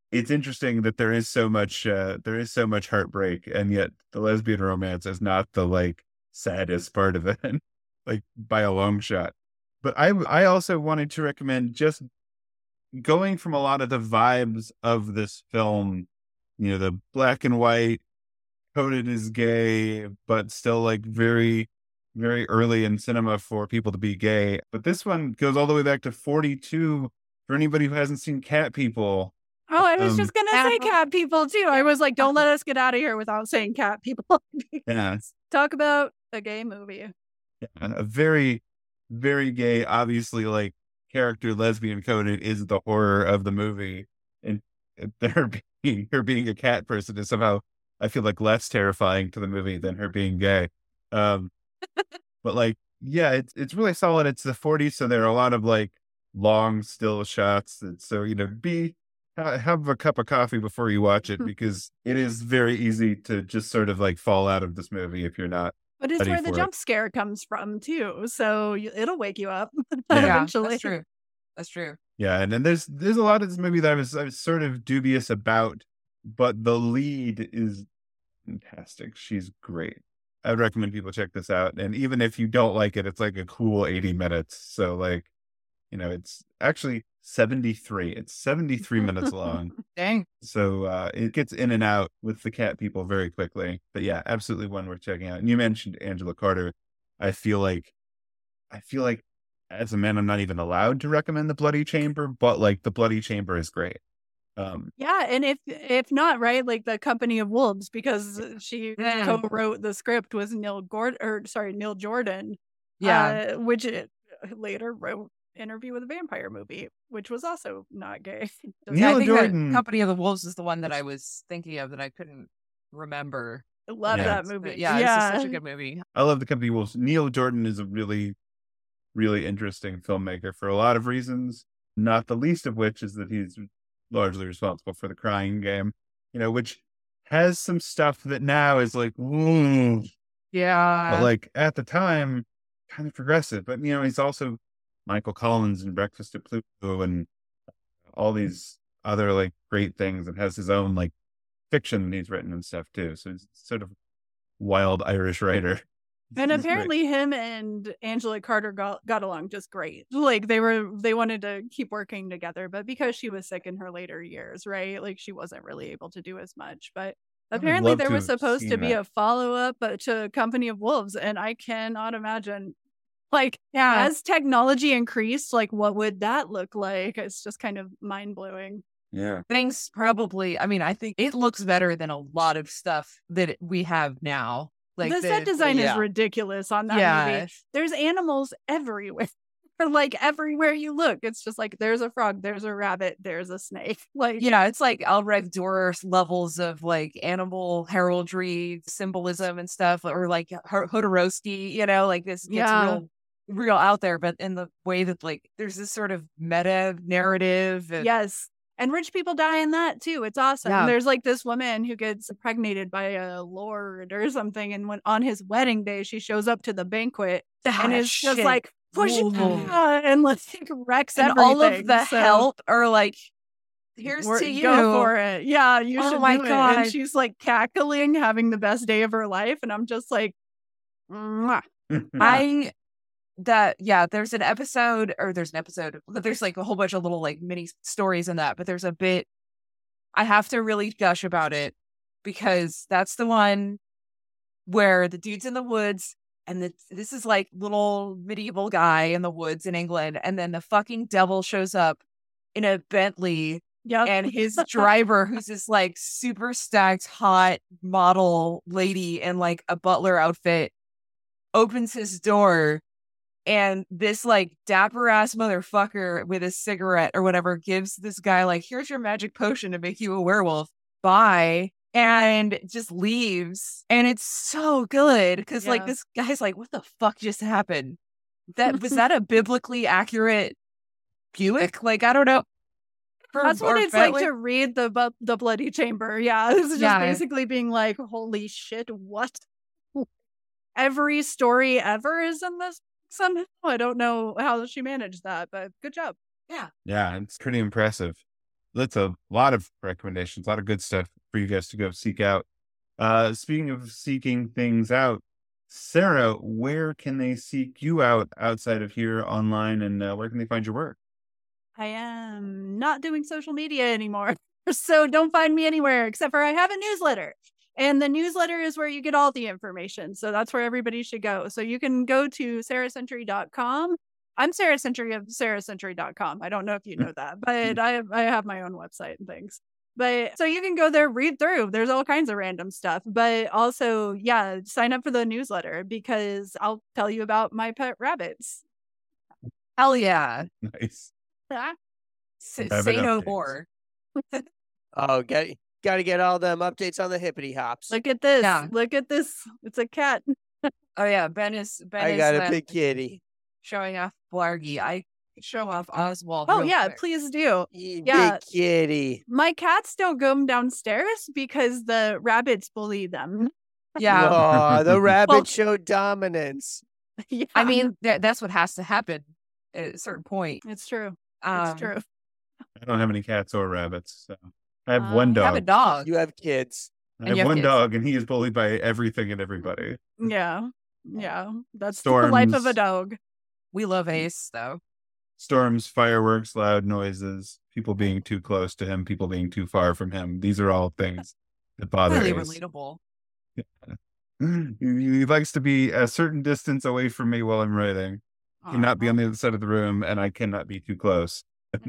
[SPEAKER 4] it's interesting that there is so much heartbreak, and yet the lesbian romance is not the like saddest part of it, like by a long shot. But I also wanted to recommend just going from a lot of the vibes of this film, the black and white, Conan is gay, but still like very, very early in cinema for people to be gay. But this one goes all the way back to 42 for anybody who hasn't seen Cat People.
[SPEAKER 3] Oh, I was just gonna say cat people too. I was like, don't let us get out of here without saying cat people.
[SPEAKER 4] Yeah.
[SPEAKER 3] Talk about a gay movie.
[SPEAKER 4] Yeah, and a very, very gay, obviously like character lesbian Conan is the horror of the movie. And her being a cat person is somehow, I feel like, less terrifying to the movie than her being gay. But like, yeah, it's really solid. It's the 40s, so there are a lot of like long still shots. So, have a cup of coffee before you watch it, because it is very easy to just sort of like fall out of this movie if you're not.
[SPEAKER 3] But it's
[SPEAKER 4] ready
[SPEAKER 3] where the
[SPEAKER 4] for
[SPEAKER 3] jump scare comes from too. So it'll wake you up
[SPEAKER 4] Yeah.
[SPEAKER 3] eventually.
[SPEAKER 1] That's true. That's true.
[SPEAKER 4] Yeah, and then there's a lot of this movie that I was sort of dubious about, but the lead is fantastic. She's great. I would recommend people check this out. And even if you don't like it, it's like a cool 80 minutes. So like, it's actually 73. It's 73 minutes long.
[SPEAKER 1] Dang.
[SPEAKER 4] So it gets in and out with the cat people very quickly. But yeah, absolutely one worth checking out. And you mentioned Angela Carter. I feel like as a man, I'm not even allowed to recommend The Bloody Chamber, but like The Bloody Chamber is great.
[SPEAKER 3] Yeah, and if not, right, like The Company of Wolves, because she co-wrote the script with Neil Jordan.
[SPEAKER 1] Yeah.
[SPEAKER 3] Which later wrote Interview with a Vampire movie, which was also not gay.
[SPEAKER 1] Yeah, I think
[SPEAKER 4] Jordan.
[SPEAKER 1] that Company of the Wolves is the one that I was thinking of that I couldn't remember.
[SPEAKER 3] I love
[SPEAKER 4] Yeah.
[SPEAKER 3] that movie.
[SPEAKER 1] Yeah, it's such a good movie.
[SPEAKER 4] I love The Company of Wolves. Neil Jordan is a really, really interesting filmmaker for a lot of reasons, not the least of which is that he's largely responsible for The Crying Game, which has some stuff that now is like, ooh.
[SPEAKER 1] Yeah.
[SPEAKER 4] But like at the time, kind of progressive. But he's also Michael Collins and Breakfast at Pluto and all these other like great things, and has his own like fiction that he's written and stuff too. So he's sort of wild Irish writer.
[SPEAKER 3] And
[SPEAKER 4] He's
[SPEAKER 3] apparently him and Angela Carter got along just great. Like they wanted to keep working together, but because she was sick in her later years, right? Like she wasn't really able to do as much. But apparently there was supposed to be a follow-up to Company of Wolves, and I cannot imagine, like, as technology increased, like what would that look like? It's just kind of mind-blowing.
[SPEAKER 4] Yeah.
[SPEAKER 1] Things probably, I think it looks better than a lot of stuff that we have now. Like
[SPEAKER 3] the set design is ridiculous on that movie. There's animals everywhere. Like everywhere you look, it's just like there's a frog, there's a rabbit, there's a snake. Like
[SPEAKER 1] it's like Alred Durer levels of like animal heraldry symbolism and stuff, or like Hodorowski. Like this gets real out there, but in the way that like there's this sort of meta narrative.
[SPEAKER 3] Yes. And rich people die in that too. It's awesome.
[SPEAKER 1] Yeah.
[SPEAKER 3] There's like this woman who gets impregnated by a lord or something. And when on his wedding day, she shows up to the banquet and is just like, and like wrecks
[SPEAKER 1] and
[SPEAKER 3] everything.
[SPEAKER 1] All of the help are like, here's to you.
[SPEAKER 3] Go for it. Yeah, you should
[SPEAKER 1] my
[SPEAKER 3] do
[SPEAKER 1] God.
[SPEAKER 3] it. And she's like cackling, having the best day of her life. And I'm just like, mwah.
[SPEAKER 1] There's an episode, but there's like a whole bunch of little like mini stories in that, but there's a bit I have to really gush about it, because that's the one where the dude's in the woods and this is like little medieval guy in the woods in England, and then the fucking devil shows up in a Bentley.
[SPEAKER 3] Yep.
[SPEAKER 1] And his driver, who's this like super stacked hot model lady in like a butler outfit, opens his door. And this like dapper ass motherfucker with a cigarette or whatever gives this guy like, here's your magic potion to make you a werewolf. Bye. And just leaves. And it's so good because like this guy's like, what the fuck just happened? Was that a biblically accurate Buick? Like, I don't know.
[SPEAKER 3] That's what it's like to read the Bloody Chamber. Yeah. This is just basically being like, holy shit, what? Every story ever is in this. Somehow I don't know how she managed that, but good job.
[SPEAKER 4] Yeah, it's pretty impressive. that's a lot of recommendations, a lot of good stuff for you guys to go seek out. Speaking of seeking things out, Sarah, where can they seek you out outside of here online, and where can they find your work?
[SPEAKER 3] I am not doing social media anymore, so don't find me anywhere except for I have a newsletter. And the newsletter is where you get all the information. So that's where everybody should go. So you can go to sarahcentury.com. I'm Sarah Century of sarahcentury.com. I don't know if you know that, but I have my own website and things. But so you can go there, read through. There's all kinds of random stuff. But also, yeah, sign up for the newsletter because I'll tell you about my pet rabbits.
[SPEAKER 1] Hell yeah.
[SPEAKER 4] Nice.
[SPEAKER 3] Ah,
[SPEAKER 1] Say
[SPEAKER 4] Rabbit
[SPEAKER 1] no
[SPEAKER 4] updates.
[SPEAKER 1] more.
[SPEAKER 2] Oh, got to get all them updates on the hippity hops.
[SPEAKER 3] look at this.
[SPEAKER 1] Yeah.
[SPEAKER 3] Look at this. It's a cat.
[SPEAKER 1] Oh yeah, Ben is
[SPEAKER 2] I got a big kitty.
[SPEAKER 1] showing off Blargy. I could show off Oswald.
[SPEAKER 3] Oh,
[SPEAKER 1] real
[SPEAKER 3] yeah,
[SPEAKER 1] quick.
[SPEAKER 3] please do.
[SPEAKER 2] You
[SPEAKER 3] Yeah.
[SPEAKER 2] big kitty.
[SPEAKER 3] My cats don't go downstairs because the rabbits bully them.
[SPEAKER 1] Yeah.
[SPEAKER 2] Oh, the rabbit
[SPEAKER 3] Well-
[SPEAKER 2] showed dominance.
[SPEAKER 3] Yeah,
[SPEAKER 1] I mean, that's what has to happen at a certain point.
[SPEAKER 3] it's true.
[SPEAKER 1] Um,
[SPEAKER 3] It's true.
[SPEAKER 4] I don't have any cats or rabbits, so I have
[SPEAKER 3] Uh,
[SPEAKER 4] one
[SPEAKER 1] You
[SPEAKER 4] dog.
[SPEAKER 1] have a dog.
[SPEAKER 2] You have kids.
[SPEAKER 4] I
[SPEAKER 1] and
[SPEAKER 4] have
[SPEAKER 1] you have
[SPEAKER 4] one
[SPEAKER 1] kids.
[SPEAKER 4] dog, and he is bullied by everything and everybody.
[SPEAKER 3] Yeah. Yeah. That's the life of a
[SPEAKER 4] Storms.
[SPEAKER 3] dog.
[SPEAKER 1] We love Ace though.
[SPEAKER 4] Storms, fireworks, loud noises, people being too close to him, people being too far from him. These are all things that bother
[SPEAKER 1] Really
[SPEAKER 4] Ace.
[SPEAKER 1] relatable.
[SPEAKER 4] He likes to be a certain distance away from me while I'm writing. He cannot be on the other side of the room, and I cannot be too close.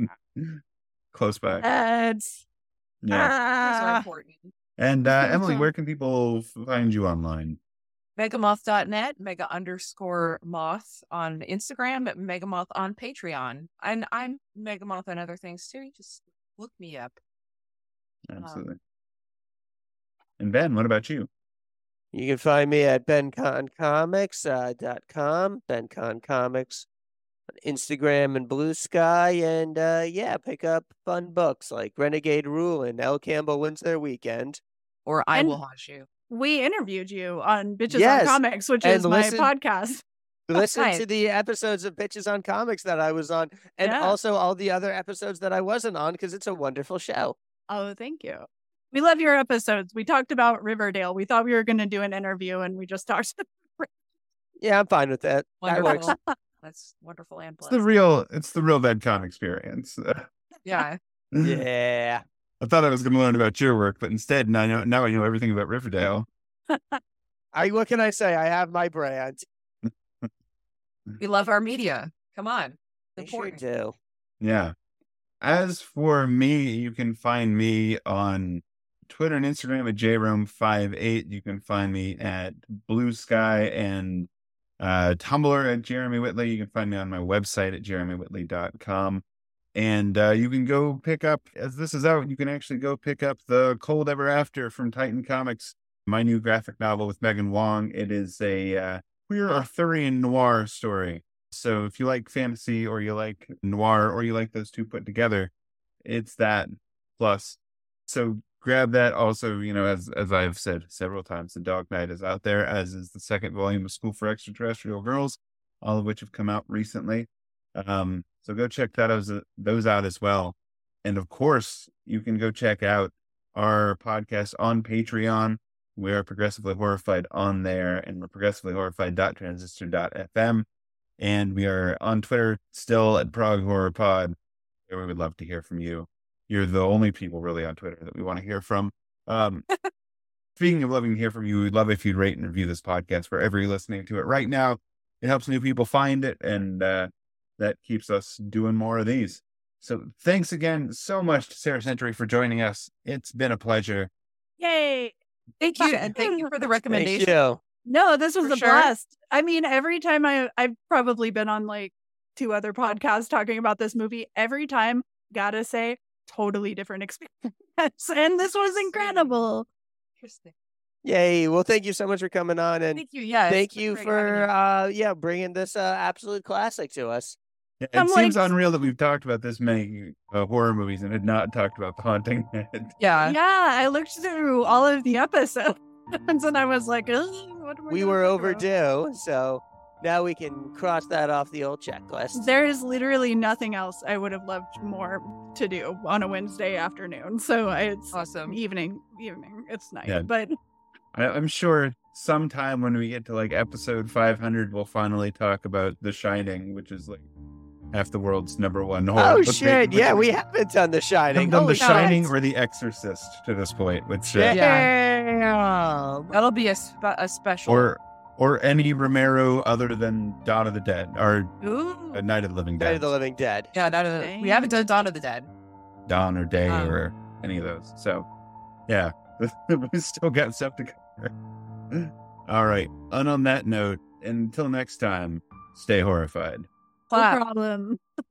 [SPEAKER 4] Close by.
[SPEAKER 3] That's
[SPEAKER 1] Those are
[SPEAKER 3] ah,
[SPEAKER 1] important.
[SPEAKER 4] And Emily, where can people find you online?
[SPEAKER 1] Megamoth.net, mega_moth on Instagram, at Megamoth on Patreon. And I'm Megamoth on other things too. You just look me up.
[SPEAKER 4] Absolutely. And Ben, what about you?
[SPEAKER 2] You can find me at benconcomics.com, benconcomics on Instagram and Blue Sky, and yeah, pick up fun books like Renegade Rule and Elle Campbell Wins Their Weekend.
[SPEAKER 1] Or I
[SPEAKER 3] And-
[SPEAKER 1] Will Haunt You.
[SPEAKER 3] we interviewed you on Bitches
[SPEAKER 2] Yes,
[SPEAKER 3] on Comics, which
[SPEAKER 2] and
[SPEAKER 3] is my
[SPEAKER 2] listen-
[SPEAKER 3] podcast.
[SPEAKER 2] Listen
[SPEAKER 1] nice.
[SPEAKER 2] to the episodes of Bitches on Comics that I was on, and
[SPEAKER 3] Yeah.
[SPEAKER 2] also all the other episodes that I wasn't on, because it's a wonderful show.
[SPEAKER 3] Oh, thank you. We love your episodes. We talked about Riverdale. We thought we were going to do an interview, and we just talked.
[SPEAKER 2] Yeah, I'm fine with that. That works.
[SPEAKER 1] Wonderful. That's wonderful and
[SPEAKER 4] It's
[SPEAKER 1] pleasant.
[SPEAKER 4] the real VedCon experience.
[SPEAKER 1] Yeah.
[SPEAKER 2] Yeah.
[SPEAKER 4] I thought I was going to learn about your work, but instead now I know everything about Riverdale.
[SPEAKER 2] What can I say? I have my brand.
[SPEAKER 1] We love our media. Come on.
[SPEAKER 2] I sure
[SPEAKER 1] Important.
[SPEAKER 2] do.
[SPEAKER 4] Yeah. As for me, you can find me on Twitter and Instagram at jrome58. You can find me at Blue Sky and Tumblr at Jeremy Whitley. You can find me on my website at jeremywhitley.com. And you can go pick up, as this is out, you can actually go pick up The Cold Ever After from Titan Comics, my new graphic novel with Megan Wong. It is a queer Arthurian noir story. So if you like fantasy or you like noir or you like those two put together, it's that plus. So grab that. Also, as I've said several times, The Dog Knight is out there, as is the second volume of School for Extraterrestrial Girls, all of which have come out recently. So go check those out as well. And of course, you can go check out our podcast on Patreon. We are Progressively Horrified on there, and we're progressivelyhorrified.transistor.fm. And we are on Twitter still at Prague Horror Pod, where we would love to hear from you. You're the only people really on Twitter that we want to hear from. Speaking of loving to hear from you, we'd love if you'd rate and review this podcast wherever you're listening to it right now. It helps new people find it, and that keeps us doing more of these. So thanks again so much to Sarah Century for joining us. It's been a pleasure.
[SPEAKER 3] Yay.
[SPEAKER 1] Thank you. And thank you for the
[SPEAKER 2] Thank
[SPEAKER 1] recommendation.
[SPEAKER 2] you.
[SPEAKER 3] No, this was
[SPEAKER 1] For
[SPEAKER 3] a
[SPEAKER 1] sure.
[SPEAKER 3] blast. I mean, every time I've probably been on like 2 other podcasts talking about this movie. Every time, gotta say, totally different experience. And this was incredible.
[SPEAKER 1] Interesting.
[SPEAKER 2] Yay. Well, thank you so much for coming on, and
[SPEAKER 1] Thank you. Yeah.
[SPEAKER 2] thank you for bringing this absolute classic to us.
[SPEAKER 4] Yeah,
[SPEAKER 3] I'm
[SPEAKER 4] it seems
[SPEAKER 3] like-
[SPEAKER 4] unreal that we've talked about this many horror movies and had not talked about The Haunting Head.
[SPEAKER 1] Yeah.
[SPEAKER 3] Yeah, I looked through all of the episodes and I was like, "Ugh, what are
[SPEAKER 2] We
[SPEAKER 3] gonna
[SPEAKER 2] were
[SPEAKER 3] talk about?"
[SPEAKER 2] overdue, so Now we can cross that off the old checklist.
[SPEAKER 3] There is literally nothing else I would have loved more to do on a Wednesday afternoon. So it's
[SPEAKER 1] Awesome.
[SPEAKER 3] evening. It's night.
[SPEAKER 4] Yeah.
[SPEAKER 3] But
[SPEAKER 4] I'm sure sometime when we get to like episode 500, we'll finally talk about The Shining, which is like half the world's #1 horror.
[SPEAKER 2] Oh
[SPEAKER 4] book.
[SPEAKER 2] shit! Yeah, we haven't done The
[SPEAKER 4] haven't
[SPEAKER 2] Shining.
[SPEAKER 4] done The
[SPEAKER 2] Holy
[SPEAKER 4] Shining
[SPEAKER 2] shit.
[SPEAKER 4] or The Exorcist to this point, which
[SPEAKER 2] Damn.
[SPEAKER 1] That'll be a special.
[SPEAKER 4] or any Romero other than Dawn of the Dead or
[SPEAKER 1] Ooh.
[SPEAKER 4] Night of the Living
[SPEAKER 2] Night
[SPEAKER 4] Dead.
[SPEAKER 2] of the Living Dead.
[SPEAKER 1] Yeah, we haven't done Dawn of the Dead.
[SPEAKER 4] Dawn or Day
[SPEAKER 1] Um,
[SPEAKER 4] or any of those. So, yeah, we still got stuff to cover. All right. And on that note, until next time, stay horrified.
[SPEAKER 3] no problem.